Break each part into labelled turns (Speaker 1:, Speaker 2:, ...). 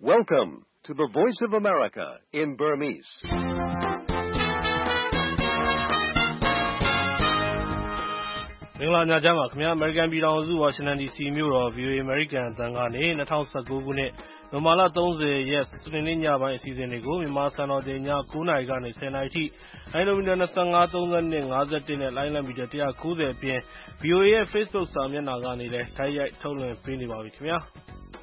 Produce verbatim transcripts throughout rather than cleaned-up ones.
Speaker 1: Welcome to the Voice of America in Burmese.
Speaker 2: ။မင်္ဂလာညချမ်းပါခင်ဗျာ။ American ပြည်ထောင်စု Washington ဒီ စီ မြို့တော် ဗွီအိုအေ American အသံကနေ ၂၀၁၉ ခုနှစ် နိုဝင်ဘာလ ၃၀ ရက် စနေနေ့ညပိုင်းအစီအစဉ်တွေကို မြန်မာစံတော်ချိန် ည ၉ နာရီကနေ ၁၀ နာရီအထိ လိုင်းနိုမီတာ ၂၅၊ ၃၂၊ ၅၁ နဲ့ လိုင်းလံမီတာ ၁၉၀ အပြင် ဗွီအိုအေရဲ့ Facebook စာမျက်နှာကနေလည်း တိုက်ရိုက်ထုတ်လွှင့်ပေးနေပါပြီခင်ဗျာ။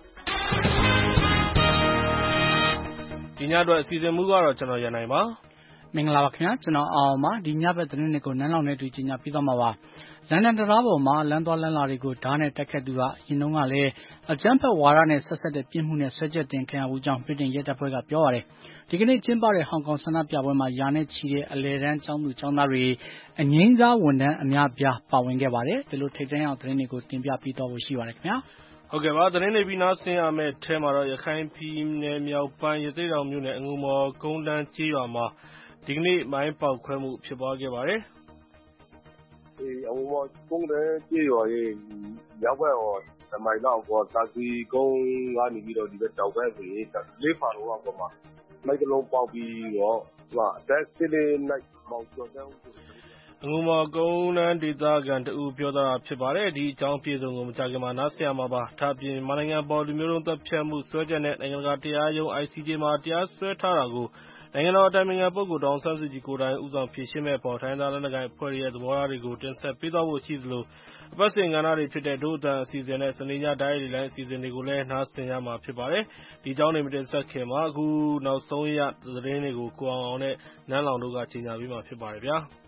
Speaker 2: ဒီညအတွက်အစီအစဉ်မူကတော့ ကျွန်တော်ရန်နိုင်ပါ
Speaker 3: ။မင်္ဂလာပါခင်ဗျာ။ကျွန်တော်အောင်အောင်ပါ။ဒီညဘက်သတင်းတွေကိုနန်းလောင်နဲ့တွေ့ကြညာပြသမှာပါ။လန်ဒန်တရားပေါ်မှာလမ်းသွားလမ်းလာတွေကိုဓာတ်နဲ့တက်ခတ်သူကအရင်တုန်းကလည်းအကြမ်းဖက်ဝါဒနဲ့ဆက်ဆက်တဲ့ပြစ်မှုနဲ့ဆွဲချက်တင်ခံရမှုကြောင့်ဗြိတိန်ရဲတပ်ဖွဲ့ကပြောပါတယ်။ဒီကနေ့ကျင်းပတဲ့ဟောင်ကောင်ဆန္ဒပြပွဲမှာယာနဲ့ချီတဲ့အလဲတန်းကျောင်းသူကျောင်းသားတွေအငိမ့်စားဝန်ထမ်းအများပြားပါဝင်ခဲ့ပါတယ်။ဒီလိုထိပ်တန်းရောက်သတင်းတွေကိုတင်ပြပေးတော့ဖို့ရှိပါတယ်ခင်ဗျာ
Speaker 2: ။ဟုတ်ကဲ့ပါသတင်းတွေပြီးနားဆင်ရမယ့်အဲမှာတော့ရခိုင်ပြည်နယ်မြောက်ပိုင်းရသေ့တောင်မြို့နယ်အငူမော်ကုန်းတန်းကျေးရွာမှာဒီကနေ့မိုင်းပေါက်ခွဲမှုဖြစ်ပွားခဲ့ပါတယ်
Speaker 4: ။ဒီအငူမော်ကုန်းတန်းကျေးရွာရဲ့မြောက်ဘက်ဟောတမိုင်လောက်ပေါ်သာစီကုန်းကနေပြီးတော့ဒီဘက်တောင်ဘက်ဆိုရင်လေးဖာတော့အပေါ်မှာမိုက်ကလုံးပေါက်ပြီးတော့ဟိုအသက်စစ်လေးနိုင်မောင်ကျော်တဲ့
Speaker 2: အငူမော်ကုန်းတန်းဒေသခံတူပြောတာဖြစ်ပါတယ်။ဒီအကြောင်းပြေဆုံးကိုမကြခင်မှာနားဆင်ရမှာပါ။ဒါ့အပြင်မနိုင်ငံပေါ်လူမျိုးတုံးတပ်ဖြတ်မှုစွဲချက်နဲ့နိုင်ငံတကာတရားရုံး I C J မှာတရားစွဲထားတာကိုနိုင်ငံတော်အတိုင်ပင်ခံပုဂ္ဂိုလ်ဒေါ်အောင်ဆန်းစုကြည်ကိုယ်တိုင်ဦးဆောင်ဖြေရှင်းမယ့်အပေါ်တိုင်းသားလက်နက်ကိုင်အဖွဲ့တွေရဲ့သဘောထားတွေကိုတင်ဆက်ပေးသွားဖို့ရှိသလိုအပတ်စဉ်ကဏ္ဍတွေဖြစ်တဲ့ဒို့အတန်အစီအစဉ်နဲ့စနေညတိုင်းရီလိုင်းအစီအစဉ်တွေကိုလည်းနားဆင်ရမှာဖြစ်ပါတယ်။ဒီအကြောင်းတွေမတင်ဆက်ခင်မှာအခုနောက်ဆုံးရသတင်းတွေကိုကိုအောင်အောင်နဲ့နန်းလောင်တို့ကကြီးညာပေးမှာဖြစ်ပါတယ်ဗျာ။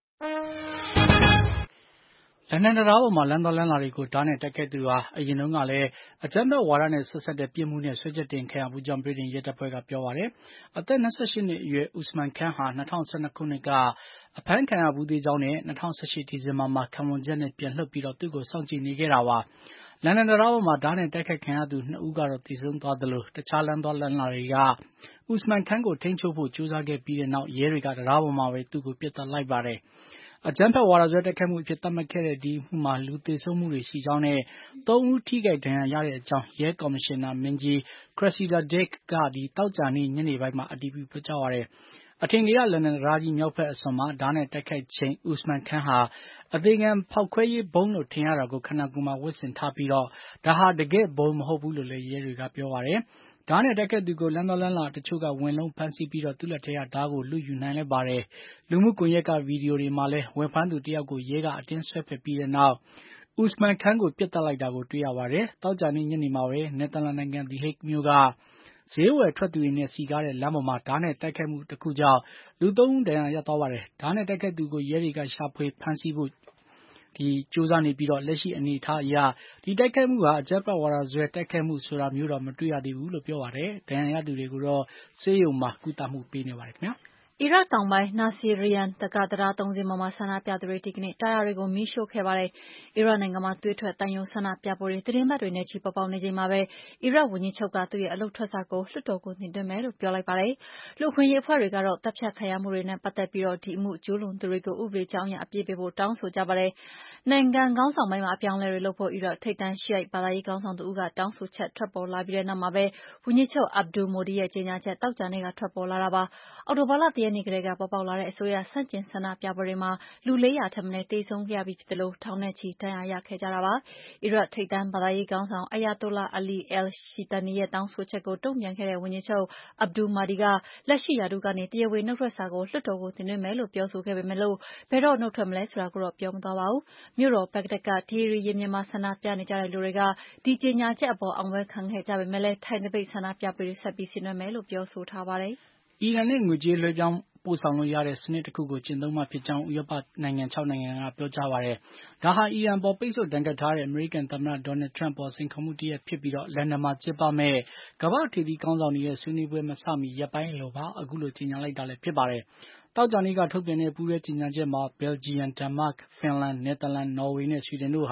Speaker 3: လန်ဒန်တရားပေါ်မှာလမ်းသွားလမ်းလာတွေကိုဓာတ်နဲ့တက်ခဲ့သူဟာအရင်တုန်းကလည်းအကြမ်းဖက်ဝါဒနဲ့ဆက်ဆက်တဲ့ပြစ်မှုနဲ့ဆွဲချက်တင်ခံရမှုကြောင့်ဗြိတိန်ရဲတပ်ဖွဲ့ကပြောပါတယ်။အသက်၂၈နှစ်အရွယ်ဦးစမန်ခန်းဟာ၂၀၁၂ခုနှစ်ကအဖမ်းခံရဘူးသေးကြောင်းနဲ့၂၀၁၈ဒီဇင်ဘာမှာခံဝန်ချက်နဲ့ပြန်လွှတ်ပြီးတော့သူ့ကိုစောင့်ကြည့်နေခဲ့တာပါ။လန်ဒန်တရားပေါ်မှာဓာတ်နဲ့တိုက်ခိုက်ခံရသူနှစ်ဦးကတော့သေဆုံးသွားသလိုတခြားလမ်းသွားလမ်းလာတွေကဦးစမန်ခန်းကိုထိန်းချုပ်ဖို့ကြိုးစားခဲ့ပြီးတဲ့နောက်ရဲတွေကတရားပေါ်မှာပဲသူ့ကိုပစ်သတ်လိုက်ပါတယ်။အကြမ်းဖက်ဝါဒစွဲတိုက်ခိုက်မှုအဖြစ်သတ်မှတ်ခဲ့တဲ့ဒီအမှုမှာလူသေဆုံးမှုတွေရှိကြောင်းနဲ့သုံးဦးထိခိုက်ဒဏ်ရာရတဲ့အကြောင်းရဲကော်မရှင်နာမင်းကြီး Cressida Dick ကဒီတောက်ကြနေ့ညနေပိုင်းမှာအတည်ပြုပြောကြားပါတယ်။အထင်ကရလန်ဒန်တရားကြီးမြောက်ဘက်အစွန်မှာဓာတ်နဲ့တိုက်ခိုက်ချိန်ဦးစမန်ခန်းဟာအသေးခံဖောက်ခွဲရေးဘုံလို့ထင်ရတာကိုခန္ဓာကိုယ်မှာဝတ်ဆင်ထားပြီးတော့ဒါဟာတကယ့်ဘုံမဟုတ်ဘူးလို့လည်းရဲတွေကပြောပါတယ်။ဓာတ်နဲ့တက်ခဲ့သူကိုလမ်းတော်လမ်းလာတချို့ကဝင်လုံးဖမ်းဆီးပြီးတော့သူ့လက်ထဲကဓာတ်ကိုလူယူနိုင်လိုက်ပါတယ်။လူမှုကွန်ရက်ကဗီဒီယိုတွေမှာလည်းဝင်ဖမ်းသူတယောက်ကိုရဲကအတင်းဆွဲဖက်ပြီးတဲ့နောက်ဦးစမန်ခန်းကိုပြစ်တက်လိုက်တာကိုတွေ့ရပါတယ်။တောက်ကြနေ့ညနေမှာပဲနယ်သာလန်နိုင်ငံ The Hague မြို့ကဈေးဝယ်ထွက်သူတွေနဲ့စီကားတဲ့လမ်းပေါ်မှာဓာတ်နဲ့တိုက်ခိုက်မှုတစ်ခုကြောင့်လူသုံးဦးဒဏ်ရာရသွားပါတယ်။ဓာတ်နဲ့တိုက်ခိုက်သူကိုရဲတွေကရှာဖွေဖမ်းဆီးဖို့ဒီကြိုးစားနေပြီးတော့လက်ရှိအနေအထားအရဒီတိုက်ခိုက်မှုဟာအကြမ်းဖက်ဝါဒစွဲတိုက်ခိုက်မှုဆိုတာမျိုးတော့မတွေ့ရသေးဘူးလို့ပြောပါတယ်။ဒဏ်ရာရသူတွေကိုတော့ဆေးရုံမှာကုသမှုပေးနေပါတယ်ခင်ဗျာ။
Speaker 5: အီရတ်တောင်ပိုင်းနာဆီရီယန်တက္ကသရသုံးစင်းပေါ်မှာဆန္ဒပြသူတွေဒီကနေ့တာယာတွေကိုမီးရှို့ခဲ့ပါတယ်။အီရတ်နိုင်ငံမှာသွေးထွက်တန်ယိုဆန္ဒပြပွဲတွေသတင်းပတ်တွေနဲ့ချီပေါ်ပေါက်နေချိန်မှာပဲအီရတ်ဝန်ကြီးချုပ်ကသူ့ရဲ့အလုပ်ထွက်စာကိုလွှတ်တော်ကိုတင်သွင်းမယ်လို့ပြောလိုက်ပါတယ်။လူ့အခွင့်အရေးအဖွဲ့တွေကတော့တပ်ဖြတ်ခံရမှုတွေနဲ့ပတ်သက်ပြီးတော့ဒီအမှုကျူးလွန်သူတွေကိုဥပဒေကြောင်းအရအပြစ်ပေးဖို့တောင်းဆိုကြပါတယ်။နိုင်ငံခေါင်းဆောင်ပိုင်းမှာအပြောင်းအလဲတွေလုပ်ဖို့အီရတ်ထိပ်တန်းရှိအိုက်ဘာသာရေးခေါင်းဆောင်တဦးကတောင်းဆိုချက်ထွက်ပေါ်လာပြီးတဲ့နောက်မှာပဲဝန်ကြီးချုပ်အဗ်ဒူမိုဒီရဲ့ကြေညာချက်တောက်ကြနေ့ကထွက်ပေါ်လာတာပါ။အောက်တိုဘာလတရက်နေ့ကတည်းကပေါ်ပေါက်လာတဲ့အစိုးရဆန့်ကျင်ဆန္ဒပြပွဲတွေမှာလူလေးရာထက်မနည်းသေဆုံးခဲ့ရပြီးဖြစ်တယ်လို့ထောင်နဲ့ချီဒဏ်ရာရခဲ့ကြတာပါ။အီရတ်ထိပ်တန်းဘာသာရေးခေါင်းဆောင်အယာတိုလာအလီအယ်ရှိတနီရဲ့တောင်းဆိုချက်ကိုတုံ့ပြန်ခဲ့တဲ့ဝန်ကြီးချုပ်အဗ်ဒူမာဒီကလက်ရှိရာထူးကနေတရားဝင်နှုတ်ထွက်စာကိုလွှတ်တော်ကိုတင်သွင်းမယ်လို့ပြောဆိုခဲ့ပေမဲ့လို့ဘယ်တော့နှုတ်ထွက်မလဲဆိုတာကိုတော့ပြောမသွားပါဘူး။မြို့တော်ဘက်ဂဒက်ကတီရီရင်ပြင်မှာဆန္ဒပြနေကြတဲ့လူတွေကဒီကြေညာချက်အပေါ်အောင်ပွဲခံခဲ့ကြပေမဲ့လည်းထိုင်တပိတ်ဆန္ဒပြပွဲတွေဆက်ပြီးဆင်နွှဲမယ်လို့ပြောဆိုထားပါတယ်
Speaker 3: ။အီရန်နဲ့ငွေကြေးလွှဲပြောင်းပို့ဆောင်လို့ရတဲ့စနစ်တစ်ခုကိုကျင့်သုံးမှာဖြစ်ကြောင်းဥရောပနိုင်ငံ၆နိုင်ငံကပြောကြားပါတယ်။ဒါဟာအီရန်ပေါ်ပိတ်ဆို့ဒဏ်ခတ်ထားတဲ့အမေရိကန်သမ္မတဒေါ်နယ်ထရန့်ပေါ်စိန်ခေါ်မှုတရပ်ဖြစ်ပြီးတော့လန်ဒန်မှာကျင်းပမဲ့ကမ္ဘာ့ထိပ်သီးခေါင်းဆောင်တွေရဲ့ဆွေးနွေးပွဲမစမီရက်ပိုင်းလိုပါအခုလိုကြေညာလိုက်တာလည်းဖြစ်ပါတယ်။တောက်ကြနေ့ကထုတ်ပြန်တဲ့ပူးရဲကြေညာချက်မှာဘယ်လ်ဂျီယံ၊ဒန်မတ်၊ဖင်လန်၊နယ်သာလန်၊နော်ဝေနဲ့ဆွီဒင်တို့ဟာ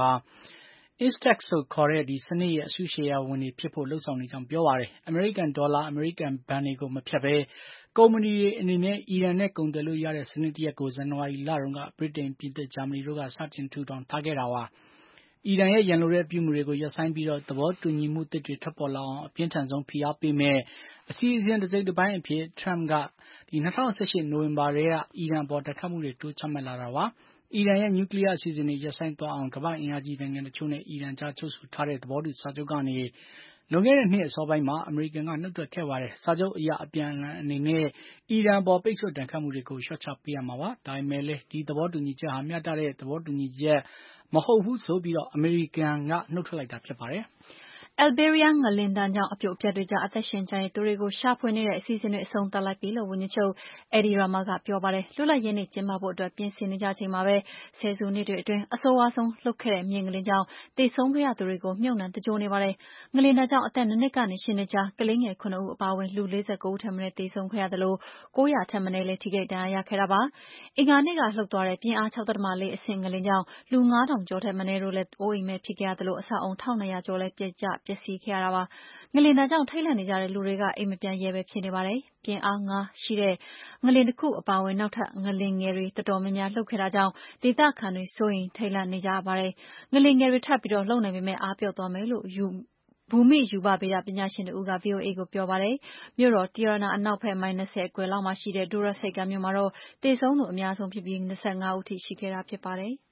Speaker 3: Instex လို့ခေါ်တဲ့ဒီစနစ်ရဲ့အစုရှယ်ယာဝင်တွေဖြစ်ဖို့လှုံ့ဆော်နေကြောင်းပြောပါတယ်။အမေရိကန်ဒေါ်လာအမေရိကန်ဘဏ်တွေကိုမဖြတ်ဘဲကုမ္ပဏီတွေအနေနဲ့အီရန်နဲ့ကုန်သွယ်လို့ရတဲ့စနစ်တရက်ကိုဇန်နဝါရီလတုန်းကဗြိတိန်၊ပြင်သစ်၊ဂျာမနီတို့ကစတင်ထူထောင်ထားခဲ့တာပါ။ အအီရန်ရဲ့ရန်လိုတဲ့ပြုမှုတွေကိုရပ်ဆိုင်းပြီးတော့သဘောတူညီမှုသစ်တွေထွက်ပေါ်လာအောင်အပြင်းထန်ဆုံးဖိအားပေးမယ်အစီအစဉ်တစ်စိတ်တစ်ပိုင်းအဖြစ် Trump ကဒီ၂၀၁၈နိုဝင်ဘာထဲကအီရန်အပေါ်တိုက်ခိုက်မှုတွေတိုးချမှတ်လာတာပါအီရန်ရဲ့နျူကလ িয়ার အစီအစဉ်တွေရပ်ဆိုင်းသွားအောင်ကမ္ဘာ့အင်အားကြီးနိုင်ငံတချို့နဲ့အီရန်ကြားချုပ်ဆိုထားတဲ့သဘောတူစာချုပ်ကနေလွန်ခဲ့တဲ့နှစ်အစောပိုင်းမှာအမေရိကန်ကနှုတ်ထွက်ခဲ့ပါတယ်။စာချုပ်အရအပြန်အလှန်အနေနဲ့အီရန်ပေါ်ပိတ်ဆို့တန်ခတ်မှုတွေကိုလျှော့ချပေးရမှာပါ။ဒါပေမဲ့လည်းဒီသဘောတူညီချက်ဟာမျှတတဲ့သဘောတူညီချက်မဟုတ်ဘူးဆိုပြီးတော့အမေရိကန်ကနှုတ်ထွက်လိုက်တာဖြစ်ပါတယ်။
Speaker 5: Alberia ငလျင်ဒဏ်ကြောင့်အပြုတ်အပြတ်တွေကြားအသက်ရှင်ကျန်ရစ်သူတွေကိုရှာဖွေနေတဲ့အစီအစဉ်တွေအဆုံးသတ်လိုက်ပြီလို့ဝန်ကြီးချုပ် Edi Rama ကပြောပါတယ်။လွတ်လပ်ရေးနေ့ကျင်းပဖို့အတွက်ပြင်ဆင်နေကြချိန်မှာပဲဆယ်စုနှစ်တွေအတွင်းအဆိုးဝါးဆုံးလှုပ်ခဲ့တဲ့မြေငလျင်ကြောင့်သေဆုံးခဲ့ရသူတွေကိုမြှုပ်နှံတကြိုနေပါတယ်။ငလျင်ဒဏ်ကြောင့်အသက်နှစ်နှစ်ကနေရှစ်နှစ်ကြားကလေးငယ်ခုနစ်ဦးအပါအဝင်လူလေးဆယ့်ကိုဦးထက်မနည်းသေဆုံးခဲ့ရသလိုကိုးရာထက်မနည်းလည်းထိခိုက်ဒဏ်ရာရခဲ့တာပါ။အင်္ဂါနေ့ကလှုပ်သွားတဲ့ပြင်းအား ၆ ဒသမ ၄ အဆင့်ငလျင်ကြောင့်လူငါးထောင်ကျော်ထက်မနည်းတို့လည်းအိုးအိမ်မဲ့ဖြစ်ခဲ့ရသလိုအဆောက်အုံတစ်ထောင်နှစ်ရာကျော်လည်းပျက်ကျပျက်စီးခဲ့ရတာပါ။ငလျင်ဒဏ်ကြောင့်ထိတ်လန့်နေကြတဲ့လူတွေကအိမ်မပြန်ရဲပဲဖြစ်နေပါတယ်။ပြင်းအားငါးရှိတဲ့ငလျင်တစ်ခုအပါအဝင်နောက်ထပ်ငလျင်ငယ်တွေတော်တော်များများလှုပ်ခဲ့တာကြောင့်ဒေသခံတွေစိုးရိမ်ထိတ်လန့်နေကြပါတယ်။ငလျင်ငယ်တွေထပ်ပြီးတော့လှုပ်နိုင်ပေမဲ့အားပျော့သွားမယ်လို့ယူဘူမိရူပဗေဒပညာရှင်တဦးက ဗွီအိုအေကိုပြောပါတယ်။မြို့တော် Tirana အနောက်ဘက်မိုင်၂၀အကွယ်လောက်မှာရှိတဲ့ Dura ဆိပ်ကမ်းမြို့မှာတော့သေဆုံးသူအများဆုံးဖြစ်ပြီး၂၅ဦးထိရှိခဲ့တာဖြစ်ပါတယ်။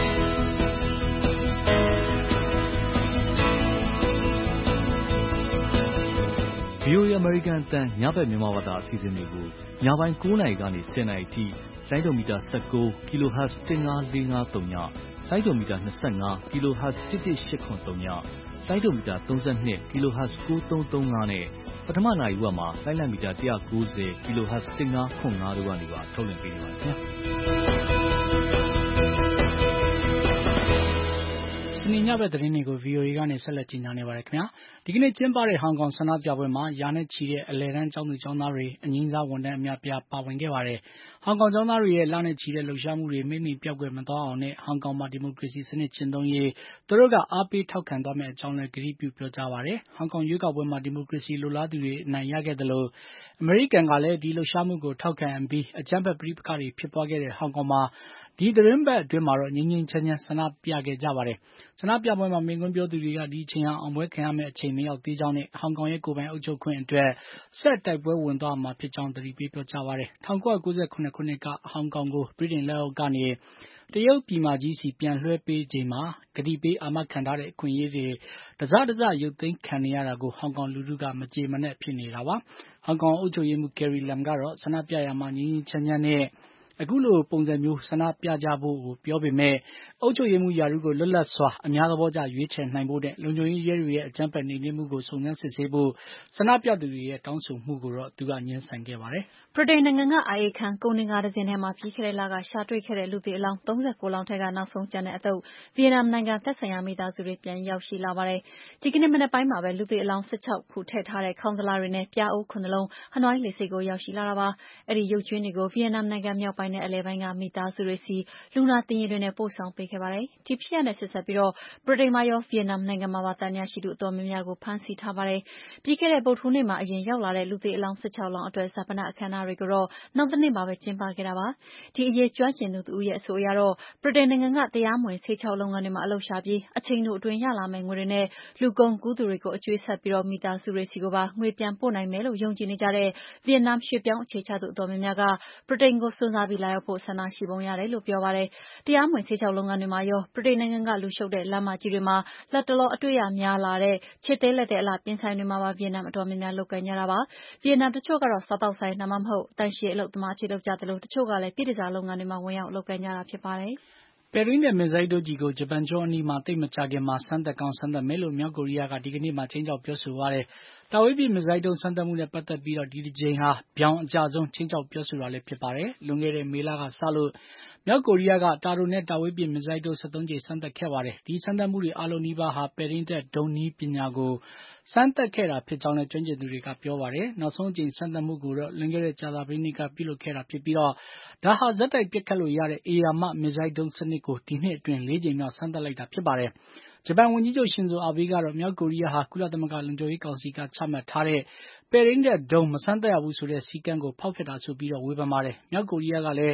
Speaker 6: ဗွီအိုအေ American အသံညဘက်မြန်မာဘာသာအစီအစဉ်တွေကိုညပိုင်းကိုးနာရီကနေဆယ်နာရီထိလိုင်းဒိုမီတာ၁၉ kHz ၁၅၄၅၃ညလိုင်းဒိုမီတာ၂၅ kHz ၁၁၈၇၃ညလိုင်းဒိုမီတာ၃၂ kHz ၉၃၃၅နဲ့ပထမနာရီဝက်မှာလိုင်းလံမီတာ၁၉၀ kHz ၁၅ခွန်၅တို့ကနေပါထုတ်လွှင့်ပေးနေပါတယ်ခင်ဗျာ
Speaker 3: စနေညဘက်သတင်းတွေကို ဗွီအိုအေကနေဆက်လက်ကြီးညာနေပါတယ်ခင်ဗျာဒီကနေ့ကျင်းပတဲ့ဟောင်ကောင်ဆန္ဒပြပွဲမှာရာနဲ့ချီတဲ့အလယ်တန်းကျောင်းသူကျောင်းသားတွေအငြိမ်းစားဝန်ထမ်းအများပြားပါဝင်ခဲ့ပါတယ်ဟောင်ကောင်ကျောင်းသားတွေရဲ့လနဲ့ချီတဲ့လှုပ်ရှားမှုတွေမိမိပြောက်ကွယ်မသွားအောင်နဲ့ဟောင်ကောင်မှာဒီမိုကရေစီစနစ်ကျင့်သုံးရေးသူတို့ကအားပေးထောက်ခံသွားမယ့်အကြောင်းလည်းကတိပြုပြောကြားပါတယ်ဟောင်ကောင်ရွေးကောက်ပွဲမှာဒီမိုကရေစီလိုလားသူတွေအနိုင်ရခဲ့တယ်လို့အမေရိကန်ကလည်းဒီလှုပ်ရှားမှုကိုထောက်ခံပြီးအကြမ်းဖက်ပဋိပက္ခတွေဖြစ်ပွားခဲ့တဲ့ဟောင်ကောင်မှာဒီသတင်းပတ်အတွင်းမှာတော့ငြိမ်းငြိမ်းချမ်းချမ်းဆန္ဒပြခဲ့ကြပါတယ်ဆန္ဒပြပွဲမှာမိန့်ခွန်းပြောသူတွေကဒီအချိန်ဟာအောင်ပွဲခံရမယ့်အချိန်မရောက်သေးကြောင်းနဲ့ဟောင်ကောင်ရဲ့ကိုယ်ပိုင်အုပ်ချုပ်ခွင့်အတွက်ဆက်တိုက်ပွဲဝင်သွားမှာဖြစ်ကြောင်းသတိပေးပြောကြားပါတယ်၁၉၉၇ခုနှစ်ကဟောင်ကောင်ကိုဗြိတိန်လက်အောက်ကနေတရုတ်ပြည်မကြီးစီပြန်လွှဲပေးချိန်မှာကတိပေးအာမခံထားတဲ့အခွင့်အရေးတွေတစတစရုပ်သိမ်းခံနေရတာကိုဟောင်ကောင်လူထုကမကြေမနက်ဖြစ်နေတာပါဟောင်ကောင်အုပ်ချုပ်ရေးမှူး Carrie Lam ကတော့ဆန္ဒပြရာမှာငြိမ်းငြိမ်းချမ်းချမ်းနဲ့အခုလိုပုံစံမျိုးဆန္ဒပြကြဖို့ကိုပြောပေမဲ့အုပ်ချုပ်ရေးမှူးရာထူးကိုလွတ်လပ်စွာအများသဘောကျရွေးချယ်နိုင်ဖို့တဲ့လုံခြုံရေးရဲတွေရဲ့အကြမ်းဖက်နှိမ်နင်းမှုကိုစုံစမ်းစစ်ဆေးဖို့ဆန္ဒပြသူတွေရဲ့တောင်းဆိုမှုကိုတော့သူကငြင်းဆန်ခဲ့ပါတယ်
Speaker 5: ဗြိတိန်နိုင်ငံကအအေးခန်းကုန်တင်ကားတစ်စင်းထဲမှာပြီးခဲ့တဲ့လကရှာတွေ့ခဲ့တဲ့လူသေအလောင်း၃၉လောင်းထဲကနောက်ဆုံးကျန်တဲ့အသုတ်ဗီယက်နမ်နိုင်ငံသက်ဆိုင်ရာမိသားစုတွေပြန်ရောက်ရှိလာပါတယ်။ဒီကနေ့မနက်ပိုင်းမှာပဲလူသေအလောင်း၁၆ခုထည့်ထားတဲ့ခေါင်းတလားတွေနဲ့ပြားအိုးခုနှလုံးဟနွိုင်းလေဆိပ်ကိုရောက်ရှိလာတာပါ။အဲဒီရုပ်ကြွင်းတွေကိုဗီယက်နမ်နိုင်ငံမြောက်ပိုင်းနဲ့အလယ်ပိုင်းကမိသားစုတွေစီလူနာတင်ယာဉ်တွေနဲ့ပို့ဆောင်ပေးခဲ့ပါတယ်။ဒီဖြစ်ရပ်နဲ့ဆက်စပ်ပြီးတော့ဗြိတိန်မှာရောဗီယက်နမ်နိုင်ငံမှာပါတန်ရာရှိသူအတော်များများကိုဖမ်းဆီးထားပါတယ်။ပြီးခဲ့တဲ့ဗုဒ္ဓဟူးနေ့မှာအရင်ရောက်လာတဲ့လူသေအလောင်း၁၆လောင်းအတွက်ဇာပနအခမ်းအနားတွေကိုတော့နောက်တနေ့မှာပဲကျင်းပခဲ့တာပါ။ဒီအရေးကျွမ်းကျင်သူတဦးရဲ့အဆိုအရတော့ဗြိတိန်နိုင်ငံကတရားမဝင်ဆေးခြောက်လုပ်ငန်းတွေမှာအလုပ်ရှာပြီးအချိန်တိုအတွင်းရလာမယ့်ငွေတွေနဲ့လူကုန်ကူးသူတွေကိုအကျွေးဆက်ပြီးတော့မိသားစုတွေစီကိုပါငွေပြန်ပို့နိုင်မယ်လို့ယုံကြည်နေကြတဲ့ဗီယက်နမ်ရွှေ့ပြောင်းအခြေချသူအတော်များများကဗြိတိန်ကိုစွန့်စားပြီးလာရောက်ဖို့ဆန္ဒရှိပုံရတယ်လို့ပြောပါတယ်။တရားမဝင်ဆေးခြောက်လုပ်ငန်းတွေမှာရောဗြိတိန်နိုင်ငံကလူရှုပ်တဲ့လမ်းမကြီးတွေမှာလက်တလောအတွေ့ရများလာတဲ့ခြေသေးလက်တဲ့အလားပြင်ဆိုင်တွေမှာပါဗီယက်နမ်အတော်များများလုပ်ကိုင်ကြတာပါ။ဗီယက်နမ်တချို့ကတော့စားတောက်ဆိုင်ဒါမှမဟုတ်တန်ရှည်အလုပ်သမားအဖြစ်လုပ်ကြတယ်လို့တချို့ကလည်းပြည်တစားလုပ်ငန်းတွေမှာဝင်ရောက်လုပ်ကိုင်ကြတာဖြစ်ပါတယ်
Speaker 3: ။ပဲရင်းနဲ့မစ်ဇိုင်းဒုံးကျည်ကိုဂျပန်ကျွန်းအနီးမှာသိပ်မကြာခင်မှာစမ်းသပ်ကောင်းစမ်းသပ်မယ်လို့မြောက်ကိုရီးယားကဒီကနေ့မှခြိမ်းခြောက်ပြောဆိုပါတယ်။တာဝေးပစ်မစ်ဇိုင်းဒုံးစမ်းသပ်မှုနဲ့ပတ်သက်ပြီးတော့ဒီတစ်ကြိမ်ဟာပြောင်အကြဆုံးခြိမ်းခြောက်ပြောဆိုတာလည်းဖြစ်ပါတယ်။လွန်ခဲ့တဲ့မေလကစလို့မြောက်ကိုရီးယားကတာတိုနဲ့တာဝေးပစ်မစ်ဇိုင်းဒုံး၁၃ကြိမ်စမ်းသပ်ခဲ့ပါတယ်။ဒီစမ်းသပ်မှုတွေအားလုံးနီးပါးဟာပဲရင်းတပ်ဒုံးနည်းပညာကိုစမ်းသပ်ခဲ့တာဖြစ်ကြောင်းလည်းကျွမ်းကျင်သူတွေကပြောပါတယ်။နောက်ဆုံးအကြိမ်စမ်းသပ်မှုကိုတော့လွန်ခဲ့တဲ့ကြာသပတေးနေ့ကပြုလုပ်ခဲ့တာဖြစ်ပြီးတော့ဒါဟာဇက်တိုက်ပစ်ခတ်လို့ရတဲ့ဧရာမမစ်ဇိုင်းဒုံးစနစ်ကိုဒီနှစ်အတွင်းလေးကြိမ်မြောက်စမ်းသပ်လိုက်တာဖြစ်ပါတယ်။ဂျပန်ဝန်ကြီးချုပ်ရှင်ဇိုအာဘေးကတော့မြောက်ကိုရီးယားဟာကုလသမဂ္ဂလုံခြုံရေးကောင်စီကချမှတ်ထားတဲ့ပဲရင်းတပ်ဒုံးမစမ်းသပ်ရဘူးဆိုတဲ့စည်းကမ်းကိုဖောက်ဖျက်တာဆိုပြီးတော့ဝေဖန်ပါတယ်။မြောက်ကိုရီးယားကလည်း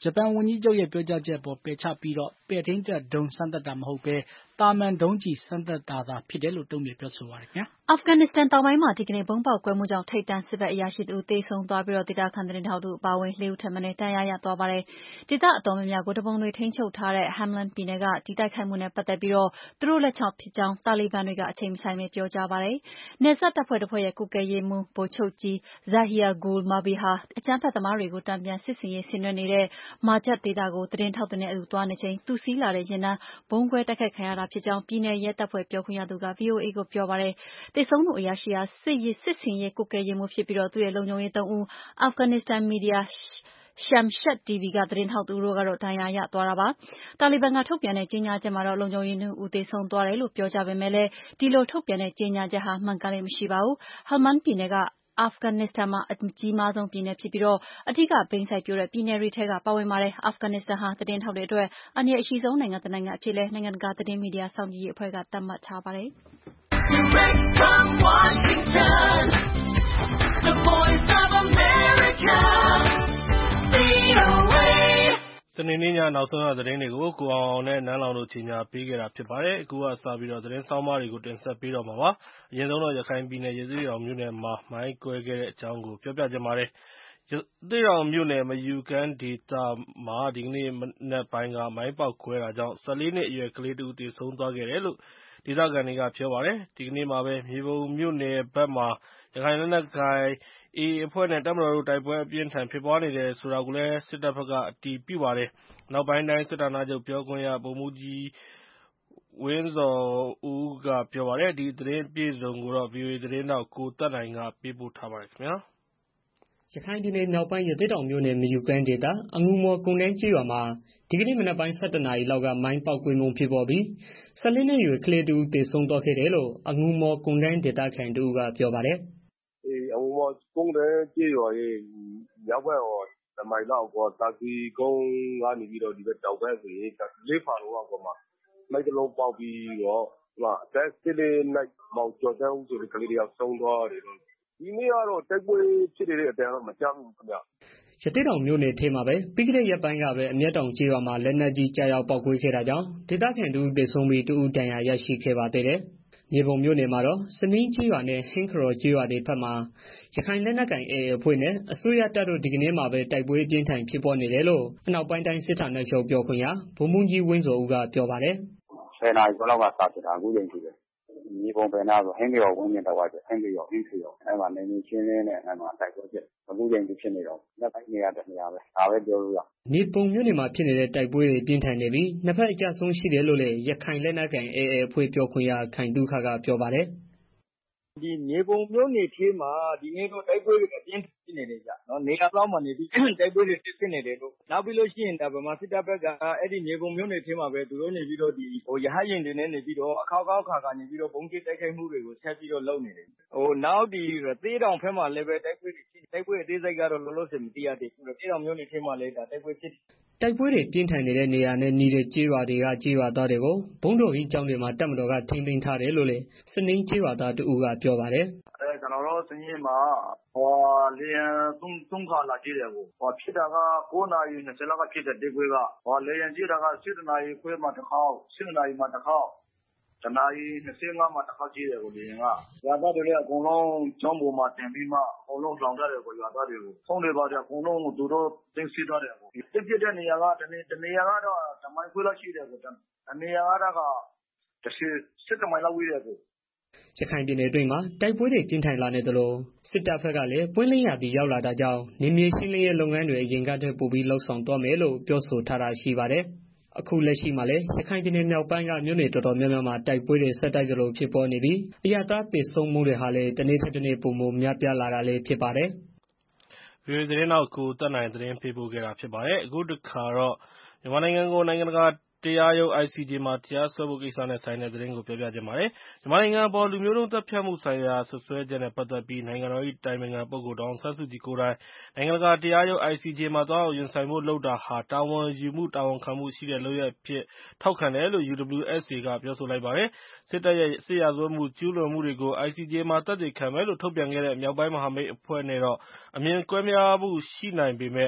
Speaker 3: ဂျပန်ဝန်ကြီးချုပ်ရဲ့ပြောကြားချက်အပေါ်ပယ်ချပြီးတော့ပဲ့ထိန်းတပ်ဒုံးစမ်းသပ်တာမဟုတ်ဘဲတာမန်ဒုံးကျည်စမ်းသပ်တာသာဖြစ်တယ်လို့တုံ့ပြန်ပြောဆိုပါတယ်ခင်ဗျာ။
Speaker 5: အာဖဂန်နစ္စတန်တောင်ပိုင်းမှာဒီကနေ့ဗုံးပေါက်ကွဲမှုကြောင့်ထိပ်တန်းစစ်ဘက်အရာရှိတဦးသေဆုံးသွားပြီးဒေသခံသတင်းထောက်တို့အပါအဝင်လေးဦးထက်မနည်းဒဏ်ရာရသွားပါတယ်။ဒေသအတော်များများကိုဓားပုံတွေထိန်းချုပ်ထားတဲ့ Helmand ပြည်နယ်ကဒီတိုက်ခိုက်မှုနဲ့ပတ်သက်ပြီးသူတို့လက်ချက်ဖြစ်ကြောင်းတာလီဘန်တွေကအချိန်မဆိုင်းဘဲပြောကြားပါတယ်။နယ်စပ်တပ်ဖွဲ့တဖွဲ့ရဲ့ကွပ်ကဲရေးမှူးဗိုလ်ချုပ်ကြီး Zahir Gul Mabih ဟာအကြမ်းဖက်သမားတွေကိုတန်ပြန်စစ်ဆင်ရေးဆင်နွှဲနေတဲ့ Marjah ဒေသကိုသတင်းထောက်တွေနဲ့အတူသွားနေချိန်သူစီးလာတဲ့ယာဉ်တန်းဗုံးခွဲတိုက်ခိုက်ခံရတာဖြစ်ကြောင်းပြည်နယ်ရဲတပ်ဖွဲ့ပြောခွင့်ရသူက ဗွီအိုအေကိုပြောပါတယ်။သေဆုံးသူအရာရှိဟာစစ်ရေးစစ်ဆင်ရေးကွပ်ကဲရေးမှူးဖြစ်ပြီးသူ့ရဲ့လုံခြုံရေးသုံးဦးအာဖဂန်နစ္စတန်မီဒီယာ Shamshad တီဗီ ကသတင်းထောက်တဦးတို့ကတော့ဒဏ်ရာရသွားတာပါ။တာလီဘန်ကထုတ်ပြန်တဲ့ကြေညာချက်မှာတော့လုံခြုံရေးနှစ်ဦးသေဆုံးသွားတယ်လို့ပြောကြပေမဲ့ဒီလိုထုတ်ပြန်တဲ့ကြေညာချက်ဟာမှန်ကန်လေ့မရှိပါဘူး။ Helmand ပြည်နယ်ကအာဖဂန်နစ္စတန်မှာအကြီးမားဆုံးပြည်နယ်ဖြစ်ပြီးအဓိကဘိန်းစိုက်ပျိုးတဲ့ပြည်နယ်တွေထဲကပါဝင်ပါတယ်။အာဖဂန်နစ္စတန်ဟာသတင်းထောက်တွေအတွက်အန္တရာယ်အရှိဆုံးနိုင်ငံတနိုင်ငံအဖြစ်လည်းနိုင်ငံတကာသတင်းမီဒီယာစောင့်ကြည့်ရေးအဖွဲ့ကသတ်မှတ်ထားပါတယ်။
Speaker 7: Direct from Washington, the voice of America, V O A
Speaker 2: စနေနေ့ညနောက်ဆုံးရသတင်းတွေကိုကိုအောင်အောင်နဲ့နန်းလောင်တို့ကြီးညာပေးခဲ့တာဖြစ်ပါတယ်။အခုကစပြီးတော့သတင်းဆောင်းပါးတွေကိုတင်ဆက်ပေးတော့မှာပါ။အရင်ဆုံးတော့ရခိုင်ပြည်နယ်ရသေ့တောင်မြို့နယ်မှာမိုင်းကွဲခဲ့တဲ့အကြောင်းကိုပြောပြချင်ပါတယ်။ရသေ့တောင်မြို့နယ်မယူကမ်းဒေသမှာဒီကနေ့မနက်ပိုင်းကမိုင်းပေါက်ကွဲတာကြောင့်၁၄နှစ်အရွယ်ကလေးတဦးသေဆုံးသွားခဲ့တယ်လို့ဒေသခံတွေကပြောပါတယ်။ဒီကနေ့မှာပဲမြေပုံမြို့နယ်ဘက်မှာရခိုင်လက်နက်ကိုင်အေအေအဖွဲ့နဲ့တပ်မတော်တို့တိုက်ပွဲအပြင်းအထန်ဖြစ်ပွားနေတယ်ဆိုတာကိုလည်းစစ်တပ်ဘက်ကအတည်ပြုပါတယ်။အနောက်ပိုင်းတိုင်းစစ်ဌာနချုပ်ပြောခွင့်ရဗိုလ်မှူးကြီးဝင်းဇော်ဦးကပြောပါတယ်။ဒီသတင်းအပြည့်အစုံကိုတော့ဗွီအိုအေသတင်းထောက်ကိုသက်နိုင်ကပေးပို့ထားပါတယ်ခင်ဗျာ။
Speaker 8: ရခိုင်ပြည်နယ်မြောက်ပိုင်းရသေ့တောင်မြို့နယ်မယူကမ်းဒေသအငူမော်ကုန်တန်းကျေးရွာမှာဒီကနေ့မနက်ပိုင်း ၁၁ နာရီလောက်ကမိုင်းပေါက်ကွဲမှုဖြစ်ပေါ်ပြီး၁၄နှစ်အရွယ်ကလေးတဦးသေဆုံးသွားခဲ့တယ်လို့အငူမော်ကုန်တန်းဒေသခံတဦးကပြောပါတယ်
Speaker 4: ။အေးအငူမော်ကုန်တန်းကျေးရွာရဲ့မြောက်ဘက်တမိုင်လောက်ကွာသာစီကုန်းကနေပြီးတော့ဒီဘက်တောင်ဘက်ဆိုရင်လေးဖာတော့ကွာမှာမိုက်တလုံးပေါက်ပြီးတော့အသက်၁၄နှစ်မောင်ကျော်တန်းဦးဆိုတဲ့ကလေးတယောက်ဆုံးသွားတယ်လို့ဒီနေ့ကတော့တိုက်ပွဲဖြစ်နေတဲ့အတန်တော့မကြားဘူးခင်ဗျ
Speaker 8: ။ရသေ့တောင်မြို့နယ်ထဲမှာပဲပြီးခဲ့တဲ့ရက်ပိုင်းကပဲအမျက်တောင်ကျေးရွာမှာလက်နက်ကြီးကျရောက်ပေါက်ကွဲခဲ့တာကြောင့်ဒေသခံတဦးသေဆုံးပြီးတဦးဒဏ်ရာရရှိခဲ့ပါသေးတယ်။မြေပုံမြို့နယ်မှာတော့စနင်းကျေးရွာနဲ့ဟင်းခရော်ကျေးရွာတွေဘက်မှာရခိုင်လက်နက်ကိုင်အေအေအဖွဲ့နဲ့အစိုးရတပ်တို့ဒီကနေ့မှာပဲတိုက်ပွဲအပြင်းထန်ဖြစ်ပွားနေတယ်လို့အနောက်ပိုင်းတိုင်းစစ်ဌာနချုပ်ပြောခွင့်ရဗိုလ်မှူးကြီးဝင်းဇော်ဦးကပြောပါတယ်
Speaker 9: ။ဆယ်နာရီကျော်လောက်ကစဖြစ်တာအခုချိန်ထိပဲမြေပုံပင်နာဆိုဟင်းခရော်ဝင်းကျင်တော့ဟင်းခရော်ဟင်းခရော်အဲ့မှာနေနေချင်းချင်းနဲ့အဲ့မှာတိုက်ပွဲဖြစ်အခုချိန်ထိဖြစ်နေတော့လက်ပိုင်းနေရတဲ့နေရာပဲဒါပဲပြောလို့ရ
Speaker 8: မြေပုံမြို့နယ်မှာဖြစ်နေတဲ့တိုက်ပွဲတွေပြင်းထန်နေပြီးနှစ်ဖက်အကြဆုံးရှိတယ်လို့လည်းရခိုင်လက်နက်ကိုင်အေအေအဖွဲ့ပြောခွင့်ရခိုင်သုခကပြောပါတယ်
Speaker 10: ဒီမြေပုံမြို့နယ်ထဲမှာဒီနေ့တော့တိုက်ပွဲတွေအပြင်းထန်နေတယ်ကြနော်နေရာပေါင်းမှာနေပြီးတိုက်ပွဲတွေဖြစ်နေတယ်လို့နောက်ပြီးလို့ရှိရင်ဒါဗမာစစ်တပ်ဘက်ကအဲ့ဒီမြေပုံမြို့နယ်ထဲမှာပဲသူတို့နေပြီးတော့ဒီဟိုရဟတ်ရင်တွေနဲ့နေပြီးတော့အခောက်ခောက်ခါခါနေပြီးတော့ပုံကျတိုက်ခိုက်မှုတွေကိုဆက်ပြီးတော့လုပ်နေတယ်ဟိုနောက်ဒီသေးတောင်ဖက်မှာလည်းပဲတိုက်ပွဲတွေဖြစ်တိုက်ပွဲအသေးစိတ်ကတော့လောလောဆယ်မသိရသေးဘူးသေးတောင်မြို့နယ်ထဲမှာလည်းဒါတိုက်ပွဲဖြစ်
Speaker 8: တိုက်ပွဲတွေပြင်းထန်နေတဲ့နေရာနဲ့ညီတဲ့ကျေးရွာတွေကကျေးရွာသားတွေကိုဘုံတော်ကြီးကျောင်းတွေမှာတပ်မတော်ကထိန်းသိမ်းထားတယ်လို့လည်းစနင်းကျေးရွာသားတူကပြောပါတယ်
Speaker 9: အဲကျွန်တော်တို့စနင်းမှာဟောလေယာဉ်သုံးသုံးခါလာကြည့်တယ်ကိုဟောဖြစ်တာက၉နာရီ၂၀လောက်ကဖြစ်တဲ့တိုက်ပွဲကဟောလေယာဉ်ကြည့်တာက၁၁နာရီခွဲမှာတစ်ခေါက်၁၂နာရီမှာတစ်ခေါက်တနာရီ၂၅မှာတစ်ခေါက်ကြည့်တယ်ကိုလေယာဉ်ကရွာသားတွေလည်းအကုန်လုံးကျောင်းပေါ်မှာတင်ပြီးမှအကုန်လုံးလောင်ကြတယ်ကိုရွာသားတွေကိုဖုန်းတွေပါတယ်အကုန်လုံးကိုသူတို့သိမ်းဆည်းထားတယ်ကိုဖြစ်ဖြစ်တဲ့နေရာကတနေတနေရာကတော့တမိုင်ခွဲလောက်ရှိတယ်ကိုတနေရာကတော့တစ်၁၁မိုင်လောက်ဝေးတယ်ကို
Speaker 8: ရခိုင်ပြည်နယ်အတွင်းမှာတိုက်ပွဲတွေပြင်းထန်လာနေသလိုစစ်တပ်ဘက်ကလည်းပွင့်လင်းရာသီရောက်လာတာကြောင့်နေမြေရှင်းလင်းရေးလုပ်ငန်းတွေအရင်ကတည်းကပိုပြီးလှုပ်ဆောင်သွားမယ်လို့ပြောဆိုထားတာရှိပါတယ်။အခုလက်ရှိမှာလည်းရခိုင်ပြည်နယ်မြောက်ပိုင်းကမြို့နယ်တော်တော်များများမှာတိုက်ပွဲတွေဆက်တိုက်ကြလို့ဖြစ်ပေါ်နေပြီးအရသာသေဆုံးမှုတွေဟာလည်းတနေ့ထက်တနေ့ပိုမိုများပြားလာတာလည်းဖြစ်ပါတယ်
Speaker 2: ။ဗွီအိုအေသတင်းထောက်ကိုသက်နိုင်သတင်းပေးပို့ခဲ့တာဖြစ်ပါတယ်။အခုတစ်ခါတော့မြန်မာနိုင်ငံကိုနိုင်ငံတကာတရားရုံး အိုင်စီဂျေ မှာတရားစွဲဖို့ကိစ္စနဲ့ဆိုင်တဲ့သတင်းကိုပြောပြချင်ပါတယ်။မြန်မာနိုင်ငံအပေါ်လူမျိုးတုံးသတ်ဖြတ်မှုဆိုင်ရာစွပ်စွဲချက်နဲ့ပတ်သက်ပြီးနိုင်ငံတော်၏အတိုင်ပင်ခံပုဂ္ဂိုလ်ဒေါ်အောင်ဆန်းစုကြည်ကိုယ်တိုင်နိုင်ငံတကာတရားရုံး အိုင်စီဂျေ မှာသွားရောက်ရင်ဆိုင်ဖို့လုပ်တာဟာတာဝန်ယူမှုတာဝန်ခံမှုရှိတဲ့လုပ်ရပ်အဖြစ်ထောက်ခံတယ်လို့ ယူ ဒဘလျူ အက်စ် အေ ကပြောဆိုလိုက်ပါတယ်။စစ်တပ်ရဲ့စစ်ရာဇဝတ်မှုကျူးလွန်မှုတွေကို အိုင်စီဂျေ မှာသက်သေခံမယ်လို့ထုတ်ပြန်ခဲ့တဲ့မြောက်ပိုင်းမဟာမိတ်အဖွဲ့နဲ့တော့အမြင်ကွဲပြားမှုရှိနိုင်ပေမယ့်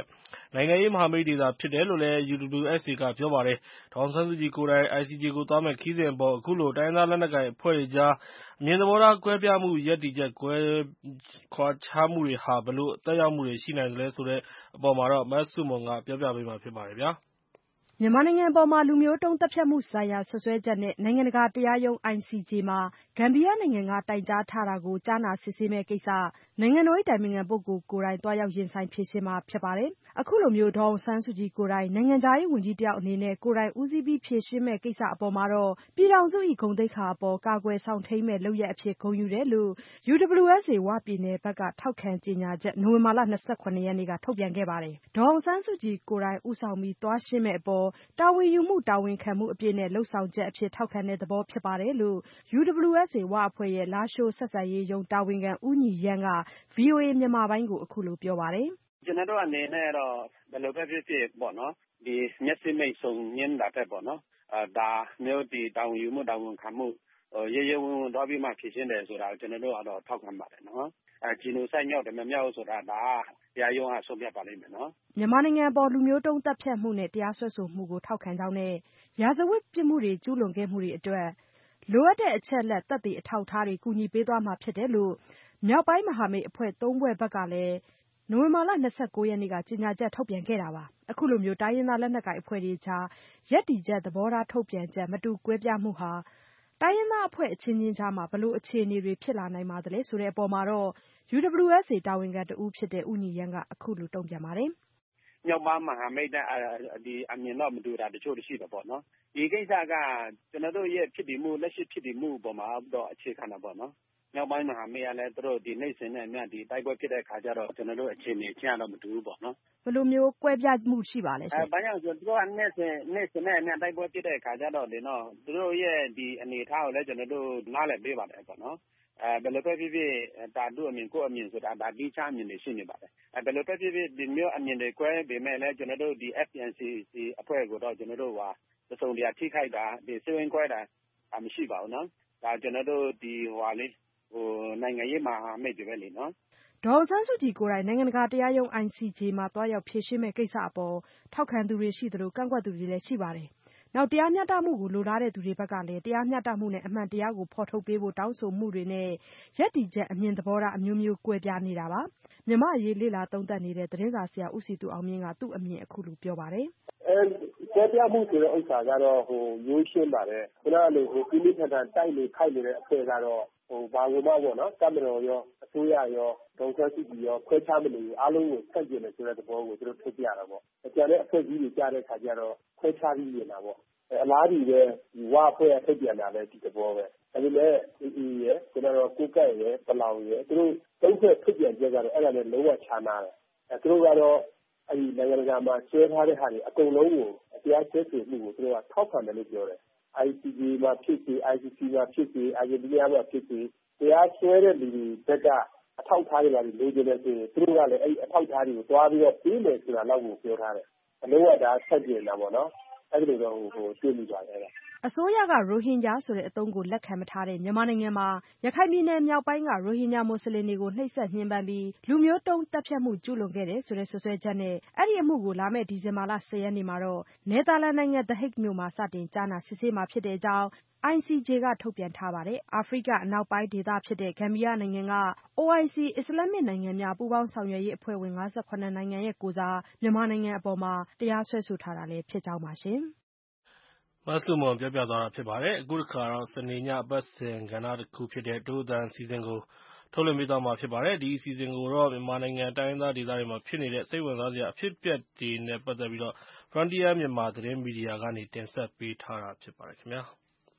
Speaker 2: နိုင်ငံရေးမဟာမိတ်ဒေသဖြစ်တယ်လို့လည်း ယူ ဒဘလျူ အက်ဖ် အေ ကပြောပါတယ်။ ဒေါ်အောင်ဆန်းစုကြည်ကိုယ်တိုင် အိုင်စီဂျေ ကိုသွားမယ့်ခရီးစဉ်အပေါ် အခုလို တိုင်းရင်းသားလက်နက်ကိုင်အဖွဲ့တွေကြား အမြင်သဘောထားကွဲပြားမှု၊ ရပ်တည်ချက်ကွဲခွာခြားမှုတွေဟာ ဘယ်လိုသက်ရောက်မှုတွေရှိနိုင်သလဲဆိုတဲ့အပေါ် မဆုမွန်က ပြောပြပေးမှာဖြစ်ပါတယ်။
Speaker 11: မြန်မာနိုင်ငံအပေါ် လူမျိုးတုံးသတ်ဖြတ်မှုဆိုင်ရာစွပ်စွဲချက်နဲ့ နိုင်ငံတကာတရားရုံး အိုင်စီဂျေ မှာ ဂမ်ဘီယာနိုင်ငံက တိုင်ကြားထားတာကို ကြားနာစစ်ဆေးမယ့်ကိစ္စ နိုင်ငံတော်အတိုင်ပင်ခံပုဂ္ဂိုလ်ကိုယ်တိုင် သွားရောက်ရင်ဆိုင်ဖြေရှင်းမှာဖြစ်ပါတယ်။ အခုလို ဒေါ်အောင်ဆန်းစုကြည်ကိုယ်တိုင် နိုင်ငံခြားရေးဝန်ကြီးတယောက်အနေနဲ့ ကိုယ်တိုင်ဦးစီးပြီးဖြေရှင်းမယ့်ကိစ္စအပေါ် ပြည်ထောင်စု၏ ဂုဏ်သိက္ခာအပေါ် ကာကွယ်စောင့်ထိန်းမယ့်လုပ်ရပ်အဖြစ် ဂုဏ်ယူတယ်လို့ ယူ ဒဘလျူ အက်ဖ် အေ ဝပြည်နယ်ဘက်က ထောက်ခံကြေညာချက် နိုဝင်ဘာလ ၂၇ ရက်နေ့က ထုတ်ပြန်ခဲ့ပါတယ်။ ဒေါ်အောင်ဆန်းစုကြည်ကိုယ်တိုင်ဦးဆောင်ပြီး သွားရှင်းမယ့်အပေါ် တာဝန်ယူမှုတာဝန်ခံမှုအပြည့်နဲ့ လုပ်ဆောင်ချက်အဖြစ် ထောက်ခံတဲ့သဘောဖြစ်ပါတယ်လို့ ယူ ဒဘလျူ အက်ဖ် အေ ဝအဖွဲ့ရဲ့ လားရှိုးဆက်ဆံရေးရုံးတာဝန်ခံ ဦးညီရန်းက ဗွီအိုအေမြန်မာပိုင်းကိုအခုလိုပြောပါတယ်။
Speaker 12: "ကျနော်တို့အနေနဲ့တော့ ဘယ်လိုပဲဖြစ်ဖြစ်ပေါ့နော် ဒီမျက်စိမှိတ်ဆုံညင်းတာထက်ပေါ့နော် ဒါမျိုးဒီတာဝန်ယူမှုတာဝန်ခံမှုရဲရဲဝံ့ဝံ့သွားပြီးမှဖြေရှင်းတယ်ဆိုတာကို ကျနော်တို့ကတော့ထောက်ခံပါတယ်နော်။ Genocide မြောက်တယ်မမြောက်ဘူးဆိုတာ ဒါကတရားရုံးကဆုံးဖြတ်ပါလိမ့်မယ်နော်။
Speaker 11: " မြန်မာနိုင်ငံအပေါ် လူမျိုးတုံးသတ်ဖြတ်မှုနဲ့ တရားစွဲဆိုမှုကို ထောက်ခံကြောင်းနဲ့ ရာဇဝတ်ပြစ်မှုတွေကျူးလွန်ခဲ့မှုတွေအတွက် လိုအပ်တဲ့အချက်အလက်သက်သေအထောက်အထားတွေ ကူညီပေးသွားမှာဖြစ်တယ်လို့ မြောက်ပိုင်းမဟာမိတ်အဖွဲ့ သုံးဖွဲ့ဘက်ကလည်း နိုဝင်ဘာလ ၂၉ ရက်နေ့က ကြေညာချက်ထုတ်ပြန်ခဲ့တာပါ။ အခုလို တိုင်းရင်းသားလက်နက်ကိုင်အဖွဲ့တွေကြား ရပ်တည်ချက်သဘောထားထုတ်ပြန်ချက်မတူကွဲပြားမှုဟာ တိုင်းရင်းသားအဖွဲ့အချင်းချင်းကြား ဘယ်လိုအခြေအနေတွေဖြစ်လာနိုင်ပါသလဲဆိုတဲ့အပေါ် ယူ ဒဘလျူ အက်ဖ် အေ တာဝန်ခံတဦးဖြစ်တဲ့ ဦးညီရန်းက အခုလိုတုံ့ပြန်ပါတယ်။
Speaker 12: "မြောက်ပိုင်းမဟာမိတ်နဲ့အမြင်တော့မတူတာတချို့ရှိတာပေါ့နော်။ ဒီကိစ္စကကျနော်တို့ရဲ့ဖြစ်တည်မှုလက်ရှိဖြစ်တည်မှုအပေါ်မှာတော့အခြေခံတာပေါ့နော်။ မြောက်ပိုင်းမဟာမိတ်ကလည်းသူတို့နေ့စဉ်နဲ့အမျှတိုက်ပွဲဖြစ်တဲ့အခါကျတော့ ကျနော်တို့အခြေအနေချင်းကတော့မတူဘူးပေါ့နော်။
Speaker 11: "ဘယ်လိုမျိုးကွဲပြားမှုရှိပါလဲရှင့်။
Speaker 12: "ဘာကြောင့်လဲဆိုတော့သူတို့ကနေ့စဉ်နဲ့အမျှတိုက်ပွဲဖြစ်တဲ့အခါကျတော့လေနော် သူတို့ရဲ့ဒီအနေအထားကိုလည်းကျနော်တို့နားလည်ပေးပါတယ်ပေါ့နော်။ ဘယ်လိုပဲဖြစ်ဖြစ်ဒါသူ့အမြင်ကိုယ့်အမြင်ဆိုတာဒါသီးခြားအမြင်တွေရှိနေပါတယ်။ ဘယ်လိုပဲဖြစ်ဖြစ်ဒီမျိုးအမြင်တွေကွဲပေမဲ့လည်းကျနော်တို့ဒီ အက်ဖ် ပီ အမ် စီ အဖွဲ့ကိုတော့ကျနော်တို့တစုံတရာထိခိုက်တာစိတ်ဝမ်းကွဲတာမရှိပါဘူးနော်။ ဒါကျနော်တို့ဒီနိုင်ငံရေးမဟာမိတ်တွေပဲလေနော်။
Speaker 11: " ဒေါ်အောင်ဆန်းစုကြည်ကိုယ်တိုင် နိုင်ငံတကာတရားရုံး အိုင်စီဂျေ မှာ သွားရောက်ဖြေရှင်းမယ့်ကိစ္စအပေါ် ထောက်ခံသူတွေရှိသလို ကန့်ကွက်သူတွေလည်းရှိပါတယ်။ နောက်တရားမျှတမှုကိုလိုလားသူတွေဘက်ကလည်း တရားမျှတမှုနဲ့ အမှန်တရားကိုဖော်ထုတ်ပေးဖို့တောင်းဆိုမှုတွေနဲ့ ရပ်တည်ချက်အမြင်သဘောထားအမျိုးမျိုးကွဲပြားနေတာပါ။ မြန်မာ့အရေးလေ့လာသုံးသပ်နေတဲ့ သတင်းစာဆရာဦးစည်သူအောင်မြင့်က သူ့အမြင်အခုလိုပြောပါတယ်။
Speaker 4: "ကွဲပြားမှုဆိုတဲ့ဥစ္စာကတော့ရိုးရှင်းပါတယ်။ ခုနကလိုပြင်းပြင်းထန်ထန်တိုက်နေခိုက်နေတဲ့အဖွဲ့ကတော့ဘာကိုမှပေါ့နော် တပ်မတော်ရောအစိုးရရောဒေါ်အောင်ဆန်းစုကြည်ရောခွဲခြားမနေဘူးအားလုံးကိုဆန့်ကျင်တယ်ဆိုတဲ့သဘောကိုသူတို့ထုတ်ပြတာပေါ့။ ကျန်တဲ့အဖွဲ့အစည်းတွေကျတဲ့အခါကျတော့ခွဲခြားပြီးမြင်တာပေါ့။ အလားတူပဲဝအဖွဲ့ကထုတ်ပြန်တာလည်းဒီသဘောပဲ။ ဒါပေမဲ့ အေအေရယ်ကိုးကန့်ရယ်ပလောင်ရယ်သူတို့သုံးဖွဲ့ထုတ်ပြန်ချက်ကတော့အဲဒါနဲ့လုံးဝခြားနားတယ်။ သူတို့ကတော့နိုင်ငံတကာမှာစွဲထားတဲ့ဟာတွေအကုန်လုံးကိုတရားစွဲဆိုမှုကိုသူတို့ကထောက်ခံတယ်လို့ပြောတယ်။ အိုင်စီဂျေ မှာဖြစ်စေ အိုင်စီစီ မှာဖြစ်စေ အာဂျင်တီးနားမှာဖြစ်စေတရားစွဲတဲ့လူတွေဘက်ကအထောက်အထားတွေလိုချင်တယ်ဆိုရင်သူတို့ကလည်းအဲဒီအထောက်အထားတွေကိုသွားပြီးတော့ပေးမယ်ဆိုတာလောက်ကိုပြောထားတယ်။ လုံးဝဒါကဆန့်ကျင်တာပေါ့နော်။ အဲဒီလိုတော့တွေ့မိပါတယ်။
Speaker 11: " အစိုးရက ရိုဟင်ဂျာဆိုတဲ့အသုံးကိုလက်ခံမထားတဲ့မြန်မာနိုင်ငံမှာ ရခိုင်ပြည်နယ်မြောက်ပိုင်းက ရိုဟင်ဂျာမွတ်စလင်တွေကို နှိပ်စက်ညှဉ်းပန်းပြီး လူမျိုးတုံးသတ်ဖြတ်မှုကျူးလွန်ခဲ့တယ်ဆိုတဲ့စွပ်စွဲချက်နဲ့ အဲဒီအမှုကို လာမယ့် ဒီဇင်ဘာလ ၁၀ ရက်နေ့မှာ နယ်သာလန်နိုင်ငံ The Hague မြို့မှာ စတင်ကြားနာစစ်ဆေးမှာဖြစ်ကြောင်း အိုင်စီဂျေ ကထုတ်ပြန်ထားပါတယ်။ အာဖရိကအနောက်ပိုင်းဒေသဖြစ်တဲ့ ဂမ်ဘီယာနိုင်ငံက အိုအိုင်စီ အစ္စလာမ္မစ်နိုင်ငံများပူးပေါင်းဆောင်ရွက်ရေးအဖွဲ့ဝင် ၅၇ နိုင်ငံရဲ့ကိုယ်စား မြန်မာနိုင်ငံအပေါ် တရားစွဲဆိုထားတာလည်းဖြစ်ကြောင်းပါရှင်။
Speaker 2: မဆုမွန်ပြောပြသွားတာဖြစ်ပါတယ်။ အခုတခါတော့ စနေညအပတ်စဉ်ကဏ္ဍတခုဖြစ်တဲ့ တိုးသံအစီအစဉ်ကို ထုတ်လွှင့်ပေးသွားမှာဖြစ်ပါတယ်။ ဒီအစီအစဉ်ကိုတော့ မြန်မာနိုင်ငံတိုင်းရင်းသားဒေသတွေမှာဖြစ်နေတဲ့ စိတ်ဝင်စားစရာအဖြစ်အပျက်တွေနဲ့ ပတ်သက်ပြီး Frontier Myanmar သတင်းမီဒီယာကနေ တင်ဆက်ပေးထားတာဖြစ်ပါတယ်ခင်ဗျာ။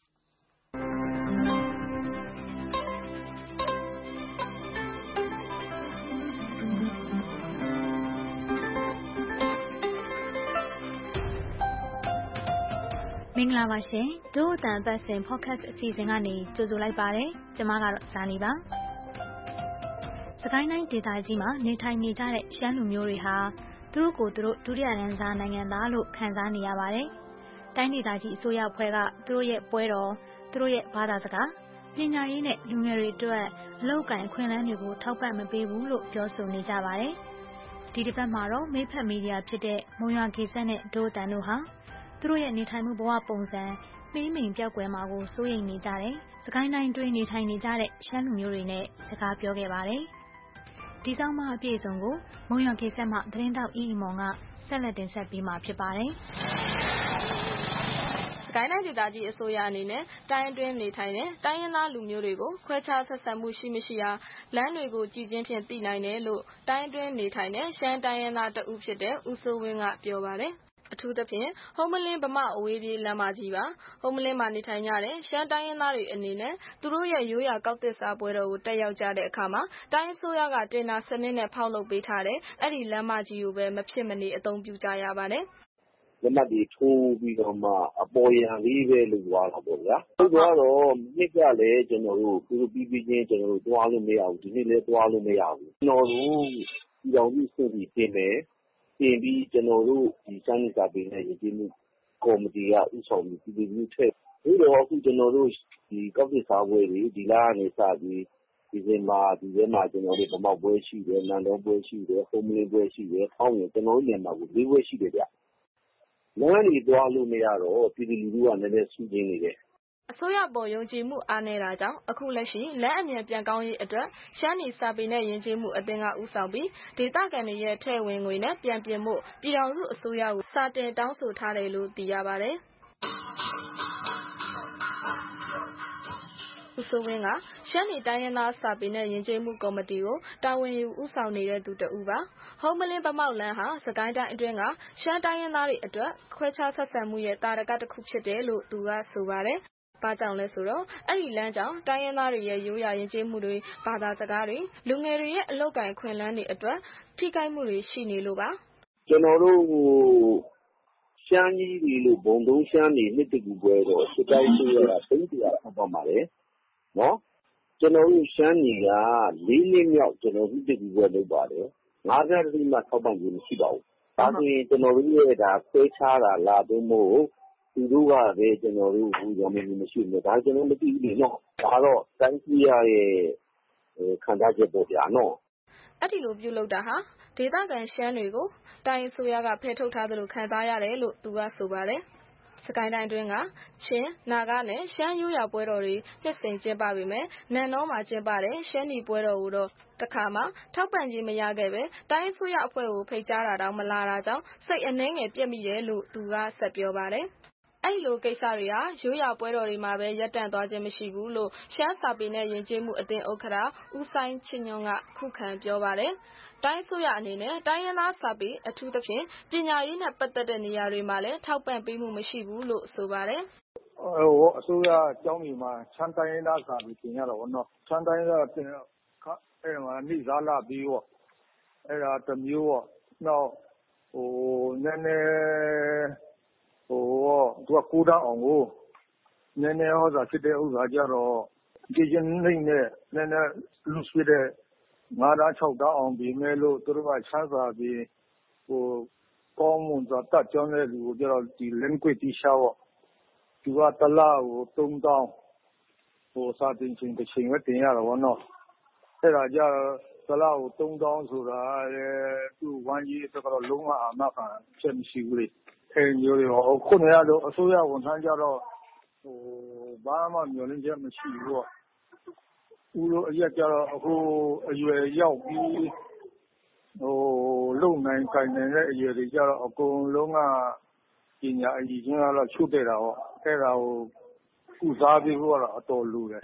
Speaker 5: မင်္ဂလာပါရှင်။ဒို့အတန်အပတ်စဉ် podcast အစီအစဉ်ကနေကြိုဆိုလိုက်ပါတယ်။ကျွန်မကတော့ဇာနီပါ။စကိုင်းတိုင်းဒေသကြီးမှာနေထိုင်နေကြတဲ့ရှမ်းလူမျိုးတွေဟာသူတို့ကိုယ်သူတို့ဒုတိယတန်းစားနိုင်ငံသားလို့ခံစားနေရပါတယ်။တိုင်းဒေသကြီးအစိုးရအဖွဲ့ကသူတို့ရဲ့ပွဲတော်သူတို့ရဲ့ဘာသာစကားပညာရေးနဲ့လူငယ်တွေအတွက်အလုပ်အကိုင်အခွင့်အလမ်းတွေကိုထောက်ပံ့မပေးဘူးလို့ပြောဆိုနေကြပါတယ်။
Speaker 13: ဒီတစ်ပတ်မှာတော့မိဖက်မီဒီယာဖြစ်တဲ့မုံရွာဂေဇက်နဲ့ဒိုးတန်တို့ဟာသူတို့ရဲ့နေထိုင်မှုဘဝပုံစံမှေးမှိန်ပြောက်ကွယ်မှာကိုစိုးရိမ်နေကြတယ်။စကိုင်းတိုင်းတွင်းနေထိုင်နေကြတဲ့ရှမ်းလူမျိုးတွေနဲ့စကားပြောခဲ့ပါတယ်။ဒီဆောင်မအပြည့်အစုံကိုမုံရွာဂေဇက်မှသတင်းတောက်အီအီမောင်ကဆက်လက်တင်ဆက်ပေးမှာဖြစ်ပါတယ်။
Speaker 14: စကိုင်းတိုင်းဒေသကြီးအစိုးရအနေနဲ့တိုင်းအတွင်းနေထိုင်တဲ့တိုင်းရင်းသားလူမျိုးတွေကိုခွဲခြားဆက်ဆံမှုရှိမရှိရာလမ်းတွေကိုကြည်ချင်းဖြင့်သိနိုင်တယ်လို့တိုင်းအတွင်းနေထိုင်တဲ့ရှမ်းတိုင်းရင်းသားတဦးဖြစ်တဲ့ဦးစိုးဝင်းကပြောပါတယ်။အထူးသဖြင့်ဟုံးမလင်းဗမာအဝေးပြေးလမ်းမကြီးပါဟုံးမလင်းမှာနေထိုင်ကြတဲ့ရှမ်းတိုင်းရင်းသားတွေအနေနဲ့သူတို့ရဲ့ရိုးရာကောက်သစ်စားပွဲတော်ကိုတက်ရောက်ကြတဲ့အခါမှာတိုင်းအစိုးရကတင်နာစနစ်နဲ့ဖောက်လုပ်ပေးထားတဲ့အဲ့ဒီလမ်းမကြီးကိုပဲမဖြစ်မနေအသုံးပြုကြရပါတယ်
Speaker 15: ။လက်မှတ်တွေထိုးပြီးတော့မှအပေါ်ယံလေးပဲလုပ်သွားတာပေါ့ဗျာ။ဟုတ်တော့နှစ်ကလည်းကျွန်တော်တို့သူတို့ပြီးပြီးချင်းကျွန်တော်တို့သွားလို့မရဘူးဒီနေ့လည်းသွားလို့မရဘူးကျွန်တော်တို့ဒီတော်ကြီးစပြီးပြင်မယ်ပြင်ပြီးကျွန်တော်တို့ဒီစမ်းစာပေးတဲ့ရည်ကြည်မှုကော်မတီကဥဆောင်ပြီးပြည်သူ့ထက်ဒီတော့အခုကျွန်တော်တို့ဒီကောက်သစ်စားပွဲတွေဒီလားကနေစပြီးဒီစင်မှာဒီထဲမှာကျွန်တော်တို့ဗမောက်ပွဲရှိတယ်နန်းတော်ပွဲရှိတယ်ဟုံးမလင်းပွဲရှိတယ်ဖောင်းရင်ကျွန်တော်တို့နေရာမှာကိုလေးပွဲရှိတယ်ဗျလမ်းတွေသွားလို့မရတော့ပြည်သူလူထုကလည်းလည်းစူးကျင်းနေတယ်
Speaker 14: အစိုးရပေါ်ယုံကြည်မှုအားနည်းတာကြောင့်အခုလက်ရှိလမ်းအမြန်ပြန်ကောင်းရေးအတွက်ရှမ်းနီစာပေနဲ့ယဉ်ကျေးမှုအသင်းကဦးဆောင်ပြီးဒေသခံတွေရဲ့ထည့်ဝင်ငွေနဲ့ပြန်ပြင်မှုပြည်ထောင်စုအစိုးရကိုစာတင်တောင်းဆိုထားတယ်လို့သိရပါတယ်ဦးစိုးဝင်းကရှမ်းနီတိုင်းရင်းသားစာပေနဲ့ယဉ်ကျေးမှုကော်မတီကိုတာဝန်ယူဦးဆောင်နေတဲ့သူတဦးပါဟုံးမလင်းဗမောက်လမ်းဟာစကိုင်းတိုင်းအတွင်းကရှမ်းတိုင်းရင်းသားတွေအတွက်ခွဲခြားဆက်ဆံမှုရဲ့တာရကတစ်ခုဖြစ်တယ်လို့သူကဆိုပါတယ်ဘာကြောင့်လဲဆိုတော့အဲ့ဒီလမ်းကြောင့်တိုင်းရင်းသားတွေရဲ့ရိုးရာယဉ်ကျေးမှုတွေဘာသာစကားတွေလူငယ်တွေရဲ့အလုပ်ကိုင်ခွင့်လန်းတွေအတွက်ထိခိုက်မှုတွေရှိနေလို့ပါ
Speaker 15: ကျွန်တော်တို့ရှမ်းကြီးတွေလို့ဘုံသုံးရှမ်းတွေနှစ်တကူပွဲတော့စစ်တိုင်းဆိုရတာသုံးပြရအောင်ပါပါတယ်နော်ကျွန်တော်တို့ရှမ်းကြီးကလေးနှစ်မြောက်ကျွန်တော်တို့နှစ်တကူပွဲလုပ်ပါတယ်ငါးရက်တိမှထောက်ပံ့ခြင်းမရှိပါဘူးဒါဆိုရင်ကျွန်တော်တို့ရဲ့ဒါခွဲခြားတာလာတော့မို့သူတို့ကလည်းကျွန်တော်တို့ဘူးရောမင်းမရှိဘူးဒါကျွန်တော်မသိဘူးလေနော်ဒါတော့တိုင်းပြည်ရဲ့ခံစားချက်ပေါ့ဗျာနော်
Speaker 14: အဲ့ဒီလိုပြုလုပ်တာဟာဒေသခံရှမ်းတွေကိုတိုင်းအစိုးရကဖယ်ထုတ်ထားသလိုခံစားရတယ်လို့သူကဆိုပါတယ်စကိုင်းတိုင်းတွင်းကချင်းနာဂနဲ့ရှမ်းရိုးရာပွဲတော်တွေနှစ်စဉ်ကျင်းပပေမဲ့နန်တော်မှာကျင်းပတဲ့ရှမ်းနီပွဲတော်ကိုတော့တခါမှထောက်ပံ့ခြင်းမရခဲ့ပဲတိုင်းအစိုးရအဖွဲ့ကိုဖိတ်ကြားတာတောင်မလာတာကြောင့်စိတ်အနှဲငယ်ပြက်မိတယ်လို့သူကဆက်ပြောပါတယ်အဲ့လိုကိစ္စတွေဟာရိုးရာပွဲတော်တွေမှာပဲရပ်တန့်သွားခြင်းမရှိဘူးလို့ရှမ်းစာပေနဲ့ယဉ်ကျေးမှုအသင်းဥက္ကဋ္ဌဦးဆိုင်ချစ်ညွန့်ကခုခံပြောပါတယ်။တိုင်းအစိုးရအနေနဲ့တိုင်းရင်းသားစာပေအထူးသဖြင့်ပညာရေးနဲ့ပတ်သက်တဲ့နေရာတွေမှာလည်းထောက်ပံ့ပေးမှုမရှိဘူးလို့ဆိုပါတယ်
Speaker 9: ။ဟိုအစိုးရအကြောင်းတွေမှာချမ်းတိုင်းရင်းသားစာပေသင်ရတော့ဘောနော်ချမ်းတိုင်းရင်းသားသင်အဲ့မှာနေစားလာပြီးတော့အဲ့ဒါတစ်မျိုးပေါ့နောက်ဟိုနည်းနည်းဟိုသူကကိုးတန်းအောင်ကိုနည်းနည်းဟောတာဖြစ်တဲ့ဥစ္စာကြတော့ဒီကျင်းနေနဲ့နည်းနည်းလူဆွေးတဲ့ငါးတန်းခြောက်တန်းအောင်ပြီးမဲ့လို့သူတို့ကချမ်းသာပြီးဟိုကောင်းမွန်စွာတတ်ကြောင်းတဲ့လူကိုကြတော့ဒီလင်းကွေတီရှာပေါ့သူကတလားကိုသုံးတောင်းဟိုစာတင်ချင်းတစ်ချိန်ပဲတင်ရတော့ဘောနော်အဲ့ဒါကြတလားကိုသုံးတောင်းဆိုတာသူ့ဝမ်းကြီးဆိုတော့လုံးဝအာမခံချက်မရှိဘူးလေအဲမျိုးရောခုနကတော့အစိုးရဝန်ထမ်းကြတော့ဟိုဘာမှမျှော်လင့်ချက်မရှိဘူးပေါ့ဦးတို့အရက်ကြတော့အခုအရွယ်ရောက်ပြီးဟိုလုံနိုင်ကြိုင်နိုင်တဲ့အရွယ်တွေကြတော့အကုန်လုံးကပညာအကြီးချင်းကတော့ချုပ်တဲ့တာပေါ့အဲ့ဒါကိုကုစားပြီးတော့အတော်လူတယ်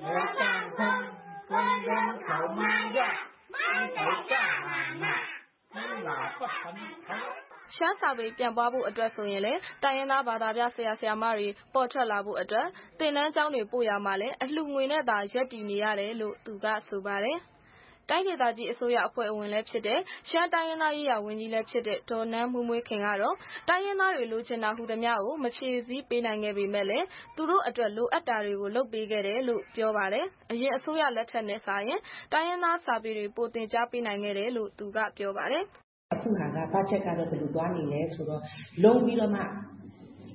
Speaker 14: ရှမ်းစာပေပြန်ပွားဖို့အတွက်ဆိုရင်လည်းတိုင်းရင်းသားဘာသာပြဆရာဆရာမတွေပေါ်ထွက်လာဖို့အတွက်သင်တန်းကျောင်းတွေပို့ရမှလည်းအလှငွေနဲ့သာရက်တည်နေရတယ်လို့သူကဆိုပါတယ်။တိုင်းဒေသကြီးအစိုးရအဖွဲ့ဝင်လည်းဖြစ်တဲ့ရှမ်းတိုင်းရင်းသားရေးရာဝန်ကြီးလည်းဖြစ်တဲ့ဒေါ်နန်းမွေးမွေးခင်ကတော့တိုင်းရင်းသားတွေလိုချင်တာဟူသမျှကိုမဖြည့်ဆည်းပေးနိုင်ခဲ့ပေမဲ့လည်းသူတို့အတွက်လိုအပ်တာတွေကိုလုပ်ပေးခဲ့တယ်လို့ပြောပါတယ်။အရင်အစိုးရလက်ထက်နဲ့စာရင်တိုင်းရင်းသားစာပေတွေပိုသင်ကြားပေးနိုင်ခဲ့တယ်လို့သူကပြောပါတယ်။
Speaker 16: အခုဟာကဘတ်ဂျက်ကတော့ဘယ်လိုသွားနေလဲဆိုတော့လုံးပြီးတော့မှဟ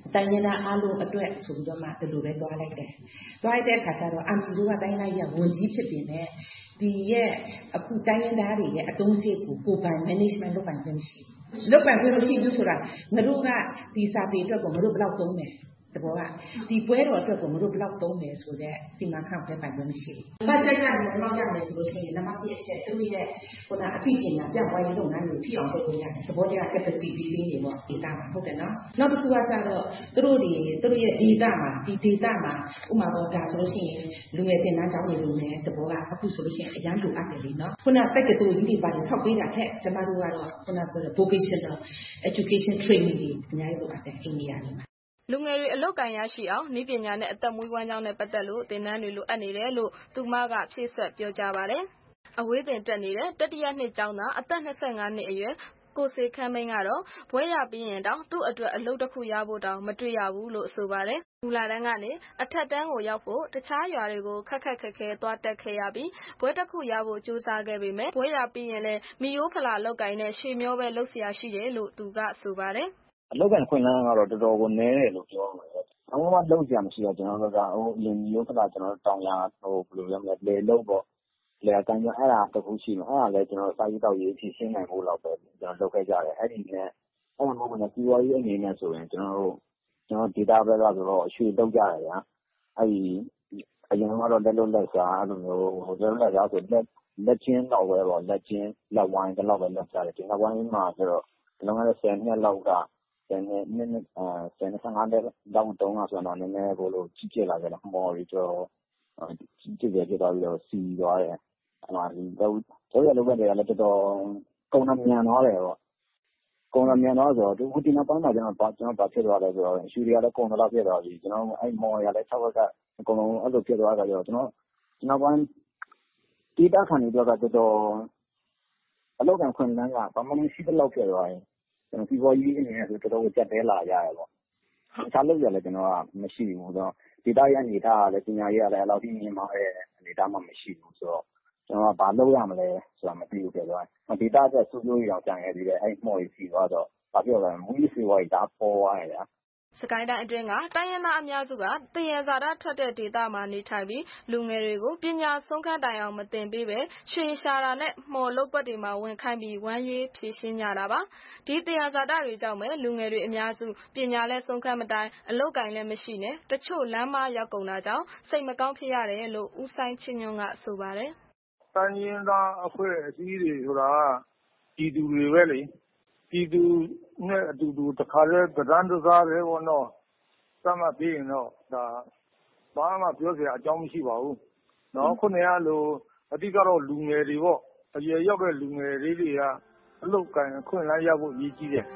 Speaker 16: တိုင်းရင်းသားအားလုံးအတွက်ဆိုပြီးတော့မှဒီလိုပဲသွားလိုက်တယ်။သွားတဲ့အခါကျတော့အန်တီတို့ကတိုင်းတိုင်းရဝန်ကြီးဖြစ်ပေမဲ့ဒီရဲ့အခုတိုင်းရင်းသားတွေရဲ့အတုံးစိတ်ကိုကိုပိုင် management လုပ်ပိုင်ခွင့်မရှိဘူး။လုပ်ပိုင်ခွင့်မရှိဘူးဆိုတာငါတို့ကဒီစာပေအတွက်ကိုငါတို့ဘယ်လောက်သုံးမယ်တဘောကဒီပွဲတော်အတွက်ကိုငါတို့ဘယ်လောက်သုံးမယ်ဆိုတဲ့စီမံခန့်ခွဲပိုင်ခွင့်မရှိဘူး။ဘာကြောင့်လဲဘယ်လောက်ရမယ်ဆိုလို့ရှိရင်နံပါတ်တစ်အချက်သူ့ရဲ့ခုနအသိပညာပြန့်ပွားရေးလုပ်ငန်းတွေဖြစ်အောင်လုပ်လို့ရတယ်။သဘောတရား capacity building တွေပေါ့ data မှာဟုတ်တယ်နော်။နောက်တစ်ခုကကျတော့သူတို့တွေသူတို့ရဲ့ data မှာဒီ data မှာဥပမာတော့ဒါဆိုလို့ရှိရင်လူငယ်တင်တန်းကျောင်းတွေလိုမယ်သဘောကအခုဆိုလို့ရှိရင်အရန်လိုအပ်တယ်လေနော်။ခုနတက်ကတူကြီးတွေပါနေဆောက်ပေးတာထက်ကျမတို့ကတော့ခုနပြောတဲ့ vocational education training တွေအများကြီးလိုအပ်တယ်အိန္ဒိယတွေမှာ
Speaker 14: လူငယ်တွေအလုပ်ကိုင်ရရှိအောင်နည်းပညာနဲ့အသက်မွေးဝမ်းကြောင်းနဲ့ပတ်သက်လို့သင်တန်းတွေလိုအပ်နေတယ်လို့သူမကဖြည့်ဆွတ်ပြောကြားပါတယ်။အဝေးသင်တက်နေတဲ့တတိယနှစ်ကျောင်းသားအသက်၂၅နှစ်အရွယ်ကိုစေခမ်းမိန်ကတော့ဘွဲရပြီးရင်တောင်သူ့အတွက်အလုပ်တစ်ခုရဖို့တောင်မတွေ့ရဘူးလို့ဆိုပါတယ်။မူလတန်းကနေအထက်တန်းကိုရောက်ဖို့တခြားရွာတွေကိုခက်ခက်ခဲခဲသွားတက်ခဲ့ရပြီးဘွဲတစ်ခုရဖို့ကြိုးစားခဲ့ပေမဲ့ဘွဲရပြီးရင်လည်းမီယိုးဖလာလောက်ကိုင်းနဲ့ရွှေမျောပဲလုပ်เสียရှိတယ်လို့သူကဆိုပါတယ်
Speaker 15: အလုပ်ကန်ခွင့်လန်းကတော့တော်တော်ကိုနည်းတယ်လို့ပြောရမှာပဲ။အမှန်မှလုံးကြမရှိတော့ကျွန်တော်တို့ကဟိုအရင်မျိုးကကျွန်တော်တို့တောင်ရဟိုဘယ်လိုပြောမလဲလေလုံးပေါ့လေအတိုင်းအဲ့ဒါတစ်ခုရှိမှာအဲ့ဒါလည်းကျွန်တော်စာရေးတောက်ရေးဖြည့်ရှင်းနိုင်ဖို့တော့ပဲကျွန်တော်လုပ်ခဲ့ကြတယ်အဲ့ဒီနဲ့အဲ့ဒါမှမဟုတ်စီးပွားရေးအနေနဲ့ဆိုရင်ကျွန်တော်တို့ကျွန်တော် data ဘက်ကဆိုတော့အရွှေလောက်ကြရတယ်ဗျာအဲ့ဒီအရင်ကတော့လက်လုံးလက်စားအဲ့လိုမျိုးဟိုလက်လုံးလက်စားဆိုလက်လက်ချင်းတော့ပဲပေါ့လက်ချင်းလက်ဝိုင်းတလောက်ပဲလက်စားတယ်ဒီလက်ဝိုင်းမှာဆိုတော့လုံးဝဆယ်နှစ်လောက်ကဆယ်နှစ်နှစ်အာဆယ်နှစ်ငါးနှစ်တောင်းတုံးဆိုတော့နည်းနည်းကိုလို့ကြီးကျယ်လာကြတော့မော်ရီကျော်ကြီးကျယ်ပြသွားပြီးတော့စီသွားတယ်အဲ့မှာဒီတော့တော့ရလုပ်တဲ့လည်းတော်တော်ကုန်နှမြန်သွားတယ်ပေါ့ကုန်နှမြန်သွားဆိုတော့ဒီဒီနောက်ပိုင်းမှာကျွန်တော်ဘာကျွန်တော်ဘာဖြစ်သွားလဲဆိုတော့ရှူရီကလည်းကုန်တော့ဖြစ်သွားပြီကျွန်တော်အဲ့မော်ရလည်း၆ဘက်ကအကုန်လုံးအဲ့လိုဖြစ်သွားကြတော့ကျွန်တော်ကျွန်တော်ပိုင်းဒီတာခံနေတော့ကတော်တော်အလောက်ကန်ခွင့်လန်းကဘာမှမရှိတဲ့လောက်ဖြစ်သွားရင်ကျွန်တော်စီပေါ်ကြီးအနေနဲ့ဆိုတော်တော်ကြက်တဲလာရရပေါ့အခြားလုပ်ရလဲကျွန်တော်ကမရှိဘူးဆိုတော့ဒေတာရအနေထားကလည်းပညာရေးကလည်းအဲ့လောက်ကြီးမြင်မာတဲ့အနေထားမှမရှိဘူးဆိုတော့ကျွန်တော်ကဘာလုပ်ရမလဲဆိုတာမသိဘူးပြသွားတယ်ဒေတာကစူးစူးရောင်ကြံခဲ့ပြီးတဲ့အဲ့မော်ကြီးစီသွားတော့ဘာပြောလဲမူကြီးစီဝိုင်းဒါပေါ်သွားတယ်ဗျာ
Speaker 14: စကိုင်းတိုင်းအတွင်းကတိုင်းရင်းသားအများစုကသယံဇာတထွက်တဲ့ဒေသမှာနေထိုင်ပြီးလူငယ်တွေကိုပညာဆုံးခန်းတိုင်အောင်မသင်ပေးပဲရွှေရှာတာနဲ့မှော်လုပ်ကွက်တွေမှာဝင်ခိုင်းပြီးဝမ်းရေးဖြည့်ရှင်းကြတာပါဒီသယံဇာတတွေကြောင့်ပဲလူငယ်တွေအများစုပညာလဲဆုံးခန်းမတိုင်အလုပ်ကိုင်လည်းမရှိနဲ့တချို့လမ်းမရောက်ကုန်တာကြောင့်စိတ်မကောင်းဖြစ်ရတယ်လို့ဦးဆိုင်ချင်းညွန့်ကဆိုပါတယ်
Speaker 9: တိုင်းရင်းသားအဖွဲ့အစည်းတွေဆိုတာပြည်သူတွေပဲလေပြည်သူနဲ့အတူတူတခါလဲကဒန်းတစားပဲပေါ့နော်စမ်းမပြီးရင်တော့ဒါဘာမှပြောစရာအကြောင်းမရှိပါဘူးနော်ခုနေရလို့အတိကတော့လူငယ်တွေပေါ့အရွယ်ရောက်တဲ့လူငယ်လေးတွေကအလုပ်ကိုင်ခွင့်လန်းရဖို့ရည်ကြီးတယ်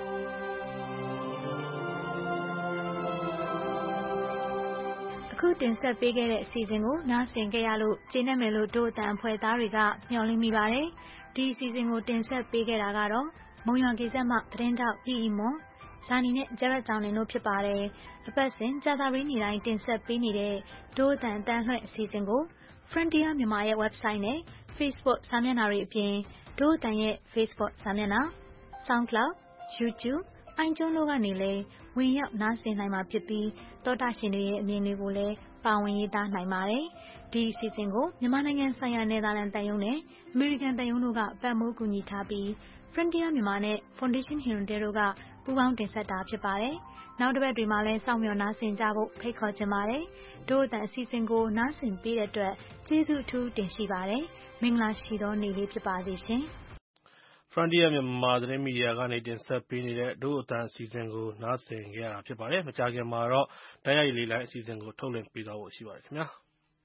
Speaker 13: အခုတင်ဆက်ပေးခဲ့တဲ့အစီအစဉ်ကိုနားဆင်ကြရလို့ကျေနပ်မယ်လို့တို့အတန်အဖွဲ့သားတွေကမျှော်လင့်မိပါတယ်ဒီအစီအစဉ်ကိုတင်ဆက်ပေးခဲ့တာကတော့မုံရွာကေဇက်မှသတင်းတောက်အီအီမွန်ဇာနီနဲ့ကျရက်တောင်လင်းတို့ဖြစ်ပါတယ်အပတ်စဉ်ကြာသပတေးနေ့တိုင်းတင်ဆက်ပေးနေတဲ့တို့အတန်အတန်းလွှင့်အစီအစဉ်ကို Frontier မြန်မာရဲ့ website နဲ့ Facebook စာမျက်နှာတွေအပြင်တို့အတန်ရဲ့ Facebook စာမျက်နှာ SoundCloud YouTube iTunes တို့ကနေလည်းဝင်ရောက်နားဆင်နိုင်မှာဖြစ်ပြီးသောတာရှင်တွေရဲ့အမြင်တွေကိုလည်းပါဝင်ရေးသားနိုင်ပါတယ်ဒီအစီအစဉ်ကိုမြန်မာနိုင်ငံဆိုင်ရာနယ်သာလန်တန်ယုံနဲ့ American တန်ယုံတို့ကပံ့ပိုးကူညီထားပြီး Frontier မြန်မာနဲ့ Foundation Hirondale တို့ကပူးပေါင်းတင်ဆက်တာဖြစ်ပါတယ်။နောက်တစ်ပတ်တွေမှာလည်းစောင့်မျှော်နားဆင်ကြဖို့ဖိတ်ခေါ်ချင်ပါတယ်။တို့အတန်အစီအစဉ်ကိုနားဆင်ပေးတဲ့အတွက်ကျေးဇူးအထူးတင်ရှိပါတယ်။မင်္ဂလာရှိသောနေ့လေးဖြစ်ပါစေရှင်။
Speaker 2: Frontier မြန်မာသတင်းမီဒီယာကနေတင်ဆက်ပေးနေတဲ့တို့အတန်အစီအစဉ်ကိုနားဆင်ကြရတာဖြစ်ပါတယ်။မကြာခင်မှာတော့တိုက်ရိုက်လေးလိုင်းအစီအစဉ်ကိုထုတ်လွှင့်ပေးသွားဖို့ရှိပါတယ်ခင်ဗျာ။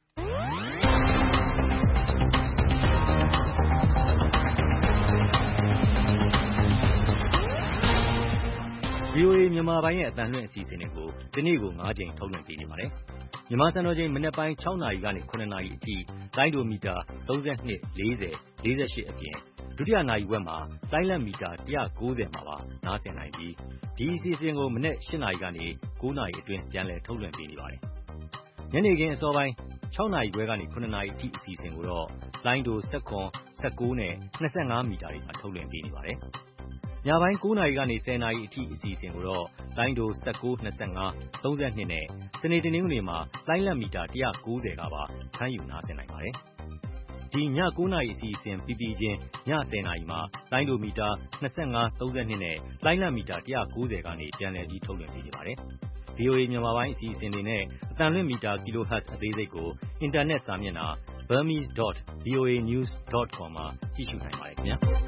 Speaker 6: ဗွီအိုအေမြန်မာပိုင်းရဲ့အသံလွှင့်အစီအစဉ်တွေကိုဒီနေ့ကို၅ကြိမ်ထုတ်လွှင့်ပေးနေပါတယ်။မြန်မာစံတော်ချိန်မနက်ပိုင်း၆နာရီကနေ၇နာရီအထိလိုင်းဒိုမီတာ၃၂ ၄၀ ၄၈အပြင်ဒုတိယနာရီဝက်မှာလိုင်းလက်မီတာ၁၉၀မှာပါနားဆင်နိုင်ပြီးဒီအစီအစဉ်ကိုမနက်၈နာရီကနေ၉နာရီအတွင်းပြန်လည်ထုတ်လွှင့်ပေးနေပါတယ်။ညနေခင်းအစောပိုင်း၆နာရီခွဲကနေ၇နာရီအထိအစီအစဉ်ကိုတော့လိုင်းဒို၁၇ ၁၉နဲ့၂၅မီတာတွေမှာထုတ်လွှင့်ပေးနေပါတယ်။ညပိုင်းကိုးနာရီကနေဆယ်နာရီအထိအစီအစဉ်ကိုတော့လိုင်းဒို၁၉ ၂၅ ၃၂နဲ့စနေတနင်္ဂနွေမှာလိုင်းလတ်မီတာ၁၉၀ကပါဖမ်းယူနားဆင်နိုင်ပါတယ်။ဒီညကိုးနာရီအစီအစဉ်ပြီးပြီးချင်းညဆယ်နာရီမှာလိုင်းဒိုမီတာ၂၅ ၃၂နဲ့လိုင်းလတ်မီတာ၁၉၀ကနေပြန်လည်ပြီးထုတ်လွှင့်ပေးနေပါတယ်။ဗွီအိုအေ မြန်မာပိုင်းအစီအစဉ်တွေနဲ့အသံလွှင့်မီတာ kilohertz အသေးစိတ်ကိုအင်တာနက်စာမျက်နှာ burmese dot voa news dot com မှာကြည့်ရှုနိုင်ပါတယ်ခင်ဗျာ။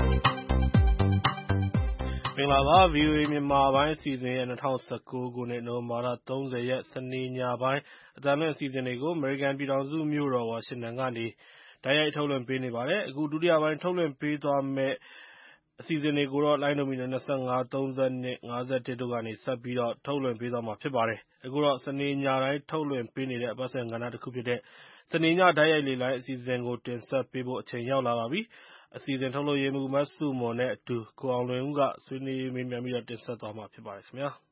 Speaker 2: မင်္ဂလာပါ ဗွီအိုအေ မြန်မာပိုင်းအစီအစဉ်ရဲ့၂၀၁၉ခုနှစ်နိုဝင်ဘာလ၃၀ရက်စနေညပိုင်းအသံလွှင့်အစီအစဉ်တွေကိုအမေရိကန်ပြည်ထောင်စုမြို့တော်ဝါရှင်တန်ကနေတိုက်ရိုက်ထုတ်လွှင့်ပေးနေပါတယ်။အခုဒုတိယပိုင်းထုတ်လွှင့်ပေးသွားမယ့်အစီအစဉ်တွေကိုတော့လိုင်းဒိုမီတာ၂၅ ၃၂ ၅၁တို့ကနေဆက်ပြီးတော့ထုတ်လွှင့်ပေးသွားမှာဖြစ်ပါတယ်။အခုတော့စနေညတိုင်းထုတ်လွှင့်ပေးနေတဲ့အပတ်စဉ်ကဏ္ဍတစ်ခုဖြစ်တဲ့စနေညတိုက်ရိုက်လေလိုင်းအစီအစဉ်ကိုတင်ဆက်ပေးဖို့အချိန်ရောက်လာပါပြီ။အစီအစဉ်ထုတ်လုပ်ရေးမှူးမဆုမွန်နဲ့အတူကိုအောင်လွင်ဦးကဆွေးနွေးမေးမြန်းပြီးတော့တင်ဆက်သွားမှာဖြစ်ပါတယ်ခင်ဗျာ။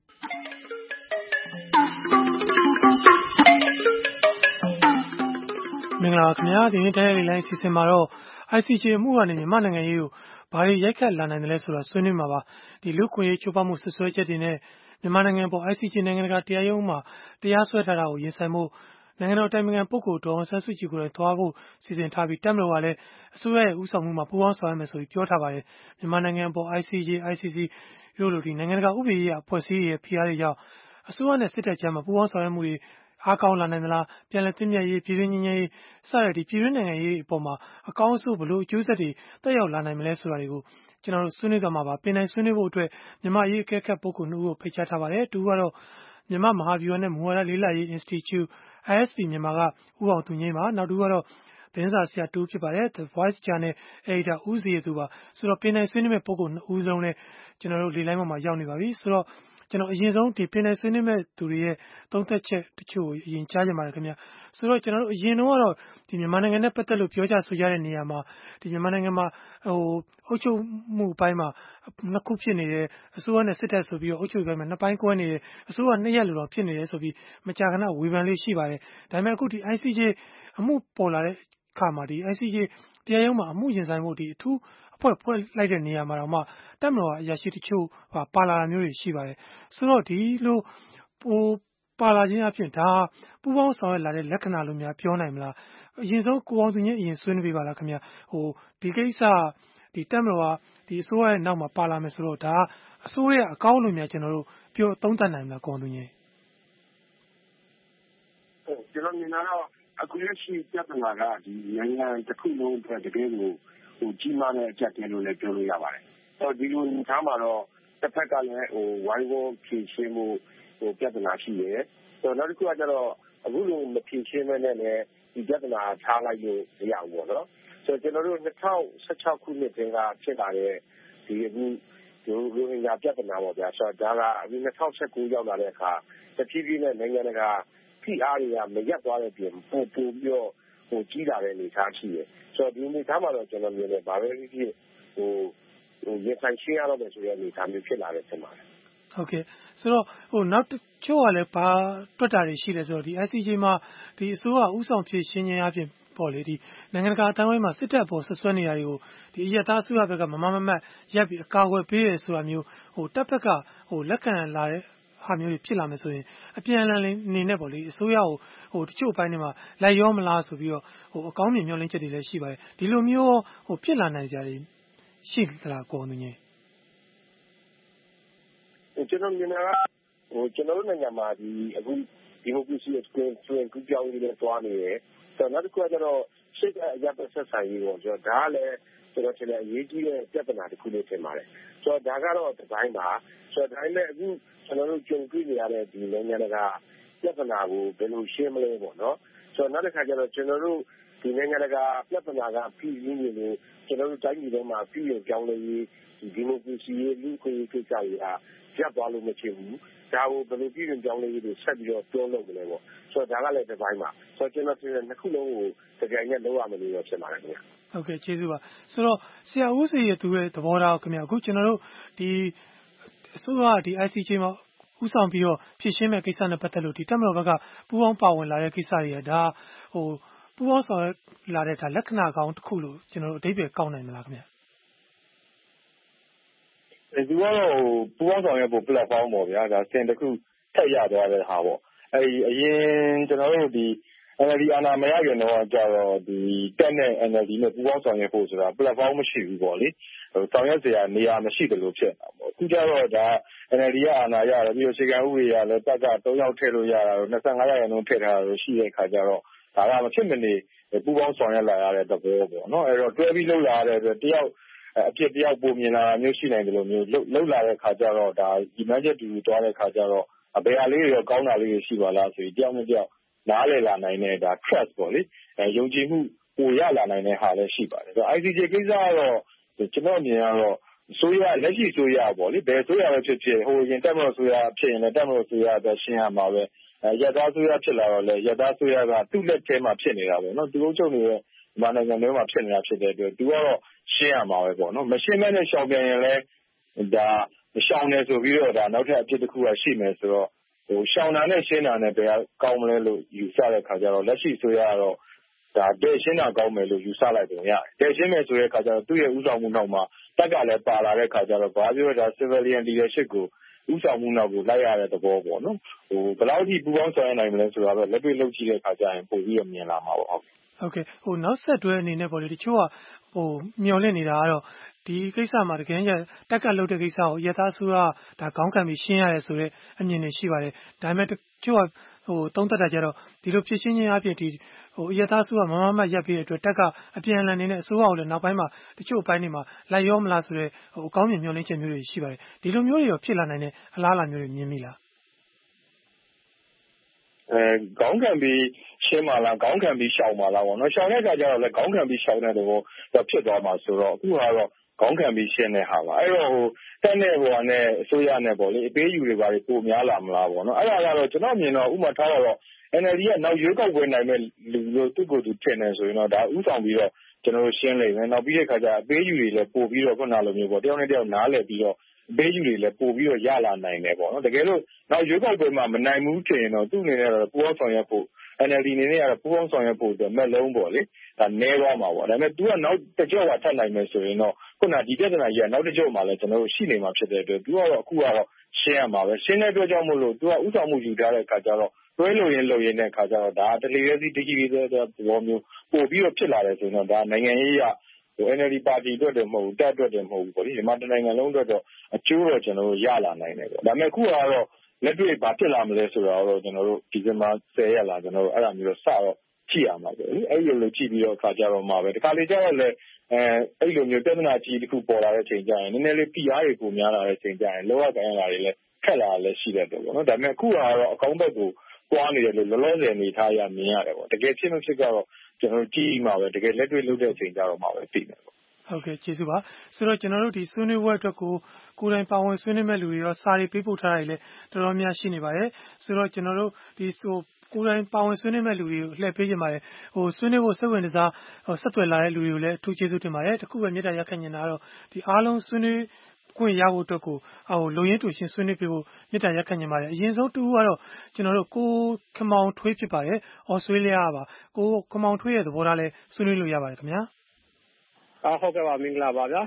Speaker 17: မင်္ဂလာပါခင်ဗျာဒီနေ့တိုက်ရိုက်လေလိုင်းအစီအစဉ်မှာတော့ I C J အမှုကနေမြန်မာနိုင်ငံရေးကိုဘာတွေရိုက်ခတ်လာနိုင်တယ်လဲဆိုတာဆွေးနွေးမှာပါဒီလူခွင့်ရေးချိုးဖောက်မှုဆွဆွဲချက်တွေနဲ့မြန်မာနိုင်ငံပေါ် I C J နိုင်ငံတကာတရားရုံးမှာတရားစွဲထားတာကိုရင်ဆိုင်မှုနိုင်ငံတော်တိုင်ပင်ခံပုဂ္ဂိုလ်ဒေါ်အောင်ဆန်းစုကြည်ကိုယ်တိုင်သွားဖို့စီစဉ်ထားပြီးတပ်မတော်ကလည်းအစိုးရရဲ့ဦးဆောင်မှုမှာပူးပေါင်းဆောင်ရွက်မယ်ဆိုပြီးပြောထားပါတယ်မြန်မာနိုင်ငံပေါ် I C J I C C တို့လိုဒီနိုင်ငံတကာဥပဒေရေးအဖွဲ့အစည်းရဲ့ဖိအားတွေကြောင့်အစိုးရနဲ့စစ်တပ်ကြားမှာပူးပေါင်းဆောင်ရွက်မှုတွေအားကောင်းလာနိုင်သလားပြန်လည်သင့်မြတ်ရေးပြည်တွင်းငြိမ်းချမ်းရေးစတဲ့ဒီပြည်တွင်းနိုင်ငံရေးအပေါ်မှာအကောင်းအဆိုးဘလို့အကျိုးဆက်တွေတက်ရောက်လာနိုင်မလဲဆိုတာတွေကိုကျွန်တော်တို့ဆွေးနွေးသွားမှာပါပင်တိုင်းဆွေးနွေးဖို့အတွက်မြန်မာရေးအကဲခတ်ပုဂ္ဂိုလ်နှစ်ဦးကိုဖိတ်ကြားထားပါတယ်တူကတော့မြန်မာမဟာဗျူဟာနဲ့မူဝါဒလေးလာရေး Institute I S P မြန်မာကဦးအောင်သူငိမ့်ပါနောက်တူကတော့သတင်းစာဆရာတူဖြစ်ပါတယ် The Voice Channel Editor ဦးစီရသူပါဆိုတော့ပင်တိုင်းဆွေးနွေးမဲ့ပုဂ္ဂိုလ်နှစ်ဦးလုံးလည်းကျွန်တော်တို့လေလိုင်းပေါ်မှာရောက်နေပါပြီဆိုတော့ကျွန်တော်အရင်ဆုံးဒီပင်တိုင်းဆွေးနွေးမဲ့သူတွေရဲ့သုံးသက်ချက်တချို့အရင်ကြားကြပါရခင်ဗျာဆိုတော့ကျွန်တော်တို့အရင်တော့ကတော့ဒီမြန်မာနိုင်ငံနဲ့ပတ်သက်လို့ပြောကြဆိုကြတဲ့နေရာမှာဒီမြန်မာနိုင်ငံမှာဟိုအုပ်ချုပ်မှုအပိုင်းမှာနှစ်ခုဖြစ်နေတယ်အစိုးရနဲ့စစ်တပ်ဆိုပြီးတော့အုပ်ချုပ်ရေးပိုင်းမှာနှစ်ပိုင်းကွဲနေတယ်အစိုးရနှစ်ရက်လို့တော့ဖြစ်နေတယ်ဆိုပြီးမကြာခဏဝေဖန်လေးရှိပါတယ်ဒါပေမဲ့အခုဒီ I C J အမှုပေါ်လာတဲ့အခါမှာဒီ I C J တရားရုံးမှာအမှုရင်ဆိုင်မှုဒီအထူးအဖွဲ့ဖွဲ့လိုက်တဲ့နေရာမှာတော့မှတက်မတော်အရာရှိတချို့ပါလာတာမျိုးတွေရှိပါတယ်ဆိုတော့ဒီလိုဟိုပါလာခြင်းအဖြစ်ဒါပူပေါင်းဆောင်ရွက်လာတဲ့လက္ခဏာလို့များပြောနိုင်မလားအရင်ဆုံးကိုအောင်သူချင်းအရင်ဆွေးနွေးပေးပါလားခင်ဗျဟိုဒီကိစ္စဒီတက်မတော်ကဒီအစိုးရရဲ့နောက်မှာပါလာမယ်ဆိုတော့ဒါအစိုးရအကောင်းလို့များကျွန်တော်တို့ပြောသုံးသပ်နိုင်မလားကိုအောင်သူချင်း
Speaker 18: ကျွန်တော်မြင်တာတော့အခုလက်ရှိပြဿနာကဒီနိုင်ငံတစ်ခုလုံးအတွက်တကယ်ကိုဟိုကြီးမားတဲ့အချက်တည်းလို့လည်းပြောလို့ရပါတယ်။တော့ဒီလိုထားမှာတော့တစ်ဖက်ကလည်းဟိုဝိုင်းဝန်းဖြည့်ရှင်းမှုဟိုပြဿနာရှိတယ်။ဆိုတော့နောက်တစ်ခုကကျတော့အခုလိုမဖြည့်ရှင်းမဲနဲ့လည်းဒီပြဿနာထားလိုက်လို့မရဘူးပေါ့နော်။ဆိုတော့ကျွန်တော်တို့၂၀၁၆ခုနှစ်တည်းကဖြစ်လာတဲ့ဒီအခုဒီလိုအင်္ဂါပြဿနာပေါ့ဗျာ။ဆိုတော့ဒါကအခု၂၀၁၉ရောက်လာတဲ့အခါတဖြည်းဖြည်းနဲ့နိုင်ငံတကာဖိအားတွေကမရက်သွားတဲ့ပြင်ပို့ပို့ပြီးတော့ဟိုကြီးလာတဲ့အနေအထားရှိတယ်ဆိုတော့ဒီအနေအထားမှာတော့ကျွန်တော်မြင်တယ်ဘာပဲဖြစ်ဖြစ်ဟိုဟိုရင်ဆိုင်ရှင်းရတော့မယ်ဆိုတဲ့အနေအထားမျိုးဖြစ်လာတယ်ထင်ပါတယ်
Speaker 17: ဟုတ်ကဲ့ဆိုတော့ဟိုနောက်တစ်ချို့ကလည်းဘာတွက်တာတွေရှိတယ်ဆိုတော့ဒီ I C J မှာဒီအစိုးရဥဆောင်ဖြည့်ရှင်းခြင်းအပြင်ပေါ့လေဒီနိုင်ငံတကာအတိုင်းအဝိုင်းမှာစစ်တပ်ပေါ်ဆွဆွဲနေရတွေကိုဒီအရတားအစိုးရဘက်ကမမမမတ်ရပ်ပြီးအကာအကွယ်ပေးရဆိုတာမျိုးဟိုတပ်ဘက်ကဟိုလက်ခံလာတဲ့ဟာမျိုးတွေဖြစ်လာမယ်ဆိုရင်အပြန်အလှန်နေနဲ့ပေါ့လေအစိုးရကိုဟိုတချို့အပိုင်းတွေမှာလိုက်ရောမလားဆိုပြီးတော့ဟိုအကောင်းမြင်မျှော်လင့်ချက်တွေလည်းရှိပါတယ်ဒီလိုမျိုးဟိုဖြစ်လာနိုင်ကြတယ်ရှိသလားကိုအောင်သူကြီး
Speaker 18: ကျွန်တော်မြင်တာကဟိုကျွန်တော်တို့နိုင်ငံမှာဒီအခုဒီမိုကရေစီအသွင်သွင်ကူးပြောင်းရေးတွေတွားနေတယ်ဆိုတော့နောက်တစ်ခုကကျတော့စိတ်အရပတ်ဆက်ဆံရေးပေါ့ဆိုတော့ဒါကလည်းကျွန်တော်ထင်တယ်အရေးကြီးတဲ့ပြဿနာတစ်ခုလို့ထင်ပါတယ်ဆိုတော့ဒါကတော့ဒီပိုင်းပါဆိုတော့ဒါပေမဲ့အခုကျွန်တော်တို့ကြုံတွေ့နေရတဲ့ဒီနိုင်ငံတကာပြဿနာကိုဘယ်လိုရှင်းမလဲပေါ့နော်ဆိုတော့နောက်တစ်ခါကျတော့ကျွန်တော်တို့ဒီနိုင်ငံတကာပြဿနာကပြည်ရင်းနေလို့ကျွန်တော်တို့တိုင်းပြည်ထဲမှာပြည်ရင်ပြောင်းလဲရေးဒီဒီမိုကရေစီရေးလူ့ခွင့်ရေးကိစ္စတွေကရပ်သွားလို့မဖြစ်ဘူးဒါကိုဘယ်လိုပြည်ရင်ပြောင်းလဲရေးတွေဆက်ပြီးတော့ပြောလို့မလဲပေါ့ဆိုတော့ဒါကလည်းဒီပိုင်းပါဆိုတော့ကျွန်တော်ဒီနှစ်ခုလုံးကိုတကယ်နဲ့လုပ်ရမယ်လို့ပြောချင်ပါတယ်ခင်ဗျာ
Speaker 17: ဟုတ်ကဲ့ကျေးဇူးပါဆိုတော့ဆရာဦးစီရဲ့သူရဲ့သဘောထားခင်ဗျာအခုကျွန်တော်တို့ဒီအစိုးရဒီ I C J မှာဥဆောင်ပြီးတော့ဖြည့်ရှင်းမဲ့ကိစ္စနဲ့ပတ်သက်လို့ဒီတက်မတော်ဘက်ကပူးပေါင်းပါဝင်လာတဲ့ကိစ္စတွေကဒါဟိုပူးပေါင်းဆောင်လာတဲ့ဒါလက္ခဏာကောင်းတစ်ခုလို့ကျွန်တော်တို့အဓိပ္ပာယ်ကောင်းနိုင်မလားခင်ဗျာ
Speaker 19: သူကတော့ပူးပေါင်းဆောင်ရွက်ဖို့ platform ပေါ့ဗျာဒါစင်တစ်ခုထက်ရသွားတဲ့ဟာပေါ့အဲဒီအရင်ကျွန်တော်တို့ဒီ N L D အာဏာမရခင်တော့ကြတော့ဒီတက်နဲ့ N L D နဲ့ပူးပေါင်းဆောင်ရွက်ဖို့ဆိုတာ platform မရှိဘူးပေါ့လေဆောင်ရွက်စရာနေရာမရှိတယ်လို့ဖြစ်နေတာပေါ့အခုကျတော့ဒါ N L D ကအာဏာရတယ်ပြီးတော့အခြေခံဥပဒေရလည်းတက်ကသုံးယောက်ထည့်လို့ရတာတော့၂၅ရာခိုင်နှုန်းထည့်ထားတာလို့ရှိတဲ့အခါကျတော့ဒါကမဖြစ်မနေပူးပေါင်းဆောင်ရွက်လာရတဲ့သဘောပေါ့နော်အဲ့တော့တွဲပြီးလှုပ်လာရတဲ့အတွက်တယောက်အဖြစ်တယောက်ပုံမြင်လာတာမျိုးရှိနိုင်တယ်လို့မျိုးလှုပ်လာတဲ့အခါကျတော့ဒါဒီမှန်ချက်တူသွားတဲ့အခါကျတော့ဘယ်ဟာလေးတွေရောကောင်းတာလေးတွေရှိပါလားဆိုပြီးတယောက်နဲ့တယောက်နားလည်လာနိုင်တဲ့ဒါ trust ပေါ့လေအဲယုံကြည်မှုပိုရလာနိုင်တဲ့ဟာလည်းရှိပါတယ်ဆိုတော့ I C J ကိစ္စကတော့ကျွန်တော်မြင်ရတော့ဆိုရလက်ရှိဆိုရပေါ့လေဘယ်ဆိုရပဲဖြစ်ဖြစ်ဟိုရင်တက်မလို့ဆိုရဖြစ်ရင်လည်းတက်မလို့ဆိုရတော့ရှင်းရမှာပဲအဲရသားဆိုရဖြစ်လာတော့လေရသားဆိုရကသူ့လက်ထဲမှာဖြစ်နေတာပေါ့နော်သူတို့ချုပ်နေတဲ့မြန်မာနိုင်ငံထဲမှာဖြစ်နေတာဖြစ်တဲ့အတွက်သူကတော့ရှင်းရမှာပဲပေါ့နော်မရှင်းမဲနဲ့ရှောင်ပြန်ရင်လည်းဒါရှောင်နေဆိုပြီးတော့ဒါနောက်ထပ်အဖြစ်တစ်ခုကရှိမယ်ဆိုတော့ဟိုရှောင်တာနဲ့ရှင်းတာနဲ့ဘယ်ကောင်းမလဲလို့ယူဆတဲ့ခါကျတော့လက်ရှိဆိုရတော့ဒါတဲ့ရှင်းတာကောင်းမယ်လို့ယူဆလိုက်ပုံရတယ်တဲ့ရှင်းမယ်ဆိုတဲ့ခါကျတော့သူ့ရဲ့ဥဆောင်မှုနောက်မှာတက်ကလည်းပါလာတဲ့ခါကျတော့ဘာပြောဒါ civilian leadership ကိုဥဆောင်မှုနောက်ကိုလိုက်ရတဲ့သဘောပေါ့နော်ဟိုဘယ်လောက်ထိပူပေါင်းဆောင်ရနိုင်မလဲဆိုတော့လက်တွေ့လုပ်ကြည့်တဲ့ခါကျရင်ပို့ပြီးတော့မြင်လာမှာပေါ့ဟုတ်
Speaker 17: ဟုတ်ကဲ့ဟိုနောက်ဆက်တွဲအနေနဲ့ပေါ့လေတချို့ကဟိုမျောလင့်နေတာကတော့ဒီကိစ္စမှာတကယ်ကြီးတက်ကလုတ်တဲ့ကိစ္စကိုရသားစုကဒါခေါင်းခံပြီးရှင်းရတယ်ဆိုတော့အမြင်တွေရှိပါတယ်ဒါပေမဲ့တချို့ကဟိုသုံးသက်တာကြတော့ဒီလိုဖြစ်ရှင်းခြင်းအပြင်ဒီဟိုရသားစုကမမမတ်ရက်ပြီးတဲ့အတွက်တက်ကအပြန်အလှန်နေနဲ့အစိုးရကိုလည်းနောက်ပိုင်းမှာတချို့အပိုင်းတွေမှာလိုက်ရောမလားဆိုတော့ဟိုအကောင်းမြင်မျောလင့်ချက်မျိုးတွေရှိပါတယ်ဒီလိုမျိုးတွေရောဖြစ်လာနိုင်တဲ့အလားအလာမျိုးတွေမြင်မိလား
Speaker 19: အဲခေါင်းခံပြီးရှင်းပါလားခေါင်းခံပြီးရှောင်ပါလားပေါ့နော်ရှောင်တဲ့အခါကျတော့လည်းခေါင်းခံပြီးရှောင်တဲ့သဘောဖြစ်သွားမှာဆိုတော့အခုကတော့ခေါင်းခံပြီးရှင်းတဲ့ဟာပါအဲ့တော့ဟိုတက်တဲ့ဟိုနဲ့အစိုးရနဲ့ပေါ့လေအပေးယူတွေပါပိုများလာမလားပေါ့နော်အဲ့ဒါကတော့ကျွန်တော်မြင်တော့ဥမာထားတော့ N L D ကနောက်ရွေးကောက်ပွဲနိုင်မဲ့လူလို့သူ့ကိုယ်သူထင်နေဆိုရင်တော့ဒါဥဆောင်ပြီးတော့ကျွန်တော်ရှင်းလိမ့်မယ်နောက်ပြီးတဲ့အခါကျအပေးယူတွေလည်းပို့ပြီးတော့ခုနလိုမျိုးပေါ့တယောက်နဲ့တယောက်နားလည်ပြီးတော့အပေးယူတွေလည်းပို့ပြီးတော့ရလာနိုင်တယ်ပေါ့နော်တကယ်လို့နောက်ရွေးကောက်ပွဲမှာမနိုင်ဘူးထင်ရင်တော့သူ့အနေနဲ့တော့ပူအောင်ဆောင်ရွက်ဖို့ N L D အနေနဲ့ကတော့ပူအောင်ဆောင်ရွက်ဖို့အတွက်မဲ့လုံးပေါ့လေဒါနဲသွားမှာပေါ့ဒါပေမဲ့ तू ကနောက်တစ်ကြော့ကထပ်နိုင်မယ်ဆိုရင်တော့ခုနဒီပြဿနာကြီးကနောက်တစ်ကြော့မှလည်းကျွန်တော်တို့ရှိနေမှာဖြစ်တဲ့အတွက် तू ကတော့အခုကတော့ရှင်းရမှာပဲရှင်းတဲ့အတွက်ကြောင့်မို့လို့ तू ကဥဆောင်မှုယူထားတဲ့အခါကျတော့တွဲလို့ရင်လို့ရင်တဲ့အခါကျတော့ဒါတလေရဲစီတကြီးကြီးတဲ့သဘောမျိုးပို့ပြီးတော့ဖြစ်လာတယ်ဆိုရင်တော့ဒါနိုင်ငံရေးရဟို N L D ပါတီအတွက်တည်းမဟုတ်ဘူးတက်အတွက်တည်းမဟုတ်ဘူးပေါ့လေဒီမှာတနိုင်ငံလုံးအတွက်တော့အကျိုးတော့ကျွန်တော်တို့ရလာနိုင်တယ်ပေါ့ဒါပေမဲ့အခုကတော့လက်တွေ့ဘာဖြစ်လာမလဲဆိုတာတော့ကျွန်တော်တို့ဒီဇင်ဘာဆယ်ရက်လာကျွန်တော်တို့အဲ့ဒါမျိုးတော့စတော့ကြည့်ရမှာပဲအဲ့လိုလိုကြည့်ပြီးတော့အခါကြတော့မှာပဲဒီခါလေးကျတော့လေအဲအဲ့လိုမျိုးပြဿနာကြီးတစ်ခုပေါ်လာတဲ့ချိန်ကျရင်နည်းနည်းလေးပြားတွေပုံများလာတဲ့ချိန်ကျရင်လောကကိုင်းလာတွေလည်းခက်လာလည်းရှိတယ်ပေါ့နော်ဒါပေမဲ့အခုကတော့အကောင်းဘက်ကိုပွားနေတယ်လို့လောလောဆယ်အနေထားရမြင်ရတယ်ပေါ့တကယ်ဖြစ်မဖြစ်ကတော့ကျွန်တော်တို့ကြည့်မှာပဲတကယ်လက်တွေ့လုပ်တဲ့အချိန်ကျတော့မှာပဲသိမယ်ပေါ့
Speaker 17: ဟုတ်ကဲ့ကျေးဇူးပါဆိုတော့ကျွန်တော်တို့ဒီဆွေးနွေးပွဲအတွက်ကိုကိုယ်တိုင်ပါဝင်ဆွေးနွေးမဲ့လူတွေရောစာတွေပေးပို့ထားတာတွေလည်းတော်တော်များရှိနေပါတယ်ဆိုတော့ကျွန်တော်တို့ဒီဟိုကိုယ်တိုင်ပါဝင်ဆွေးနွေးမဲ့လူတွေကိုလှည့်ပေးကြပါတယ်ဟိုဆွေးနွေးဖို့စိတ်ဝင်စားဆက်သွယ်လာတဲ့လူတွေကိုလည်းအထူးကျေးဇူးတင်ပါတယ်တခုပဲမြေတားရက်ခန့်နေတာတော့ဒီအားလုံးဆွေးနွေးခွင့်ရဖို့အတွက်ကိုဟိုလုံရင်းတူရှင်ဆွေးနွေးပေးဖို့မြေတားရက်ခန့်နေပါတယ်အရင်ဆုံးတူကတော့ကျွန်တော်တို့ကိုခမောင်ထွေးဖြစ်ပါတယ်ဩစတြေးလျပါကိုခမောင်ထွေးရဲ့သဘောထားလဲဆွေးနွေးလို့ရပါတယ်ခင်ဗျာ
Speaker 20: အာဟုတ်ကဲ့ပါမင်္ဂလာပါဗျာ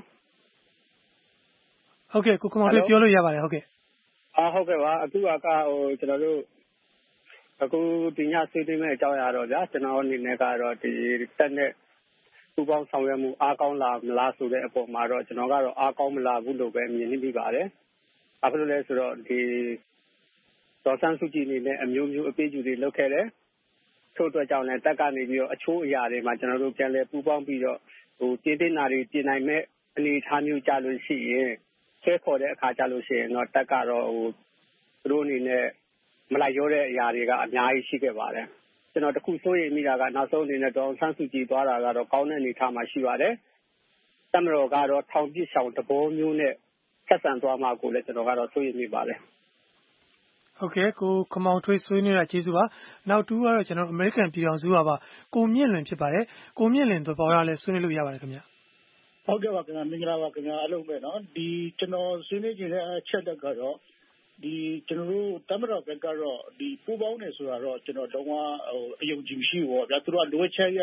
Speaker 17: ဟုတ်ကဲ့ကိုခမောင်ထွေးပြောလို့ရပါတယ်ဟုတ်ကဲ့
Speaker 20: အာဟုတ်ကဲ့ပါအခုကဟိုကျွန်တော်တို့အခုဒီညဆွေးနွေးမဲ့အကြောင်းအရာတော့ဗျာကျွန်တော်အနေနဲ့ကတော့ဒီတက်နဲ့ပူပေါင်းဆောင်ရွက်မှုအားကောင်းလာမလားဆိုတဲ့အပေါ်မှာတော့ကျွန်တော်ကတော့အားကောင်းမလားဘူးလို့ပဲမြင်နေမိပါတယ်။ဘာဖြစ်လို့လဲဆိုတော့ဒီဒေါ်ဆန်းစုကြည်အနေနဲ့အမျိုးမျိုးအပေးအယူတွေလုပ်ခဲ့တယ်။ထို့အတွက်ကြောင့်လည်းတက်ကနေပြီးတော့အချိုးအရာတွေမှာကျွန်တော်တို့ပြန်လဲပူပေါင်းပြီးတော့ဟိုတင်းတင်းနာတွေပြင်နိုင်မဲ့အနေအထားမျိုးကြလို့ရှိရင်ဆဲခေါ်တဲ့အခါကြလို့ရှိရင်တော့တက်ကတော့ဟိုသူတို့အနေနဲ့မလိုက်ရောတဲ့အရာတွေကအများကြီးရှိခဲ့ပါတယ်။ကျွန်တော်တခုစိုးရိမ်မိတာကနောက်ဆုံးအနေနဲ့ဒေါ်ဆန်းစုကြည်သွားတာကတော့ကောင်းတဲ့အနေအထားမှာရှိပါတယ်။တမတော်ကတော့ထောင်ပစ်ဆောင်တဘောမျိုးနဲ့ဆက်ဆံသွားမှာကိုလည်းကျွန်တော်ကတော့စိုးရိမ်မိပါတယ်
Speaker 17: ။ဟုတ်ကဲ့ကိုခမောင်ထွေးဆွေးနွေးတာကျေးဇူးပါ။နောက်တူကတော့ကျွန်တော်အမေရိကန်ပြည်ထောင်စုကပါကိုမြင့်လွင်ဖြစ်ပါတယ်။ကိုမြင့်လွင်သဘောထားလဲဆွေးနွေးလို့ရပါတယ်ခင်ဗျ
Speaker 21: ။ဟုတ်ကဲ့ပါခင်ဗျာမင်္ဂလာပါခင်ဗျာအလုံးပဲနော်။ဒီကျွန်တော်ဆွေးနွေးခြင်းတဲ့အချက်တက်ကတော့ဒီကျွန်တော်တို့တမတော်ဘက်ကတော့ဒီပူပေါင်းနေဆိုတာတော့ကျွန်တော်တော့ဟိုအယုံကြည်မရှိဘူးပေါ့ဗျာသူတို့ကလိုချက်ရ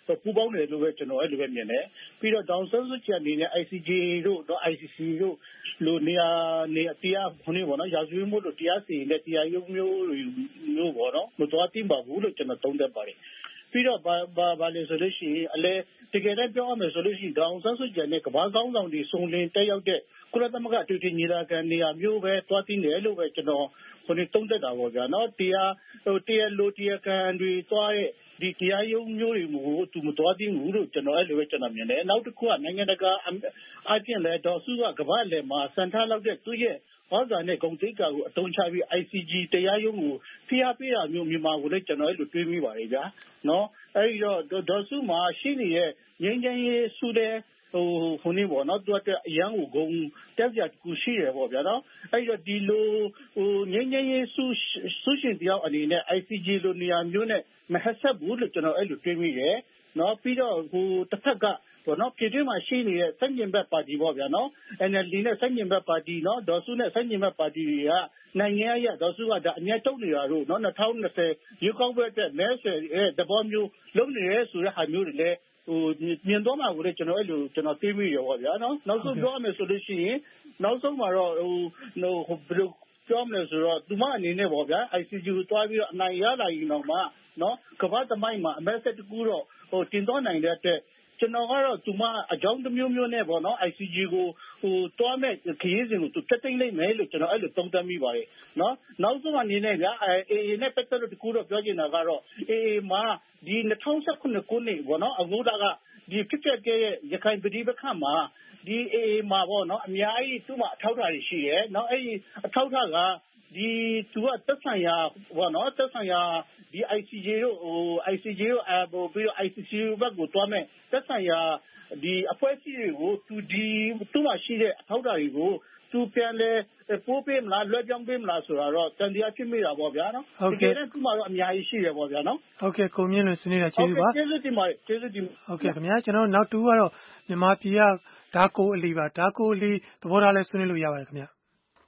Speaker 21: ပူးပေါင်းတယ်လို့ပဲကျွန်တော်အဲ့လိုပဲမြင်တယ်ပြီးတော့ဒေါန်ဆန်းစုကြည်အနေနဲ့ I C J တို့တော့ I C C တို့လိုနေရာနေတရားခုနေပေါ့နော်ရာဇဝတ်မှုတို့တရားစီရင်တဲ့တရားရုံးမျိုးမျိုးပေါ့နော်မတော်တင်ပါဘူးလို့ကျွန်တော်သုံးသပ်ပါတယ်ပြီးတော့ဘာဘာဘာလဲဆိုလို့ရှိရင်အလဲတကယ်တမ်းပြောရမယ်ဆိုလို့ရှိရင်ဒေါန်ဆန်းစုကြည်နဲ့ကမ္ဘာကောင်းဆောင်တွေစုံလင်တက်ရောက်တဲ့ကုလသမဂ္ဂအထွေထွေညီလာခံနေရာမျိုးပဲတွားတင်တယ်လို့ပဲကျွန်တော်ခုနေသုံးသပ်တာပေါ့ဗျာနော်တရားဟိုတရားလိုတရားခံတွေတွားတဲ့ဒီတရားရုံးမျိုးတွေမျိုးသူမတော်တင်ဘူးလို့ကျွန်တော်အဲ့လိုပဲကျွန်တော်မြင်တယ်နောက်တစ်ခုကနိုင်ငံတကာအပြင်လဲဒေါ်စုကကမ္ဘာလဲမှာစံထားလောက်တဲ့သူရဲ့ဘာသာနဲ့ဂုံတိတ်ကာကိုအတုံးချပြီး I C G တရားရုံးကိုဖိအားပေးတာမျိုးမြန်မာကိုလည်းကျွန်တော်အဲ့လိုတွေးမိပါတယ်ဗျာနော်အဲ့ဒီတော့ဒေါ်စုမှာရှိနေတဲ့ငြိမ်းချမ်းရေးစုတဲ့ဟိုခုနေပေါ့နော်သူကအရန်ကိုဂုံတက်ကြကူရှိရပေါ့ဗျာနော်အဲ့တော့ဒီလိုဟိုငြိမ်းချမ်းရေးစုစုရှင်တယောက်အနေနဲ့ I C G လိုနေရာမျိုးနဲ့မဟဆက်ဘူးလို့ကျွန်တော်အဲ့လိုတွေးမိတယ်နော်ပြီးတော့ဟိုတစ်ဖက်ကပေါ့နော်ပြည်တွင်းမှာရှိနေတဲ့စက်ညင်ဘက်ပါတီပေါ့ဗျာနော် N L D နဲ့စက်ညင်ဘက်ပါတီနော်ဒေါ်စုနဲ့စက်ညင်ဘက်ပါတီတွေကနိုင်ငံရေးဒေါ်စုကဒါအမြတ်တုံးနေတာတို့နော်၂၀၂၀ရွေးကောက်ပွဲအတွက်မဲဆွယ်ရဲ့တဘောမျိုးလုပ်နေရဲဆိုတဲ့ဟာမျိုးတွေလည်းဟိုမြင်တော့မှာကိုလည်းကျွန်တော်အဲ့လိုကျွန်တော်သိမိရပါဗျာနော်နောက်ဆုံးပြောရမယ်ဆိုလို့ရှိရင်နောက်ဆုံးမှာတော့ဟိုဟိုဘယ်လိုပြောမလဲဆိုတော့သူမအနေနဲ့ပေါ့ဗျာ I C G ကိုတွားပြီးတော့အနိုင်ရလာရင်တော့မှနော်ကမ္ဘာသမိုင်းမှာအမဲဆက်တကူတော့ဟိုတင်တော့နိုင်တဲ့အတွက်ကျွန်တော်ကတော့သူမအကြောင်းတစ်မျိုးမျိုးနဲ့ပေါ့နော် I C G ကိုဟိုတွားမဲ့ခရီးစဉ်ကိုသူတက်သိမ့်လိုက်မယ်လို့ကျွန်တော်အဲ့လိုသုံးသပ်မိပါတယ်နော်နောက်ဆုံးအနေနဲ့ဗျာ A A နဲ့ပတ်သက်လို့တကူတော့ပြောချင်တာကတော့ A A မှာဒီ၂၀၁၇ခုနှစ်ပေါ့နော်အခုကဒီဖြစ်ပျက်ခဲ့တဲ့ရခိုင်ပြည်ပခတ်မှာဒီ A A မှာပေါ့နော်အများကြီးသူ့မှာအထောက်အထားတွေရှိတယ်နော်အဲ့ဒီအထောက်အထားကဒီသူကသက်ဆိုင်ရာဘောနော်သက်ဆိုင်ရာဒီ I C J တို့ဟို I C J တို့အပေါ်ပြီးတော့ I C C ဘက်ကိုတွားမဲ့သက်ဆိုင်ရာဒီအဖွဲ့အစည်းတွေကိုသူဒီသူ့မှာရှိတဲ့အထောက်အထားတွေကိုသူပြန်လဲပိုးပေးမလားလွှဲပြောင်းပေးမလားဆိုတာတော့တန်တရားဖြစ်မိတာပေါ့ဗျာနော်တကယ်တော့သူ့မှာတော့အများကြီးရှိတယ်ပေါ့ဗျာနော်
Speaker 17: ဟုတ်ကဲ့ကိုမြင့်လွင်ဆွေးနွေးတာကျေးဇူးပါ
Speaker 21: ကျေးဇူးတင်ပါတယ်ကျေးဇူးတင်
Speaker 17: ဟုတ်ကဲ့ခင်ဗျာကျွန်တော်နောက်တူကတော့မြန်မာပြည်ကဓာကိုအလီပါဓာကိုအလီသဘောထားလဲဆွေးနွေးလို့ရပါတယ်ခင်ဗျာ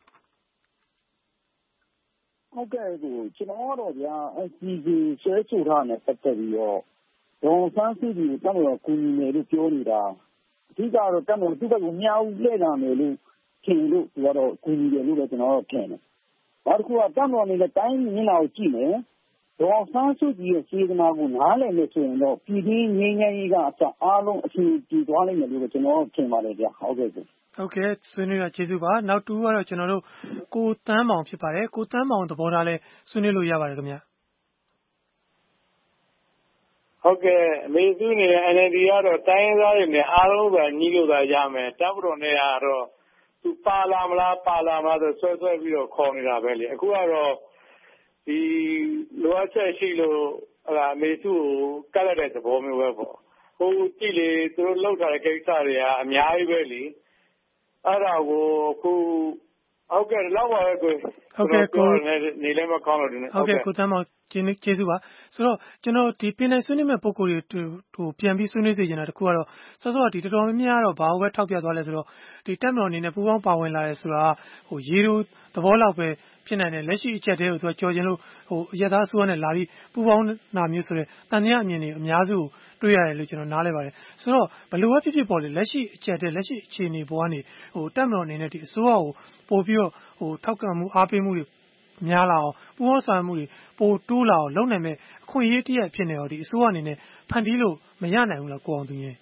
Speaker 21: ဟုတ်ကဲ့ကိုကျွန်တော်ကတော့ဗျာ I C G ဆွဲဆိုထားတဲ့ပတ်သက်ပြီးတော့ဒေါ်ဆန်းစုကြည်ကိုတမန်တော်ကူညီမယ်လို့ပြောနေတာအဓိကတော့တမန်တော်သူ့ဘက်ကိုမြောက်လှည့်လာမယ်လို့ထင်လို့သူကတော့ကူညီတယ်လို့လည်းကျွန်တော်တို့ထင်တယ်နောက်တစ်ခုကတမန်တော်အနေနဲ့တိုင်းမျက်နှာကိုကြည့်မယ်ဒေါ်ဆန်းစုကြည်ရဲ့စေတနာကိုနားလည်မယ်ဆိုရင်တော့ပြည်တွင်းငြိမ်းချမ်းရေးကအစအားလုံးအစီအပြေသွားနိုင်တယ်လို့ကျွန်တော်ထင်ပါတယ်ဗျာဟုတ်ကဲ့ကို
Speaker 17: ဟုတ်ကဲ့ဆွေးနွေးတာကျေးဇူးပါနောက်တူကတော့ကျွန်တော်တို့ကိုတန်းမောင်ဖြစ်ပါတယ်ကိုတန်းမောင်သဘောထားလဲဆွေးနွေးလို့ရပါတယ်ခင်ဗျာ
Speaker 1: ဟုတ်ကဲ့အမေစုနေ N L D ကတော့တိုင်းရင်းသားတွေနဲ့အားလုံးပဲညီလို့သာရမယ်တပ်မတော်နဲ့ကတော့သူပါလာမလားပါလာမလားဆိုဆွဲဆွဲပြီးတော့ခေါ်နေတာပဲလေအခုကတော့ဒီလိုအပ်ချက်ရှိလို့ဟလာအမေစုကိုကတ်လိုက်တဲ့သဘောမျိုးပဲပေါ့ဟိုကြည့်လေသူတို့လောက်ထားတဲ့ကိစ္စတွေကအများကြီးပဲလေအဲ့ဒါကိုအခုဟုတ်ကဲ့လောက်ပါပဲကို
Speaker 17: ဟုတ်ကဲ့ကို
Speaker 1: နေလည်းမကောင်းလို့ဒီနေ့
Speaker 17: ဟုတ်ကဲ့ကိုတန်းမောင်ကျေးကျေးဇူးပါဆိုတော့ကျွန်တော်ဒီပင်နိုင်ဆွေးနွေးမဲ့ပုံကိုယ်တွေဟိုပြန်ပြီးဆွေးနွေးစေချင်တာတခုကတော့စောစောကဒီတော်တော်များများတော့ဘာလို့ပဲထောက်ပြသွားလဲဆိုတော့ဒီတက်မတော်အနေနဲ့ပူပေါင်းပါဝင်လာတယ်ဆိုတာဟိုရေတို့သဘောလောက်ပဲဖြစ်နိုင်တယ်လက်ရှိအချက်တည်းကိုသူကကြော်ကျင်လို့ဟိုရသားအစိုးရနဲ့လာပြီးပူပေါင်းနာမျိုးဆိုတဲ့တန်တရားအမြင်တွေအများစုတွေ့ရတယ်လို့ကျွန်တော်နားလဲပါတယ်ဆိုတော့ဘယ်လိုပဲဖြစ်ဖြစ်ပေါ့လေလက်ရှိအချက်တည်းလက်ရှိအခြေအနေပေါ်ကနေဟိုတက်မတော်အနေနဲ့ဒီအစိုးရကိုပို့ပြီးတော့ဟိုထောက်ကံမှုအားပေးမှုတွေများလာအောင်ပူပေါင်းဆောင်မှုတွေပိုတိုးလာအောင်လုပ်နိုင်မဲ့အခွင့်အရေးတရဖြစ်နေတော့ဒီအစိုးရအနေနဲ့ဖန်တီးလို့မရနိုင်ဘူးလားကိုအောင်သူရင်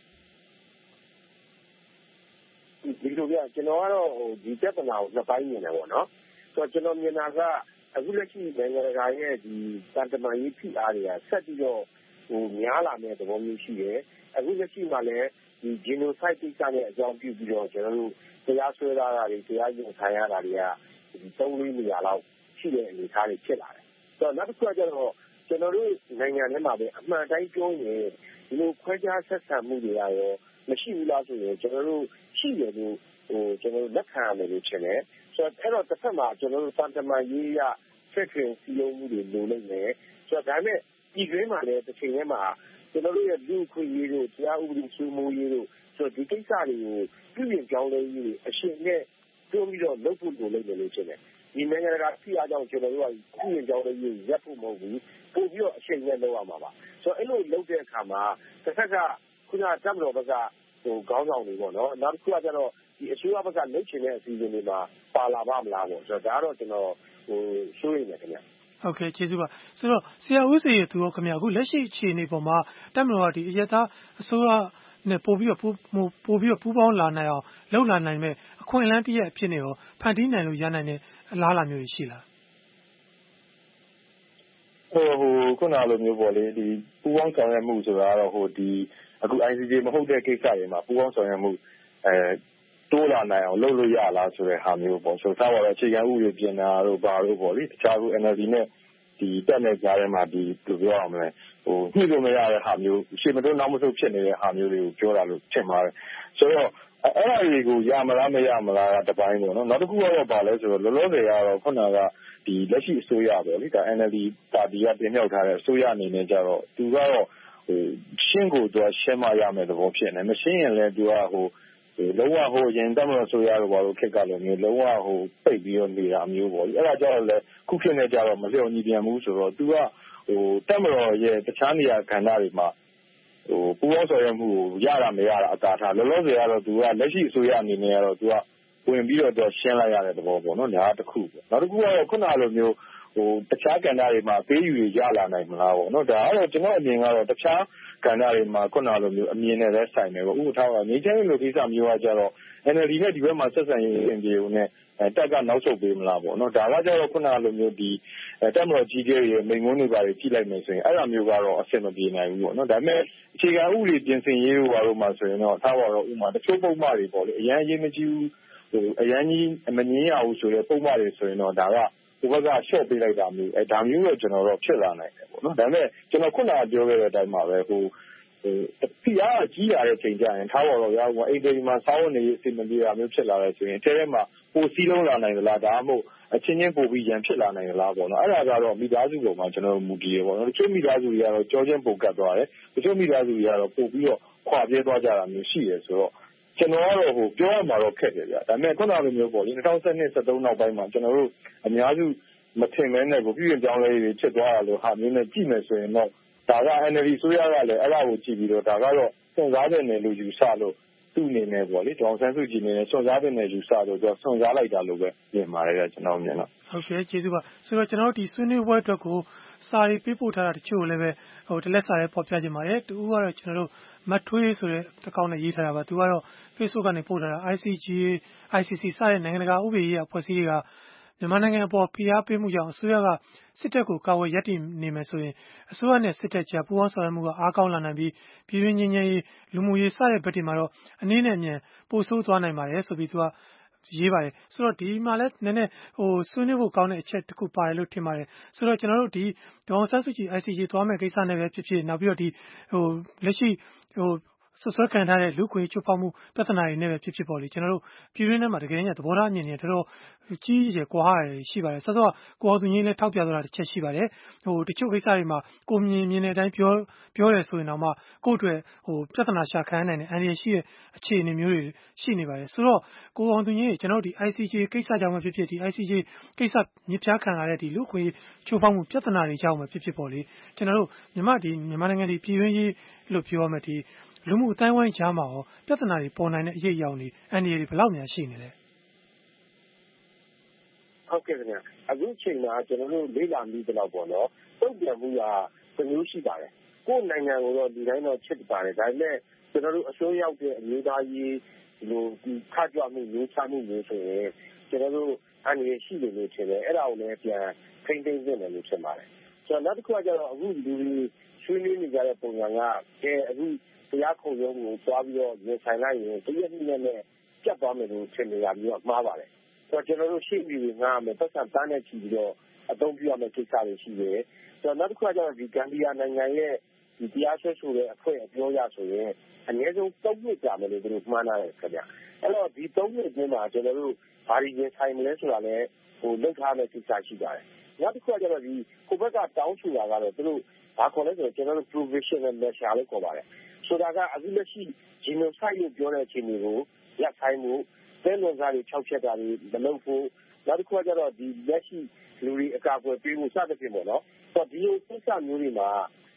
Speaker 18: ဒီလိုပြကျွန်တော်ကတော့ဟိုဒီပြဿနာကိုနှစ်ပိုင်းမြင်တယ်ပေါ့နော်ဆိုတော့ကျွန်တော်မြင်တာကအခုလက်ရှိနိုင်ငံတကာရဲ့ဒီတန်တမာရေးဖိအားတွေကဆက်ပြီးတော့ဟိုများလာတဲ့သဘောမျိုးရှိတယ်အခုလက်ရှိမှာလည်းဒီ genocide ကိစ္စနဲ့အကြောင်းပြုပြီးတော့ကျွန်တော်တို့တရားစွဲထားတာတွေတရားရင်ဆိုင်ရတာတွေကဒီသုံးလေးနေရာလောက်ရှိတဲ့အနေအထားတွေဖြစ်လာတယ်ဆိုတော့နောက်တစ်ခုကကျတော့ကျွန်တော်တို့နိုင်ငံထဲမှာပဲအမှန်တိုင်းပြောရင်ဒီလိုခွဲခြားဆက်ဆံမှုတွေရောမရှိဘူးလားဆိုရင်ကျွန်တော်တို့ရှိတယ်လို့ဟိုကျွန်တော်တို့လက်ခံရမယ်လို့ထင်တယ်ဆိုတော့အဲ့တော့တစ်ဖက်မှာကျွန်တော်တို့တန်တမာရေးရဆက်ထွင်စည်းရုံးမှုတွေလိုနေတယ်ဆိုတော့ဒါပေမဲ့ဒီတွင်းမှာလည်းတစ်ချိန်တည်းမှာကျွန်တော်တို့ရဲ့လူ့ခွင့်ရေးတို့တရားဥပဒေစိုးမိုးရေးတို့ဆိုတော့ဒီကိစ္စတွေကိုပြည်ပြင်ကြောင်းလဲရေးတွေအရှင်နဲ့တွန်းပြီးတော့လုပ်ဖို့လိုနေတယ်လို့ထင်တယ်ဒီနိုင်ငံတကာဖိအားကြောင့်ကျွန်တော်တို့ကပြည်ပြင်ကြောင်းလဲရေးရပ်ဖို့မဟုတ်ဘူးပို့ပြီးတော့အချိန်နဲ့လုပ်ရမှာပါဆိုတော့အဲ့လိုလုပ်တဲ့အခါမှာတစ်ခါကခုနကတပ်မတော်ဘက်ကဟိုခေါင်းဆောင်တွေပေါ့နော်နောက်တစ်ခုကကျတော့ဒီအစိုးရဘက်ကလုပ်ချင်တဲ့အစီအစဉ်တွေမှာပါလာပါမလားပေါ့ဆိုတော့ဒါကတော့ကျွန်တော်ဟိုစိုးရိမ်နေတယ်ခင်ဗျ
Speaker 17: ဟုတ်ကဲ့ကျေးဇူးပါဆိုတော့ဆရာဦးစေရသူရောခင်ဗျအခုလက်ရှိအခြေအနေပေါ်မှာတပ်မတော်ကဒီအရက်သားအစိုးရနဲ့ပို့ပြီးတော့ပို့ပို့ပြီးတော့ပူးပေါင်းလာနိုင်အောင်လှုပ်လာနိုင်မဲ့အခွင့်အလမ်းတစ်ရက်အဖြစ်နေရောဖန်တီးနိုင်လို့ရနိုင်တဲ့အလားအလာမျိုးရှိလား
Speaker 19: ဟိုဟိုခုနလိုမျိုးပေါ့လေဒီပူပေါင်းဆောင်ရွက်မှုဆိုတာကတော့ဟိုဒီအခု I C J မဟုတ်တဲ့ကိစ္စတွေမှာပူပေါင်းဆောင်ရွက်မှုအဲတိုးလာနိုင်အောင်လုပ်လို့ရလားဆိုတဲ့ဟာမျိုးပေါ့ဆိုတော့တော့အခြေခံဥပဒေပြင်တာတို့ဘာလို့ပေါ့လေတခြားဘူး N L D နဲ့ဒီတက်နေကြတဲ့မှာဒီဘယ်လိုပြောအောင်လဲဟိုညှိလို့မရတဲ့ဟာမျိုးရှေ့မတိုးနောက်မဆုတ်ဖြစ်နေတဲ့ဟာမျိုးတွေကိုပြောတာလို့ထင်ပါတယ်ဆိုတော့အဲ့အရာတွေကိုရမလားမရမလားတပိုင်းပေါ့နော်နောက်တစ်ခုကတော့ပါလဲဆိုတော့လောလောဆယ်ကတော့ခုနကဒီလက်ရှိအစိုးရပေါ့လေဒါ N L D ပါတီကတင်မြှောက်ထားတဲ့အစိုးရအနေနဲ့ကြတော့သူကတော့ဟိုရှင်းကိုသူကရှင်းမရမယ်သဘောဖြစ်နေမရှင်းရင်လည်းသူကဟိုလုံးဝဟိုရင်တမလို့ဆိုရတော့ဘာလို့ခက်ကလည်းမျိုးလုံးဝဟိုပိတ်ပြီးတော့နေတာမျိုးပေါ့အဲ့ဒါကြောင့်လည်းခုခေတ်နဲ့ကြတော့မလျော်ညီပြန်ဘူးဆိုတော့သူကဟိုတမလို့ရဲ့တခြားနေရာခန္ဓာတွေမှာဟိုပူပေါင်းဆောင်ရွက်မှုကိုရတာမရတာအတားထားလောလောဆယ်ကတော့သူကလက်ရှိအစိုးရအနေနဲ့ကတော့သူကဝင်ပြီးတော့သူရှင်းလိုက်ရတဲ့သဘောပေါ့နော်ဒါကတစ်ခုပေါ့နောက်တစ်ခုကတော့ခုနလိုမျိုးဟိုတခြားကဏ္ဍတွေမှာပေးယူရလာနိုင်မလားပေါ့နော်ဒါကတော့ကျွန်တော်အမြင်ကတော့တခြားကဏ္ဍတွေမှာခုနလိုမျိုးအမြင်နဲ့လည်းဆိုင်တယ်ပေါ့ဥပထားကငြိမ်းချမ်းရေးလိုကိစ္စမျိုးကကြတော့ N L D နဲ့ဒီဘက်မှာဆက်ဆံရေးအင်ဂျီအိုနဲ့တက်ကနောက်ဆုတ်ပေးမလားပေါ့နော်ဒါကကြတော့ခုနလိုမျိုးဒီတက်မတော်ကြီးကြီးရဲ့မိန်ငုံးတွေပါကြည့်လိုက်မယ်ဆိုရင်အဲ့လိုမျိုးကတော့အဆင်မပြေနိုင်ဘူးပေါ့နော်ဒါပေမဲ့အခြေခံဥပဒေပြင်ဆင်ရေးတို့ဘာလို့မှဆိုရင်တော့ထားပါတော့ဥမာတချို့ပုံမှန်တွေပေါ့လေအရန်အရေးမကြီးဘူးဟိုအရန်ကြီးမငင်းရဘူးဆိုတဲ့ပုံမှန်တွေဆိုရင်တော့ဒါကဒီဘက်ကရှော့ပေးလိုက်တာမျိုးအဲဒါမျိုးတော့ကျွန်တော်တို့ဖြစ်လာနိုင်တယ်ပေါ့နော်ဒါပေမဲ့ကျွန်တော်ခုနကပြောခဲ့တဲ့အတိုင်းပါပဲဟိုဟိုဖီအားကြီးလာတဲ့ချိန်ကျရင်ထားပါတော့ရအောင်အိမ်တွေမှာစောင်းနေအစီမပြေတာမျိုးဖြစ်လာတယ်ဆိုရင်အဲထဲမှာပိုစီးလုံးလာနိုင်သလားဒါမှမဟုတ်အချင်းချင်းပို့ပြီးရန်ဖြစ်လာနိုင်သလားပေါ့နော်အဲ့ဒါကတော့မိသားစုပေါ်မှာကျွန်တော်တို့မူတည်ရပေါ့နော်တချို့မိသားစုတွေကတော့ကြောချင်းပို့ကတ်သွားတယ်တချို့မိသားစုတွေကတော့ပို့ပြီးတော့ခွာပြဲသွားကြတာမျိုးရှိတယ်ဆိုတော့ကျွန်တော်ကတော့ဟိုပြောရမှာတော့ခက်တယ်ဗျာဒါပေမဲ့ခုနလိုမျိုးပေါ့လေ၂၀၁၂ ၁၃နောက်ပိုင်းမှာကျွန်တော်တို့အများစုမထင်မဲနဲ့ကိုပြည်ပြောင်းလဲရေးဖြစ်သွားတာလို့ဟာမျိုးနဲ့ကြည့်မယ်ဆိုရင်တော့ဒါက N L D ဆိုရကလည်းအဲ့ဒါကိုကြည့်ပြီးတော့ဒါကတော့စွန့်စားတဲ့နယ်လို့ယူဆလို့သူ့အနေနဲ့ပေါ့လေဒေါန်ဆန်းစုကြည်နေနဲ့စွန့်စားတဲ့နယ်ယူဆလို့သူစွန့်စားလိုက်တာလို့ပဲမြင်ပါတယ်ကျွန်တော်မြင်တော့
Speaker 17: ဟုတ်ကဲ့ကျေးဇူးပါဆိုတော့ကျွန်တော်တို့ဒီဆွေးနွေးပွဲအတွက်ကိုစာရေးပေးပို့ထားတာတချို့လည်းပဲဟိုတလက်စာရေးပေါ်ပြကြပါတယ်တူကတော့ကျွန်တော်တို့မတ်ထွေးဆိုတဲ့တကောင်းနဲ့ရေးထားတာပါသူကတော့ Facebook ကနေပို့ထားတာ I C J I C C စတဲ့နိုင်ငံတကာဥပဒေရေးအဖွဲ့အစည်းတွေကမြန်မာနိုင်ငံအပေါ်ဖိအားပေးမှုကြောင့်အစိုးရကစစ်တပ်ကိုကာဝယ်ရပ်တည်နေမယ်ဆိုရင်အစိုးရနဲ့စစ်တပ်ကြားပူးပေါင်းဆောင်ရွက်မှုကအားကောင်းလာနိုင်ပြီးပြည်တွင်းငြိမ်းချမ်းရေးလူမှုရေးစတဲ့ဘက်တွေမှာတော့အနည်းနဲ့အမြန်ပိုဆိုးသွားနိုင်ပါတယ်ဆိုပြီးသူကရေးပါတယ်ဆိုတော့ဒီမှာလည်းနည်းနည်းဟိုဆွေးနွေးဖို့ကောင်းတဲ့အချက်တစ်ခုပါတယ်လို့ထင်ပါတယ်ဆိုတော့ကျွန်တော်တို့ဒီဒေါန်ဆန်းစုကြည် I C J သွားမဲ့ကိစ္စနဲ့ပဲဖြစ်ဖြစ်နောက်ပြီးတော့ဒီဟိုလက်ရှိဟိုဆွဆွဲခံထားတဲ့လူခွေချိုးဖောက်မှုပြဿနာတွေနဲ့ပဲဖြစ်ဖြစ်ပေါ့လေကျွန်တော်တို့ပြည်တွင်းထဲမှာတကယ်ကြီးသဘောထားအမြင်တွေတော်တော်ကြီးကြီးကွာဟရတယ်ရှိပါတယ်ဆက်စောကကိုအောင်သူကြီးလည်းထောက်ပြသွားတာတစ်ချက်ရှိပါတယ်ဟိုတချို့ကိစ္စတွေမှာကိုမြင်မြင်တဲ့အတိုင်းပြောပြောတယ်ဆိုရင်တော့မှကိုယ့်အတွက်ဟိုပြဿနာရှာခံနိုင်တဲ့အန္တရာယ်ရှိတဲ့အခြေအနေမျိုးတွေရှိနေပါတယ်ဆိုတော့ကိုအောင်သူကြီးကျွန်တော်တို့ဒီ I C J ကိစ္စကြောင့်ပဲဖြစ်ဖြစ်ဒီ I C J ကိစ္စမြစ်ဖျားခံရတဲ့ဒီလူခွေချိုးဖောက်မှုပြဿနာတွေကြောင့်ပဲဖြစ်ဖြစ်ပေါ့လေကျွန်တော်တို့မြန်မာဒီမြန်မာနိုင်ငံဒီပြည်တွင်းရေးလို့ပြောရမယ်ဒီလူမှုအတိုင်းဝိုင်းကြားမှာရောပြဿနာတွေပေါ်နိုင်တဲ့အရေးအယောင်တွေအန္တရာယ်တွေဘယ်လောက်များရှိနေလဲ
Speaker 18: ဟုတ်ကဲ့ခင်ဗျအခုချိန်မှာကျွန်တော်တို့လေးလာပြီးတော့ပေါ့နော်တုံ့ပြန်မှုကတစ်မျိုးရှိပါတယ်ကိုယ်နိုင်ငံကိုတော့ဒီတိုင်းတော့ချစ်ပါတယ်ဒါပေမဲ့ကျွန်တော်တို့အစိုးရရောက်တဲ့အမျိုးသားရေးလိုဒီခါကြွမှုမျိုးချမှုမျိုးဆိုရင်ကျွန်တော်တို့အန္တရာယ်ရှိနေလို့ထင်တယ်အဲ့ဒါကိုလည်းပြန်ထိမ့်သိမ်းနေတယ်လို့ထင်ပါတယ်ကျွန်တော်နောက်တစ်ခုကကျတော့အခုလူတွေဆွေးနွေးနေကြတဲ့ပုံစံကအဲအခုတရားခုံရုံးကိုသွားပြီးတော့ရင်ဆိုင်လိုက်ရင်တရက်နှစ်နဲ့ပြတ်သွားမယ်လို့ထင်နေတာမျိုးအမှားပါတယ်ဆိုတော့ကျွန်တော်တို့ရှေ့ပြီးငားမယ်ပတ်စံတန်းနဲ့ချီပြီးတော့အသုံးပြုရမယ့်ကိစ္စတွေရှိတယ်ဆိုတော့နောက်တစ်ခုကကျတော့ဒီဂမ်ဘီယာနိုင်ငံရဲ့ဒီတရားစွဲဆိုတဲ့အဖွဲ့အပြောရဆိုရင်အနည်းဆုံးသုံးနှစ်ကြာမယ်လို့သူတို့မှန်းထားတယ်ခင်ဗျအဲ့တော့ဒီသုံးနှစ်အတွင်းမှာကျွန်တော်တို့ဘာတွေရင်ဆိုင်မလဲဆိုတာလည်းဟိုလုပ်ထားတဲ့ကိစ္စရှိပါတယ်နောက်တစ်ခုကကျတော့ဒီကိုဘက်ကတောင်းဆိုတာကတော့သူတို့ဘာခေါ်လဲဆိုတော့ကျွန်တော်တို့ provisional measure လို့ခေါ်ပါတယ်ဆိုတာကအခုလက်ရှိ genocide လို့ပြောတဲ့အချိန်တွေကိုရပ်ဆိုင်မှုတဲလွန်စားတွေခြောက်ချက်တာတွေမလုပ်ဖို့နောက်တစ်ခုကကျတော့ဒီလက်ရှိလူတွေအကာအကွယ်ပေးဖို့စသဖြင့်ပေါ့နော်ဆိုတော့ဒီလိုကိစ္စမျိုးတွေမှာ